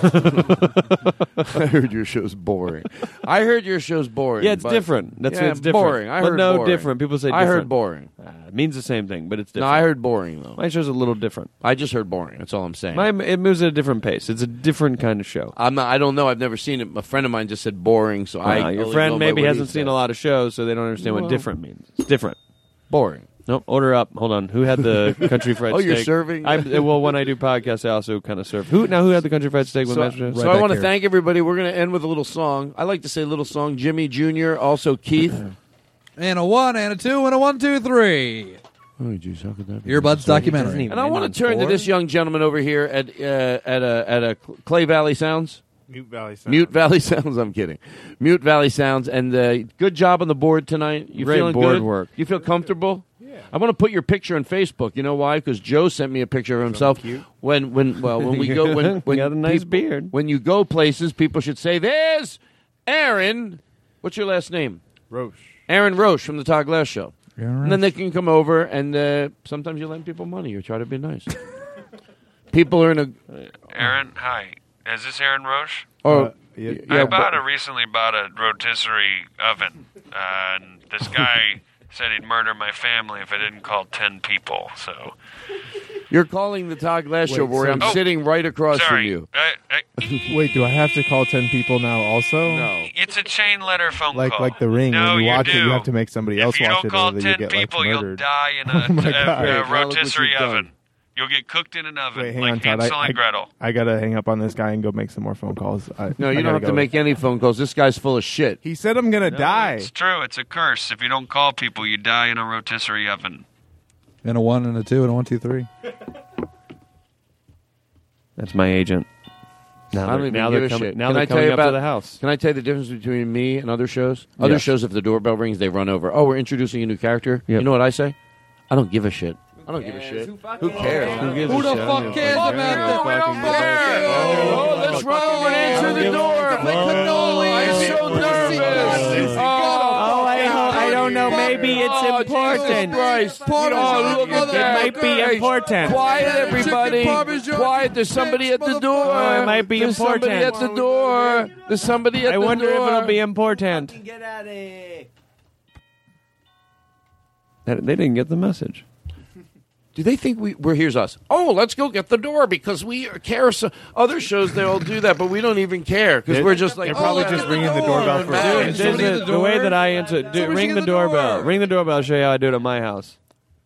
[SPEAKER 7] I heard your show's boring. I heard your show's boring.
[SPEAKER 5] Yeah, it's
[SPEAKER 7] but-
[SPEAKER 5] different. That's
[SPEAKER 7] yeah,
[SPEAKER 5] it's different.
[SPEAKER 7] boring. I
[SPEAKER 5] but
[SPEAKER 7] heard
[SPEAKER 5] no,
[SPEAKER 7] boring.
[SPEAKER 5] different. People say
[SPEAKER 7] I
[SPEAKER 5] different.
[SPEAKER 7] heard boring.
[SPEAKER 5] It means the same thing, but it's
[SPEAKER 7] No,
[SPEAKER 5] different.
[SPEAKER 7] I heard boring, though.
[SPEAKER 5] My show's a little different.
[SPEAKER 7] I just heard boring. That's all I'm saying.
[SPEAKER 5] It moves at a different pace. It's a different kind of show.
[SPEAKER 7] I don't know. I've never seen it. A friend of mine just said boring, so I.
[SPEAKER 5] Your
[SPEAKER 7] only
[SPEAKER 5] friend
[SPEAKER 7] go by
[SPEAKER 5] maybe
[SPEAKER 7] what he
[SPEAKER 5] hasn't
[SPEAKER 7] said.
[SPEAKER 5] seen a lot of shows, so they don't understand
[SPEAKER 7] Well.
[SPEAKER 5] what different means. It's different.
[SPEAKER 7] Boring.
[SPEAKER 5] Nope. Order up. Hold on. Who had the country fried
[SPEAKER 7] Oh,
[SPEAKER 5] steak?
[SPEAKER 7] you're serving?
[SPEAKER 5] Well, when I do podcasts, I also kind of serve. Who had the country fried steak? When Master
[SPEAKER 7] So I want to thank everybody. We're going to end with a little song. I like to say a little song. Jimmy Jr., also Keith.
[SPEAKER 14] And a 1, and a 2, and a 1, 2, 3.
[SPEAKER 7] Oh, geez, how could that be?
[SPEAKER 14] Earbuds documentary.
[SPEAKER 7] And I want to turn to this young gentleman over here at a Clay Valley Sounds.
[SPEAKER 15] Mute Valley Sounds.
[SPEAKER 7] Mute Valley Sounds. I'm kidding. Mute Valley Sounds. And good job on the board tonight. You
[SPEAKER 5] Great
[SPEAKER 7] feeling
[SPEAKER 5] board
[SPEAKER 7] good?
[SPEAKER 5] work.
[SPEAKER 7] You feel comfortable? Yeah. I want to put your picture on Facebook. You know why? Because Joe sent me a picture of himself. When we go when
[SPEAKER 5] You got a nice
[SPEAKER 7] people-
[SPEAKER 5] beard.
[SPEAKER 7] When you go places, people should say, "There's Aaron." What's your last name?
[SPEAKER 15] Roche.
[SPEAKER 7] Aaron Roche from the Todd Glass Show.
[SPEAKER 14] Aaron
[SPEAKER 7] And then they can come over, and sometimes you lend people money or try to be nice. People are in a.
[SPEAKER 10] Aaron, hi. Is this Aaron Roche?
[SPEAKER 7] Yeah,
[SPEAKER 10] I recently bought a rotisserie oven, and this guy Said he'd murder my family if I didn't call 10 people. So
[SPEAKER 7] You're calling the Todd Glass Show, Rory. I'm
[SPEAKER 10] Oh,
[SPEAKER 7] sitting right across from
[SPEAKER 10] sorry.
[SPEAKER 7] you.
[SPEAKER 15] Wait, do I have to call 10 people now also?
[SPEAKER 7] No.
[SPEAKER 10] It's a chain letter phone call.
[SPEAKER 15] Like The Ring,
[SPEAKER 10] No,
[SPEAKER 15] when you watch
[SPEAKER 10] do.
[SPEAKER 15] it, you have to make somebody else
[SPEAKER 10] If you
[SPEAKER 15] watch
[SPEAKER 10] don't
[SPEAKER 15] it
[SPEAKER 10] call
[SPEAKER 15] or
[SPEAKER 10] 10
[SPEAKER 15] you get
[SPEAKER 10] people,
[SPEAKER 15] like,
[SPEAKER 10] you'll
[SPEAKER 15] murdered.
[SPEAKER 10] die in
[SPEAKER 15] Oh my God.
[SPEAKER 10] a
[SPEAKER 7] Now look what
[SPEAKER 10] rotisserie
[SPEAKER 7] you've done.
[SPEAKER 10] oven. You'll get cooked in an oven
[SPEAKER 15] Wait, hang
[SPEAKER 10] like
[SPEAKER 15] on, Todd.
[SPEAKER 10] Hansel and Gretel.
[SPEAKER 15] I gotta hang up on this guy and go make some more phone calls.
[SPEAKER 7] No, you don't have to make any phone calls. This guy's full of shit.
[SPEAKER 15] He said I'm gonna die.
[SPEAKER 10] It's true. It's a curse. If you don't call people, you die in a rotisserie oven.
[SPEAKER 14] And a 1 and a 2 and a 1, 2, 3.
[SPEAKER 5] That's my agent. Now
[SPEAKER 7] I don't even
[SPEAKER 5] now
[SPEAKER 7] give
[SPEAKER 5] they're
[SPEAKER 7] a
[SPEAKER 5] coming.
[SPEAKER 7] shit.
[SPEAKER 5] Now
[SPEAKER 7] Can
[SPEAKER 5] they're
[SPEAKER 7] I tell
[SPEAKER 5] coming
[SPEAKER 7] you
[SPEAKER 5] up
[SPEAKER 7] about
[SPEAKER 5] to the house.
[SPEAKER 7] Can I tell you the difference between me and other shows? Other
[SPEAKER 5] Yes.
[SPEAKER 7] shows, if the doorbell rings, they run over. Oh, we're introducing a new character. You know what I say? I don't give a shit. I don't give a shit. Who cares?
[SPEAKER 5] Who gives
[SPEAKER 7] Who
[SPEAKER 5] a
[SPEAKER 7] the
[SPEAKER 5] shit?
[SPEAKER 7] fuck cares about that? We don't care. Oh, let's roll and answer the door. I'm so nervous.
[SPEAKER 8] I don't know. Maybe it's important.
[SPEAKER 7] Jesus Christ. Oh, look at that.
[SPEAKER 8] It might be important.
[SPEAKER 7] Quiet, everybody. Quiet. There's somebody at the door.
[SPEAKER 8] Oh, it might be
[SPEAKER 7] There's
[SPEAKER 8] important.
[SPEAKER 7] somebody at the door. There's somebody at the door.
[SPEAKER 8] I wonder if it'll be important.
[SPEAKER 1] Get out of here.
[SPEAKER 5] They didn't get the message.
[SPEAKER 7] Do they think we're here's us? Oh, let's go get the door because we care. So other shows they all do that, but we don't even care because we're just like
[SPEAKER 15] They're probably just ringing the doorbell for
[SPEAKER 5] The way that I answer, ring the doorbell. Ring the doorbell. I'll show you how I do it at my house.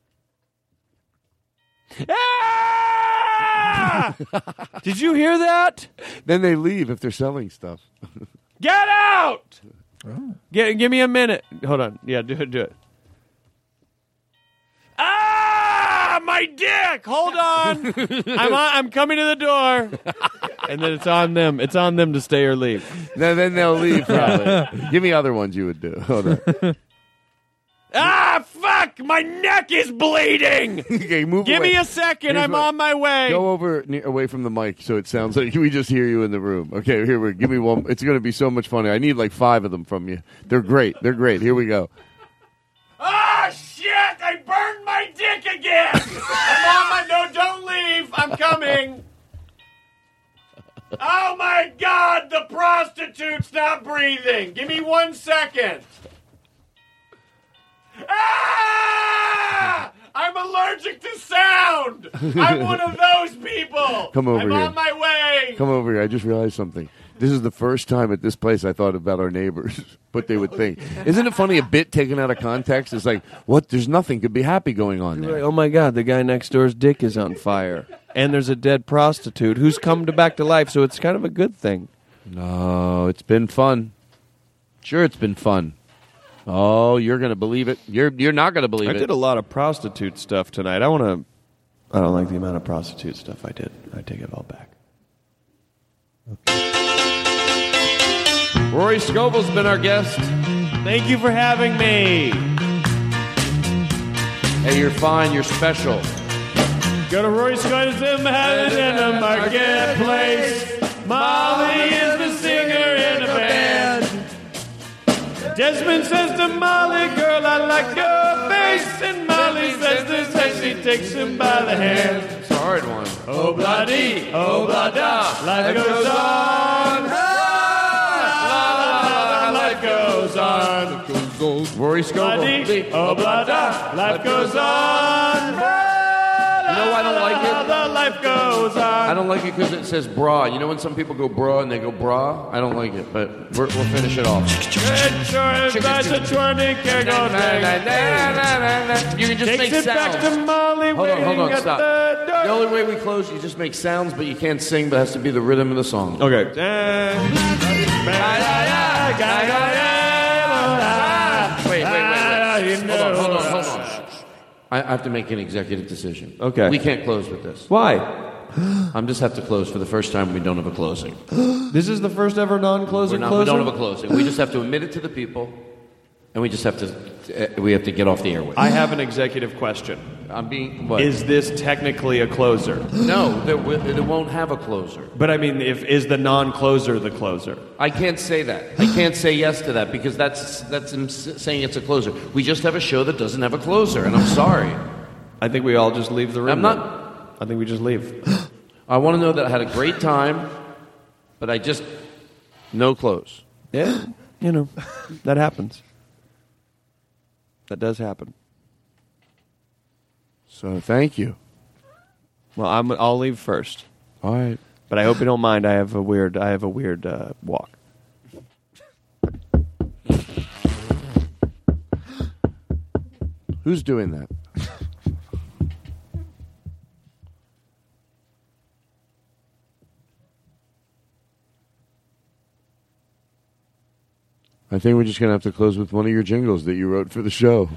[SPEAKER 5] Ah! Did you hear that?
[SPEAKER 7] Then they leave if they're selling stuff.
[SPEAKER 5] Get out! Give me a minute. Hold on. Yeah, do it. Ah, my dick! Hold on. I'm coming to the door. And then it's on them. It's on them to stay or leave.
[SPEAKER 7] Then they'll leave. Probably. Give me other ones you would do. Hold on.
[SPEAKER 5] Ah, fuck! My neck is bleeding.
[SPEAKER 7] Okay, move
[SPEAKER 5] Give
[SPEAKER 7] away.
[SPEAKER 5] me a second.
[SPEAKER 7] Here's
[SPEAKER 5] I'm
[SPEAKER 7] what-
[SPEAKER 5] on my way.
[SPEAKER 7] Go over away from the mic so it sounds like we just hear you in the room. Okay, here we give me one. It's going to be so much funny. I need like 5 of them from you. They're great. They're great. Here we go.
[SPEAKER 5] Ah, shit! I burned my dick again. I'm on my. No, don't leave. I'm coming. Oh my God! The prostitute's not breathing. Give me 1 second. Ah! I'm allergic to sound. I'm one of those people.
[SPEAKER 7] Come over
[SPEAKER 5] I'm
[SPEAKER 7] here.
[SPEAKER 5] on my way.
[SPEAKER 7] Come over here. I just realized something. This is the first time at this place I thought about our neighbors, what they would think. Isn't it funny? A bit taken out of context is like, what? There's nothing could be happy going on there.
[SPEAKER 5] Like, oh my God, the guy next door's dick is on fire. And there's a dead prostitute who's come back to life, so it's kind of a good thing.
[SPEAKER 7] No, it's been fun. Sure, it's been fun. Oh, you're going to believe it. You're not going to believe
[SPEAKER 5] I
[SPEAKER 7] it.
[SPEAKER 5] did a lot of prostitute stuff tonight. I don't like the amount of prostitute stuff I did. I take it all back.
[SPEAKER 7] Rory Scovel's been our guest.
[SPEAKER 5] Thank you for having me.
[SPEAKER 7] Hey, you're fine. You're special.
[SPEAKER 5] Go to Roy's Gardens in Manhattan in the marketplace. Molly is the singer in a band. Desmond says to Molly, girl, I like your face. And Molly says this as she takes him by the hand.
[SPEAKER 7] It's a hard one.
[SPEAKER 5] Oh, blah-dee, oh, blah-da, life goes on. Life goes on.
[SPEAKER 7] Rory Scovel.
[SPEAKER 5] Blah-dee, oh, blah-da, life goes on.
[SPEAKER 7] You know why I don't like it?
[SPEAKER 5] The life goes on.
[SPEAKER 7] I don't like it because it says bra. You know when some people go bra and they go bra? I don't like it, but we'll finish it off.
[SPEAKER 5] Good sure, that's a twirling care goes
[SPEAKER 7] You can just
[SPEAKER 5] Takes
[SPEAKER 7] make
[SPEAKER 5] it
[SPEAKER 7] sounds.
[SPEAKER 5] back to Molly
[SPEAKER 7] Hold on,
[SPEAKER 5] waiting at
[SPEAKER 7] stop.
[SPEAKER 5] the door.
[SPEAKER 7] The only way we close, you just make sounds, but you can't sing, but it has to be the rhythm of the song.
[SPEAKER 5] Okay.
[SPEAKER 7] Wait. Hold on. I have to make an executive decision.
[SPEAKER 5] Okay.
[SPEAKER 7] We can't close with this.
[SPEAKER 5] Why?
[SPEAKER 7] I'm just have to close for the first time. We don't have a closing.
[SPEAKER 5] This is the first ever non-closer
[SPEAKER 7] We
[SPEAKER 5] closer?
[SPEAKER 7] don't have a closing. We just have to admit it to the people, and we just have to get off the airwaves.
[SPEAKER 5] I have an executive question.
[SPEAKER 7] I'm being what?
[SPEAKER 5] Is this technically a closer?
[SPEAKER 7] No, there won't have a closer.
[SPEAKER 5] But I mean, is the non-closer the closer?
[SPEAKER 7] I can't say that. I can't say yes to that because that's him saying it's a closer. We just have a show that doesn't have a closer, and I'm sorry.
[SPEAKER 5] I think we all just leave the room.
[SPEAKER 7] I'm not.
[SPEAKER 5] then. I think we just leave.
[SPEAKER 7] I want to know that I had a great time, but I just no close.
[SPEAKER 5] Yeah, that happens. That does happen.
[SPEAKER 7] So thank you.
[SPEAKER 5] Well, I'll leave first.
[SPEAKER 7] All right.
[SPEAKER 5] But I hope you don't mind. I have a weird walk.
[SPEAKER 7] Who's doing that? I think we're just going to have to close with one of your jingles that you wrote for the show.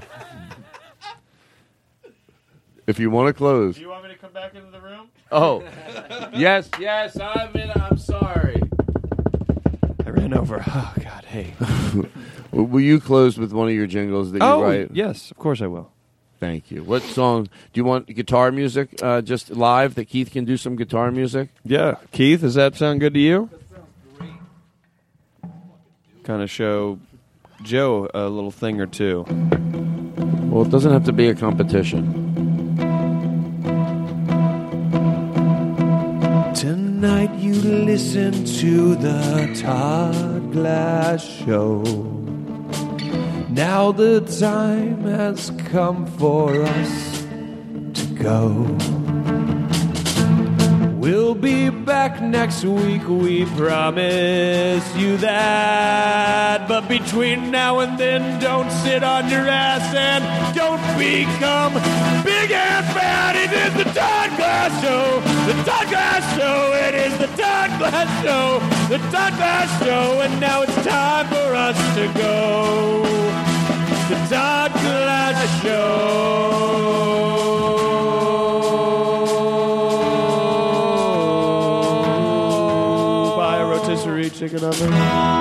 [SPEAKER 7] If you want to close.
[SPEAKER 5] Do you want me to come back into the room?
[SPEAKER 7] Oh. yes, I'm sorry.
[SPEAKER 5] I ran over. Oh, God, hey.
[SPEAKER 7] Will you close with one of your jingles that you write?
[SPEAKER 5] Yes, of course I will.
[SPEAKER 7] Thank you. What song? Do you want guitar music just live that Keith can do some guitar music?
[SPEAKER 5] Yeah. Keith, does that sound good to you? Kind of show Joe a little thing or two.
[SPEAKER 7] Well, it doesn't have to be a competition.
[SPEAKER 1] Tonight you listen to the Todd Glass Show. Now the time has come for us to go. We'll be back next week, we promise you that. But between now and then, don't sit on your ass and don't become big and fat. It is the Todd Glass Show, the Todd Glass Show. It is the Todd Glass Show, the Todd Glass Show. And now it's time for us to go. The Todd Glass Show. Chicken oven.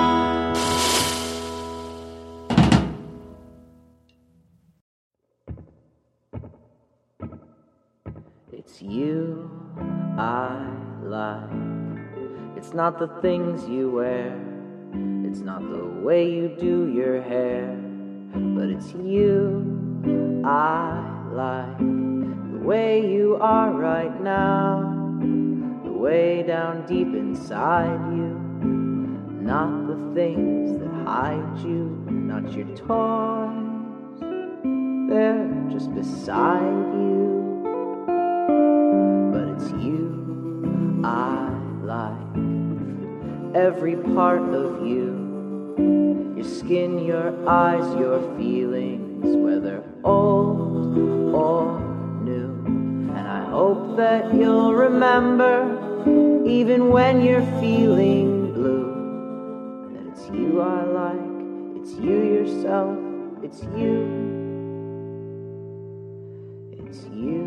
[SPEAKER 16] It's you I like. It's not the things you wear. It's not the way you do your hair. But it's you I like. The way you are right now. The way down deep inside you. Not the things that hide you, not your toys, they're just beside you. But it's you I like, every part of you, your skin, your eyes, your feelings, whether old or new. And I hope that you'll remember, even when you're feeling it's you I like, it's you yourself, it's you. It's you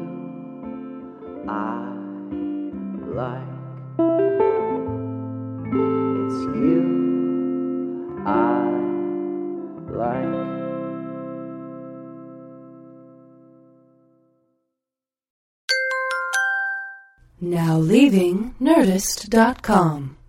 [SPEAKER 16] I like. It's you I like.
[SPEAKER 3] Now leaving Nerdist.com.